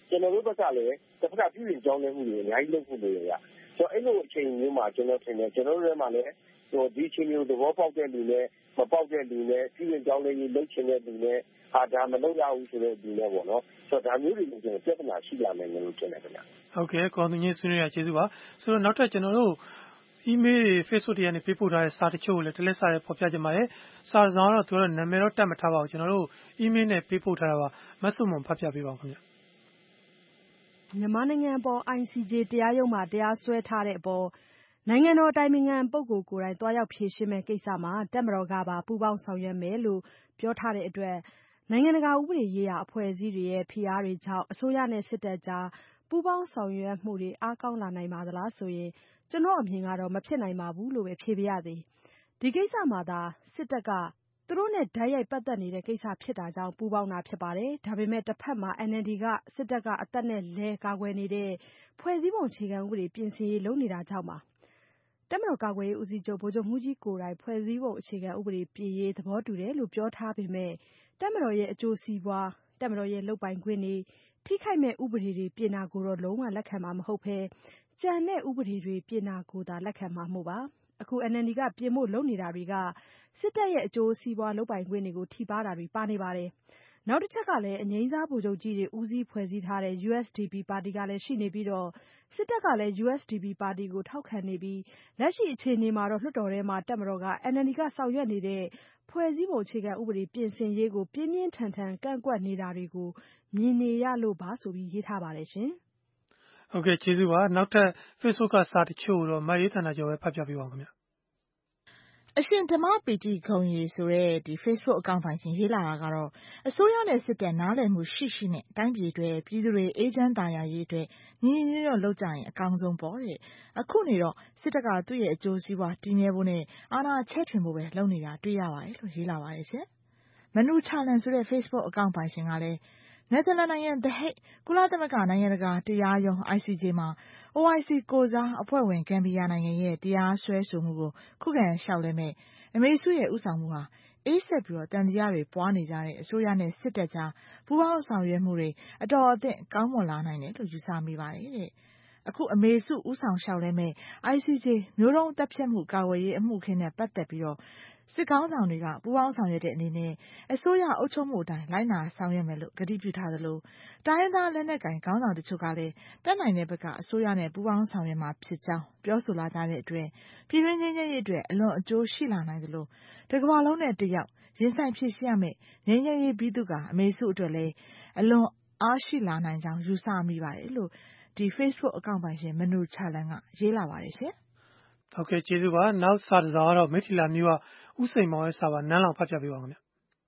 Speaker 18: ကျွန်တော်တို့ဘက်ကလည်းတစ်ဖက်ကပြုပြင်ကြောင်းလဲမှုတွေအများကြီးလုပ်ဖို့လိုရရဆိုတော့အဲ့လိုအချိန်မျိုးမှာကျွန်တော်ထင်တယ်ကျွန်တော်တို့ထဲမှာလည်းဟိုဒီချင်းမျိုးသဘောပေါက်တဲ့လူနဲ့မပေါက်တဲ့လူနဲ့ပြုပြင်ကြောင်းလဲရေးလုပ်ချင်တဲ့လူနဲ့ဟာဒါမလုပ်ရဘူးဆိုတဲ့လူနဲ့ပေါ့နော်ဆိုတော့ဒါမျိုးတွေကျွန်တော်ပြဿနာရှိလာနိုင်တယ်လို့ထင်တယ်ခင်ဗျ
Speaker 17: ဟုတ်ကဲ့ကောင်းသူကြီးဆွေးနွေးရကျေးဇူးပါဆိုတော့နောက်ထပ်ကျွန်တော်တို့email တွေ Facebook တွေကနေပေးပို့ထားတဲ့စာတချို့ကိုလည်းတလက်စာနဲ့ပေါ်ပြကြပါတယ်စာဆောင်တော့သူတို့နာမည်တော့တတ်မထားပါဘူးကျွန်တော်တို့ email နဲ့ပေးပို့ထားတာပါမဆုမွန်ဖတ်ပြပေးပါဦးခင်ဗျ
Speaker 11: မြန်မာနိုင်ငံအပေါ် I C J တရားရုံးမှာတရားစွဲထားတဲ့အပေါ်နိုင်ငံတော်အတိုင်ပင်ခံပုဂ္ဂိုလ်ကိုယ်တိုင်တွားရောက်ဖြေရှင်းမယ့်ကိစ္စမှာတပ်မတော်ကပါပူးပေါင်းဆောင်ရွက်မယ်လို့ပြောထားတဲ့အတွက်နိုင်ငံတကာဥပဒေရေးရာအဖွဲ့အစည်းတွေရဲ့ဖိအားတွေကြောင့်အစိုးရနဲ့စစ်တပ်ကြားပူးပေါင်းဆောင်ရွက်မှုတွေအားကောင်းလာနိုင်ပါသလားဆိုရင်ကျွန်တော်အမြင်ကတော့မဖြစ်နိုင်ပါဘူးလို့ပဲဖြေပြရသည်ဒီကိစ္စမှာသာစစ်တပ်ကသူတို့နဲ့ဓာတ်ရိုက်ပတ်သက်နေတဲ့ကိစ္စဖြစ်တာကြောင့်ပူးပေါင်းတာဖြစ်ပါတယ်ဒါပေမဲ့တစ်ဖက်မှာ N L D ကစစ်တပ်ကအသက်နဲ့လဲကာကွယ်နေတဲ့ဖွဲ့စည်းပုံအခြေခံဥပဒေပြင်ဆင်ရေးလုပ်နေတာကြောင့်ပါတပ်မတော်ကာကွယ်ရေးဦးစီးချုပ်ဗိုလ်ချုပ်မှူးကြီးကိုယ်တိုင်ဖွဲ့စည်းပုံအခြေခံဥပဒေပြင်ရေးသဘောတူတယ်လို့ပြောထားပေမဲ့တပ်မတော်ရဲ့အကျိုးစီးပွားတပ်မတော်ရဲ့လုပ်ပိုင်ခွင့်တွေထိခိုက်မဲ့ဥပဒေတွေပြင်တာကိုတော့လုံးဝလက်ခံမှာမဟုတ်ဘဲကြံတဲ့ဥပဒေတွေပြင်တာကိုသာလက်ခံမှာမို့ပါအခု N L D ကပြင်ဖို့လုပ်နေတာတွေကစစ်တပ်ရဲ့အကျိုးစီးပွားလုပ်ပိုင်ခွင့်တွေကိုထိပါတာတွေပါနေပါတယ်နောက်တစ်ချက်ကလည်းအငိမ့်စားဗိုလ်ချုပ်ကြီးတွေဦးစီးဖွဲ့စည်းထားတဲ့ U S D P ပါတီကလည်းရှိနေပြီးတော့စစ်တပ်ကလည်း U S D P ပါတီကိုထောက်ခံနေပြီးလက်ရှိအခြေအနေမှာတော့လွှတ်တော်ထဲမှာတပ်မတော်က N L D ကဆောင်ရွက်နေတဲ့ဖွဲ့စည်းပုံအခြေခံဥပဒေပြင်ဆင်ရေးကိုပြင်းပြင်းထန်ထန်ကန့်ကွက်နေတာတွေကိုမြင်နေရလို့ပါဆိုပြီးရေးထားပါတယ်ရှင်
Speaker 17: ဟုတ်ကဲ့ကျေးဇူးပါနောက်ထပ် Facebook ကစာတချို့တော့မရေးဌာနကျော်ပဲဖတ်ပြပေးပါဦးခင်ဗျ
Speaker 3: အရှင်ဓမ္မပီတိဂုံရီဆိုတဲ့ဒီ Facebook အကောင့်ပိုင်ရှင်ရေးလာတာကတော့အစိုးရနဲ့စစ်တပ်နားလည်မှုရှိရှိနဲ့တိုင်းပြည်တွေပြည်သူတွေအေးချမ်းသာယာရေးအတွက်ညီညီညွတ်ညွတ်လုပ်ကြရင်အကောင်းဆုံးပေါ့တဲ့အခုနေတော့စစ်တပ်ကသူ့ရဲ့အကျိုးစီးပွားတည်မြဲဖို့နဲ့အာဏာချဲ့ထွင်ဖို့ပဲလုပ်နေတာတွေ့ရပါတယ်လို့ရေးလာပါတယ်ရှင်မနူချာလန်ဆိုတဲ့ Facebook အကောင့်ပိုင်ရှင်ကလည်းနယ်သာလန်နိုင်ငံ The Hague ကုလသမဂ္ဂနိုင်ငံတကာတရားရုံး I C J မှာ O I C ကိုစားအဖွဲ့ဝင်ဂမ်ဘီယာနိုင်ငံရဲ့တရားစွဲဆိုမှုကိုခုခံလျှောက်လဲမဲ့အမေစုရဲ့ဥဆောင်မှုဟာအေးဆက်ပြီးတော့တန်တရားတွေပွားနေကြတဲ့အစိုးရနဲ့စစ်တပ်ကြားပူးပေါင်းဆောင်ရွက်မှုတွေအတော်အသင့်ကောင်းမွန်လာနိုင်တယ်လို့ယူဆမိပါတယ်တဲ့အခုအမေစုဥဆောင်လျှောက်လဲမဲ့ I C J မျိုးတုံးတပ်ဖြတ်မှုကာကွယ်ရေးအမှုခင်းနဲ့ပတ်သက်ပြီးတော့စစ်ကောင်းဆောင်တွေကပူးပေါင်းဆောင်ရွက်တဲ့အနေနဲ့အစိုးရအုပ်ချုပ်မှုအတိုင်းလိုက်နာဆောင်ရွက်မယ်လို့ကတိပြုထားသလိုတိုင်းရင်းသားလက်နက်ကိုင်ခေါင်းဆောင်တချို့ကလည်းတက်နိုင်တဲ့ဘက်ကအစိုးရနဲ့ပူးပေါင်းဆောင်ရွက်မှာဖြစ်ကြောင်းပြောဆိုလာကြတဲ့အတွက်ပြည်တွင်းချင်းချင်းရဲ့အတွက်အလွန်အကျိုးရှိလာနိုင်သလိုတကမ္ဘာလုံးနဲ့တယောက်ရင်ဆိုင်ဖြစ်ရှိရမယ့်ငြိမ်းချမ်းရေးပြီးသူကအမေစုအတွက်လည်းအလွန်အားရှိလာနိုင်ကြောင်းယူဆမိပါတယ်လို့ဒီ Facebook အကောင့်ပိုင်ရှင်မနူချာလန်ကရေးလာပါတယ်ရှင်
Speaker 17: ဟုတ်ကဲ့ကျေးဇူးပါနောက်စာတစ်စောင်ကတော့မိထီလာမျိုးကဥစိန်မောင်ရဲ့စာပါနန်းလောင်ဖတ်ပြပေးပါဦးခင်ဗျ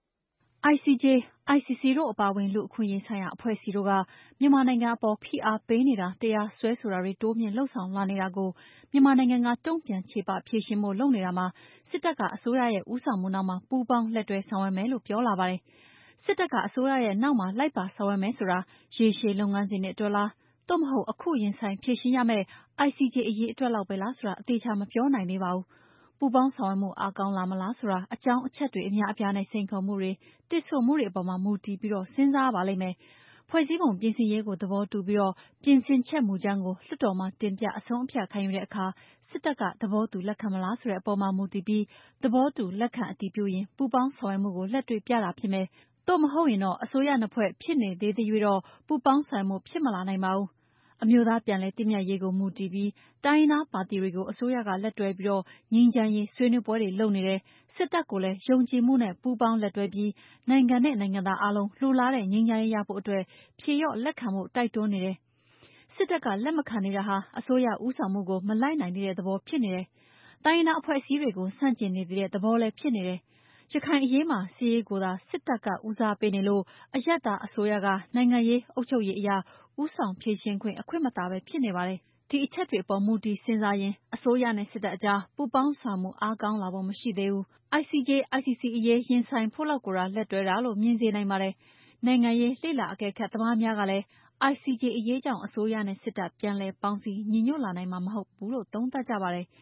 Speaker 5: I C J, I C C တို့အပါအဝင်လူအခွင့်အရေးဆိုင်ရာအဖွဲ့အစည်းတို့ကမြန်မာနိုင်ငံအပေါ်ဖိအားပေးနေတာတရားစွဲဆိုတာတွေတိုးမြင့်လှုပ်ဆောင်လာနေတာကိုမြန်မာနိုင်ငံကတုံ့ပြန်ခြေပဖြေရှင်းဖို့လုပ်နေတာမှာစစ်တပ်ကအစိုးရရဲ့ဦးဆောင်မှုနောက်မှာပူးပေါင်းလက်တွဲဆောင်ရွက်မယ်လို့ပြောလာပါတယ်။စစ်တပ်ကအစိုးရရဲ့နောက်မှာလိုက်ပါဆောင်ရွက်မယ်ဆိုတာရေရှည်လုပ်ငန်းစဉ်တွေအတွက်လားသို့မဟုတ်အခုရင်ဆိုင်ဖြေရှင်းရမယ့် I C J အရေးအတွက်လောက်ပဲလားဆိုတာအသေးချာမပြောနိုင်သေးပါဘူး။ပူပေါင်းဆောင်ရွက်မှုအားကောင်းလာမလားဆိုတာအကြောင်းအချက်တွေအများအပြားနဲ့စိန်ခေါ်မှုတွေတစ်ဆိုမှုတွေအပေါ်မှာမူတည်ပြီးတော့စဉ်းစားပါလိမ့်မယ်။ဖွဲ့စည်းပုံပြင်ဆင်ရေးကိုသဘောတူပြီးတော့ပြင်ဆင်ချက်မူကြမ်းကိုလွှတ်တော်မှာတင်ပြအဆုံးအဖြတ်ခံယူတဲ့အခါစစ်တပ်ကသဘောတူလက်ခံမလားဆိုတဲ့အပေါ်မှာမူတည်ပြီးသဘောတူလက်ခံအတည်ပြုရင်ပူပေါင်းဆောင်ရွက်မှုကိုလက်တွေ့ပြတာဖြစ်မယ်။သို့မဟုတ်ရင်တော့အစိုးရနှစ်ဖွဲ့ဖြစ်နေသေးသေး၍တော့ပူပေါင်းဆောင်မှုဖြစ်မလာနိုင်ပါဘူး။အမျိုးသားပြန်လည်တည်မြဲရေးကိုမူတည်ပြီးတိုင်းရင်းသားပါတီတွေကိုအစိုးရကလက်တွဲပြီးတော့ငြိမ်းချမ်းရေးဆွေးနွေးပွဲတွေလုပ်နေတယ်စစ်တပ်ကိုလည်းယုံကြည်မှုနဲ့ပူးပေါင်းလက်တွဲပြီးနိုင်ငံနဲ့နိုင်ငံသားအလုံးလှူလားတဲ့ငြိမ်းချမ်းရေးရဖို့အတွက်ဖြေရော့လက်ခံမှုတိုက်တွန်းနေတယ်စစ်တပ်ကလက်မခံနေတာဟာအစိုးရဦးဆောင်မှုကိုမလိုက်နိုင်တဲ့သဘောဖြစ်နေတယ်တိုင်းရင်းသားအဖွဲ့အစည်းတွေကိုဆန့်ကျင်နေတဲ့သဘောလည်းဖြစ်နေတယ်ရခိုင်အရေးမှာစီးရေးကိုသာစစ်တပ်ကဦးစားပေးနေလို့အယက်သားအစိုးရကနိုင်ငံရေးအုပ်ချုပ်ရေးအရာဦးဆောင်ဖြည့်ရှင်ခွင့်အခွင့်မသာပဲဖြစ်နေပါတယ်ဒီအချက်တွေအပေါ်မူတည်စဉ်းစားရင်အစိုးရနဲ့စစ်တပ်အကြားပူးပေါင်းဆောင်မှုအားကောင်းလာဖို့မရှိသေးဘူး I C J, I C C အရေးရင်ဆိုင်ဖို့လောက်ကိုလက်တွဲတာလို့မြင်စေနိုင်ပါတယ်နိုင်ငံရေးလှိလာအကဲခတ်သမားများကလည်း I C J အရေးကြောင့်အစိုးရနဲ့စစ်တပ်ပြန်လည်ပေါင်းစည်းညီညွတ်လာနိုင်မှာမဟုတ်ဘူးလို့သုံးသပ်ကြပါတယ်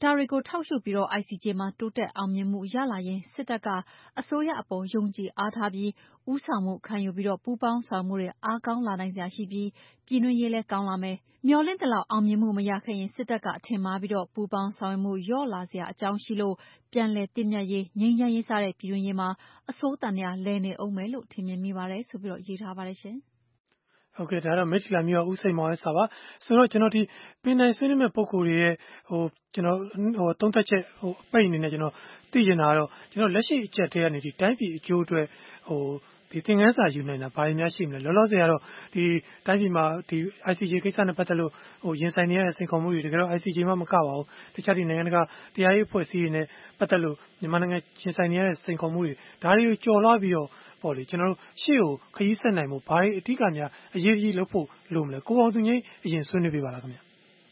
Speaker 5: ဒါတွေကိုထောက်ရှုပြီးတော့ အိုင်စီဂျေ မှာတိုးတက်အောင်မြင်မှုရလာရင်စစ်တပ်ကအစိုးရအပေါ်ယုံကြည်အားထားပြီးဦးဆောင်မှုခံယူပြီးတော့ပူးပေါင်းဆောင်မှုတွေအားကောင်းလာနိုင်စရာရှိပြီးပြည်တွင်းရေးလည်းကောင်းလာမယ်။မျှော်လင့်သလောက်အောင်မြင်မှုမရခဲ့ရင်စစ်တပ်ကအထင်မှားပြီးတော့ပူးပေါင်းဆောင်ရွက်မှုလျော့လာစရာအကြောင်းရှိလို့ပြန်လည်တည်မြတ်ရေးငြိမ်းချမ်းရေးစတဲ့ပြည်တွင်းရေးမှာအစိုးတန်ရာလဲနေအောင်မယ်လို့ထင်မြင်မိပါတယ်ဆိုပြီးတော့ရေးထားပါတယ်ရှင်
Speaker 17: ဟုတ်ကဲ့ဒါတော့မိတ်လမျိုးဦးစိန်မောင်ရဲ့စာပါဆိုတော့ကျွန်တော်ဒီပင်နိုင်ဆွေးနွေးမဲ့ပုံကိုယ်တွေရဲ့ဟိုကျွန်တော်ဟိုသုံးသက်ချက်ဟိုအပိတ်အနေနဲ့ကျွန်တော်သိချင်တာကတော့ကျွန်တော်လက်ရှိအချက်တည်းကနေဒီတိုင်းပြည်အကျိုးအတွက်ဟိုဒီသင်ခန်းစာယူနိုင်တာဘာတွေများရှိမလဲလောလောဆယ်ကတော့ဒီတိုင်းပြည်မှာဒီ အိုင် စီ ဂျေ ကိစ္စနဲ့ပတ်သက်လို့ဟိုရင်ဆိုင်နေရတဲ့စိန်ခေါ်မှုတွေတကယ်တော့ အိုင် စီ ဂျေ မှမကပါဘူးတခြားဒီနိုင်ငံတကာတရားရေးအဖွဲ့အစည်းတွေနဲ့ပတ်သက်လို့မြန်မာနိုင်ငံရင်ဆိုင်နေရတဲ့စိန်ခေါ်မှုတွေဒါတွေကိုကျော်လွှားပြီးတော့ပေါ့လေကျွန်တော်တို့ရှေ့ကိုခရီးဆက်နိုင်မှုဘာတွေအထူးကများအရေးကြီးလုပ်ဖို့လိုမလဲကိုအောင်သူကြီးအရင်ဆွေးနွေးပြပါလားခင်ဗျ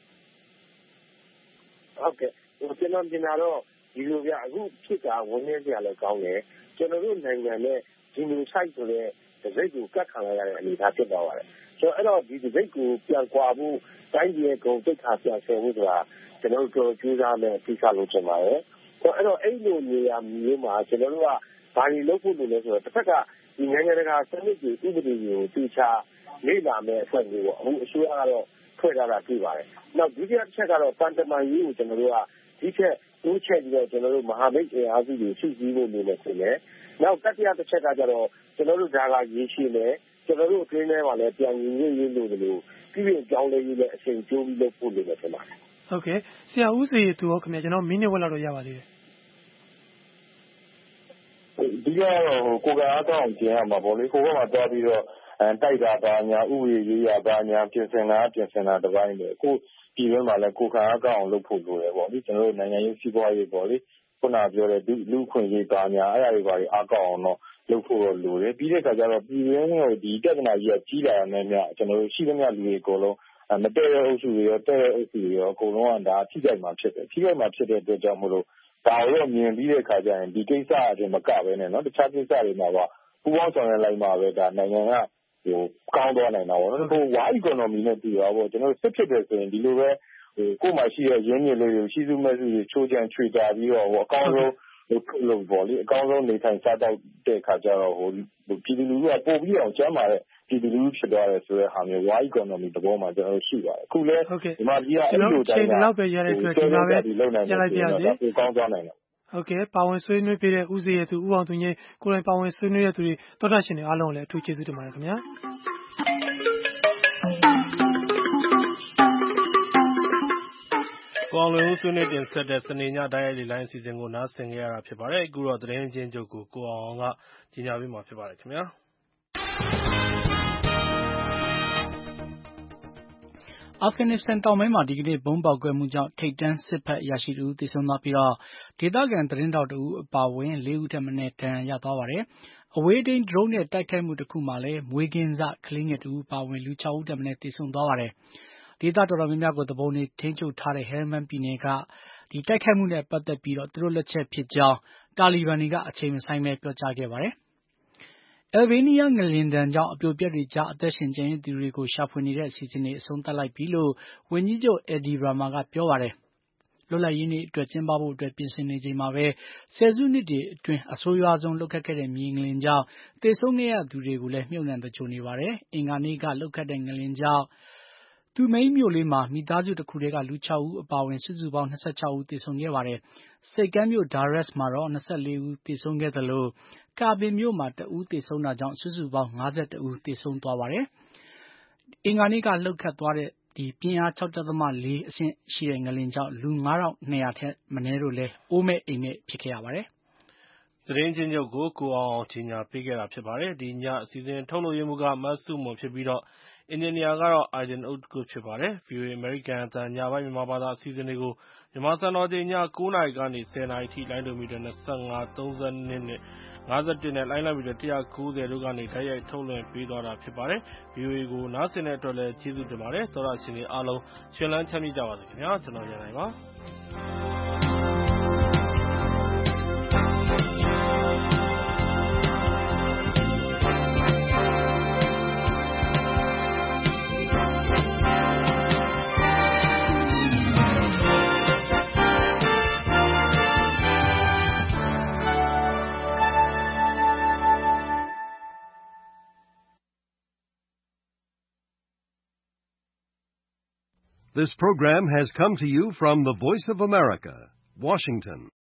Speaker 15: ဟုတ်ကဲ့ဟိုကျွန်တော်ပြင်လာတော့ဒီလိုပြအခုဖြစ်တာဝန်နေစရာလည်းကောင်းတယ်ကျွန်တော်တို့နိုင်ငံနဲ့ဒီလို site ဆိုတဲ့ဒစိတ်ကိုကတ်ခံရတဲ့အနေအထားဖြစ်သွားပါတယ်ဆိုတော့အဲ့တော့ဒီဒစိတ်ကိုပြန်ကွာဖို့တိုင်းပြည်ရဲ့ဂုဏ်သိက္ခာပြန်ဆယ်ဖို့ဆိုတာကျွန်တော်တို့ကြိုးစားမယ်သိစားလို့ချင်ပါတယ်ဆိုတော့အဲ့တော့အဲ့လိုနေရာမျိုးမှာကျွန်တော်တို့ကဘာတွေလုပ်ဖို့လိုလဲဆိုတော့တစ်ဖက်ကဒီနိုင်ငံတကာစနစ်တွေဥပဒေတွေကိုသိချလေ့လာမယ်အဖွဲ့မျိုးပေါ့အခုအစိုးရကတော့ဖွဲ့ထားတာတွေ့ပါတယ်နောက်ဒုတိယတစ်ချက်ကတော့တန်တမာရေးကိုကျွန်တော်တို့ကဒီချက်တိုးချက်ပြီးတော့ကျွန်တော်တို့မဟာမိတ်အင်အားစုတွေစုစည်းဖို့လိုမယ်ဆိုရင်နောက်တတိယတစ်ချက်ကကြတော့ကျွန်တော်တို့ဒါကရေးရှိမယ်ကျွန်တော်တို့အတွင်းထဲမှာလည်းပြန်ရင်းရင်းရင်းလို့လို့ပြည်ပြင်ကြောင်းလေးကြီးလည်းအချိန်ကျိုးပြီးလုပ်ဖို့လိုမယ်ဖြစ်ပါတယ်
Speaker 17: ဟုတ်ကဲ့ဆရာဦးစီသူရောခင်ဗျကျွန်တော်မိနစ်ဝက်လောက်တော့ရပါသေးတယ်
Speaker 19: ဒီကတော့ကိုကအားကောင်းကျင်ရမှာပေါ့လေကိုကမှသွားပြီးတော့အဲတိုက်တာပါညာဥပဒေရေးရပါညာပြင်ဆင်တာပြင်ဆင်တာတစ်ပိုင်းပဲကိုပြည်တွင်းမှာလည်းကိုကအားကောင်းအောင်လုပ်ဖို့လိုတယ်ပေါ့လေကျွန်တော်တို့နိုင်ငံရေးစီးပွားရေးပေါ့လေခုနပြောတဲ့လူခွင့်ရေးပါညာအဲ့အရာတွေပါအားကောင်းအောင်တော့လုပ်ဖို့တော့လိုတယ်ပြီးတဲ့အခါကျတော့ပြည်တွင်းကိုဒီပြဿနာကြီးကကြီးလာတဲ့မြတ်ကျွန်တော်တို့ရှိသမျှလူတွေအကုန်လုံးမတည့်တဲ့အုပ်စုတွေရောတဲ့တဲ့အုပ်စုတွေရောအကုန်လုံးကဒါထိခိုက်မှာဖြစ်တယ်ထိခိုက်မှာဖြစ်တဲ့အတွက်ကြောင့်မို့လို့ဒါရောမြင်ပြီးတဲ့အခါကျရင်ဒီကိစ္စအပြင်မကပဲနဲ့နော်တခြားကိစ္စတွေမှာပါပူပေါင်းဆောင်ရွက်လိုက်မှာပဲဒါနိုင်ငံကဟိုကောင်းသွားနိုင်တာပေါ့နော်ဟိုဝါ economy နဲ့ပြီးတော့ပေါ့ကျွန်တော်စစ်ဖြစ်တယ်ဆိုရင်ဒီလိုပဲဟိုကိုယ်မှရှိတဲ့ရင်းမြစ်လေးတွေရှိစုမဲ့စုတွေချိုးချမ်းချွေတာပြီးတော့ဟိုအကောင်းဆုံးလို့ပေါ့လေအကောင်းဆုံးနေထိုင်စားတော့တဲ့အခါကျတော့ဟိုပြည်သူလူထုကပို့ပြီးအောင်ကျမ်းပါတဲ့ပြည်သူလူထုဖြစ်သွားတယ်ဆိုတဲ့ဟာမျိုး wide economy တဘောမှာကျွန်တော်ရှိပါတယ်အခုလဲဒီမှာကြီးကအဲ့လိုတိုင်းက
Speaker 17: လောက်ပဲရတဲ့အတွက်ဒီမှာပဲရလိုက်ပြစေ
Speaker 19: ကိုကောင်းသွားနိုင်တယ်
Speaker 17: ဟုတ်ကဲ့ပါဝင်ဆွေးနွေးပြတဲ့ဦးစီးရဲ့သူဦးအောင်သူကြီးကိုယ်တိုင်ပါဝင်ဆွေးနွေးရတဲ့သူတွေသောတာရှင်တွေအားလုံးလည်းအထူးကျေးဇူးတင်ပါတယ်ခင်ဗျာ
Speaker 2: ကောင်းလွင်ဦးဆွေးနွေးတင်ဆက်တဲ့စနေညတိုင်းရိုက်လိုင်းအစီအစဉ်ကိုနားဆင်ကြရတာဖြစ်ပါတယ်အခုတော့သတင်းချင်းချုပ်ကိုကိုအောင်ကကြီးညာပေးမှာဖြစ်ပါတယ်ခင်ဗျာ
Speaker 7: အာဖဂန်နစ္စတန်တောင်ပိုင်းမှာဒီကနေ့ဘုံပေါက်ကွဲမှုကြောင့်ထိပ်တန်းစစ်ဘက်အရာရှိတို့သေဆုံးသွားပြီးတော့ဒေသခံသတင်းတောက်တို့အပါအဝင်လေးဦးထက်မနည်းဒဏ်ရာရသွားပါတယ်။အဝေးထိန်းဒရုန်းနဲ့တိုက်ခိုက်မှုတစ်ခုမှာလည်းမွေးကင်းစကလေးငယ်တို့အပါအဝင်လူခြောက်ဦးထက်မနည်းသေဆုံးသွားပါတယ်။ဒေသတော်တော်များများကိုတပုံနေထိန်းချုပ်ထားတဲ့ဟဲလ်မန်ပြည်နယ်ကဒီတိုက်ခိုက်မှုနဲ့ပတ်သက်ပြီးတော့သူတို့လက်ချက်ဖြစ်ကြောင်းတာလီဘန်တွေကအချိန်မဆိုင်ပဲပြောကြားခဲ့ပါတယ်။အယ်ဘေးနီးယားငလျင်ဒဏ်ကြောင့်အပြိုပြက်တွေကြားအသက်ရှင်ကျန်ရစ်သူတွေကိုရှာဖွေနေတဲ့အစီအစဉ်တွေအဆုံးသတ်လိုက်ပြီလို့ဝန်ကြီးချုပ်အက်ဒီရာမာကပြောပါတယ်။လွတ်လပ်ရေးနေ့အတွက်ကျင်းပဖို့အတွက်ပြင်ဆင်နေချိန်မှာပဲဆယ်စုနှစ်တွေအတွင်းအဆိုးရွားဆုံးလှုပ်ခတ်ခဲ့တဲ့မြေငလျင်ကြောင့်သေဆုံးခဲ့ရသူတွေကိုလည်းမြုပ်နှံသကြိုနေပါတယ်။အင်္ဂါနေ့ကလှုပ်ခတ်တဲ့ငလျင်ကြောင့်သူမိန်မြို့လေးမှာမိသားစုတစ်ခုတည်းကလူခြောက်ဦးအပါအဝင်စုစုပေါင်း၂၆ဦးသေဆုံးခဲ့ပါတယ်။စိတ်ကမ်းမြို့ဒါရက်စ်မှာတော့၂၄ဦးသေဆုံးခဲ့သလိုကာဘင်မြို့မှာတဦးသေဆုံးတာကြောင့်စုစုပေါင်း၅၁ဦးသေဆုံးသွားပါတယ်။အင်္ဂါနေ့ကလှုပ်ခတ်သွားတဲ့ဒီပြင်းအား ၆ဒသမ၄ အဆင့်ရှိတဲ့ငလျင်ကြောင့်လူ၅ထောင်၂ရာထက်မနည်းတို့လည်းအိုးမဲ့အိမ်မဲ့ဖြစ်ခဲ့ရပါတယ်
Speaker 2: ။သတင်းချင်းချုပ်ကိုကိုအောင်အောင်ကြီးညာပေးခဲ့တာဖြစ်ပါတယ်။ဒီညအစီအစဉ်ထုတ်လို့ရမှုကမတ်စုမွန်ဖြစ်ပြီးတော့အင်ဂျင်နီယာကတော့ Aiden Oud ကိုဖြစ်ပါတယ်။ ဗီအိုအေ အမေရိကန်အသံညပိုင်းမြန်မာဘာသာအစီအစဉ်တွေကိုမြန်မာစံတော်ချိန်ည၉နာရီကနေ၁၀နာရီထိလိုင်းဒိုမီတာ၂၅၊၃၂နဲ့၅၁နဲ့လိုင်းလံမီတာ၁၉၀တို့ကနေတိုက်ရိုက်ထုတ်လွှင့်ပေးသွားတာဖြစ်ပါတယ်။ ဗီအိုအေကိုနားဆင်တဲ့အတွက်လည်းကျေးဇူးတင်ပါတယ်။သောတာရှင်တွေအားလုံးရှင်လန်းချမ်းမြေ့ကြပါစေခင်ဗျာ။ကျွန်တော်ရန်နိုင်ပါ
Speaker 10: This program has come to you from the Voice of America, Washington.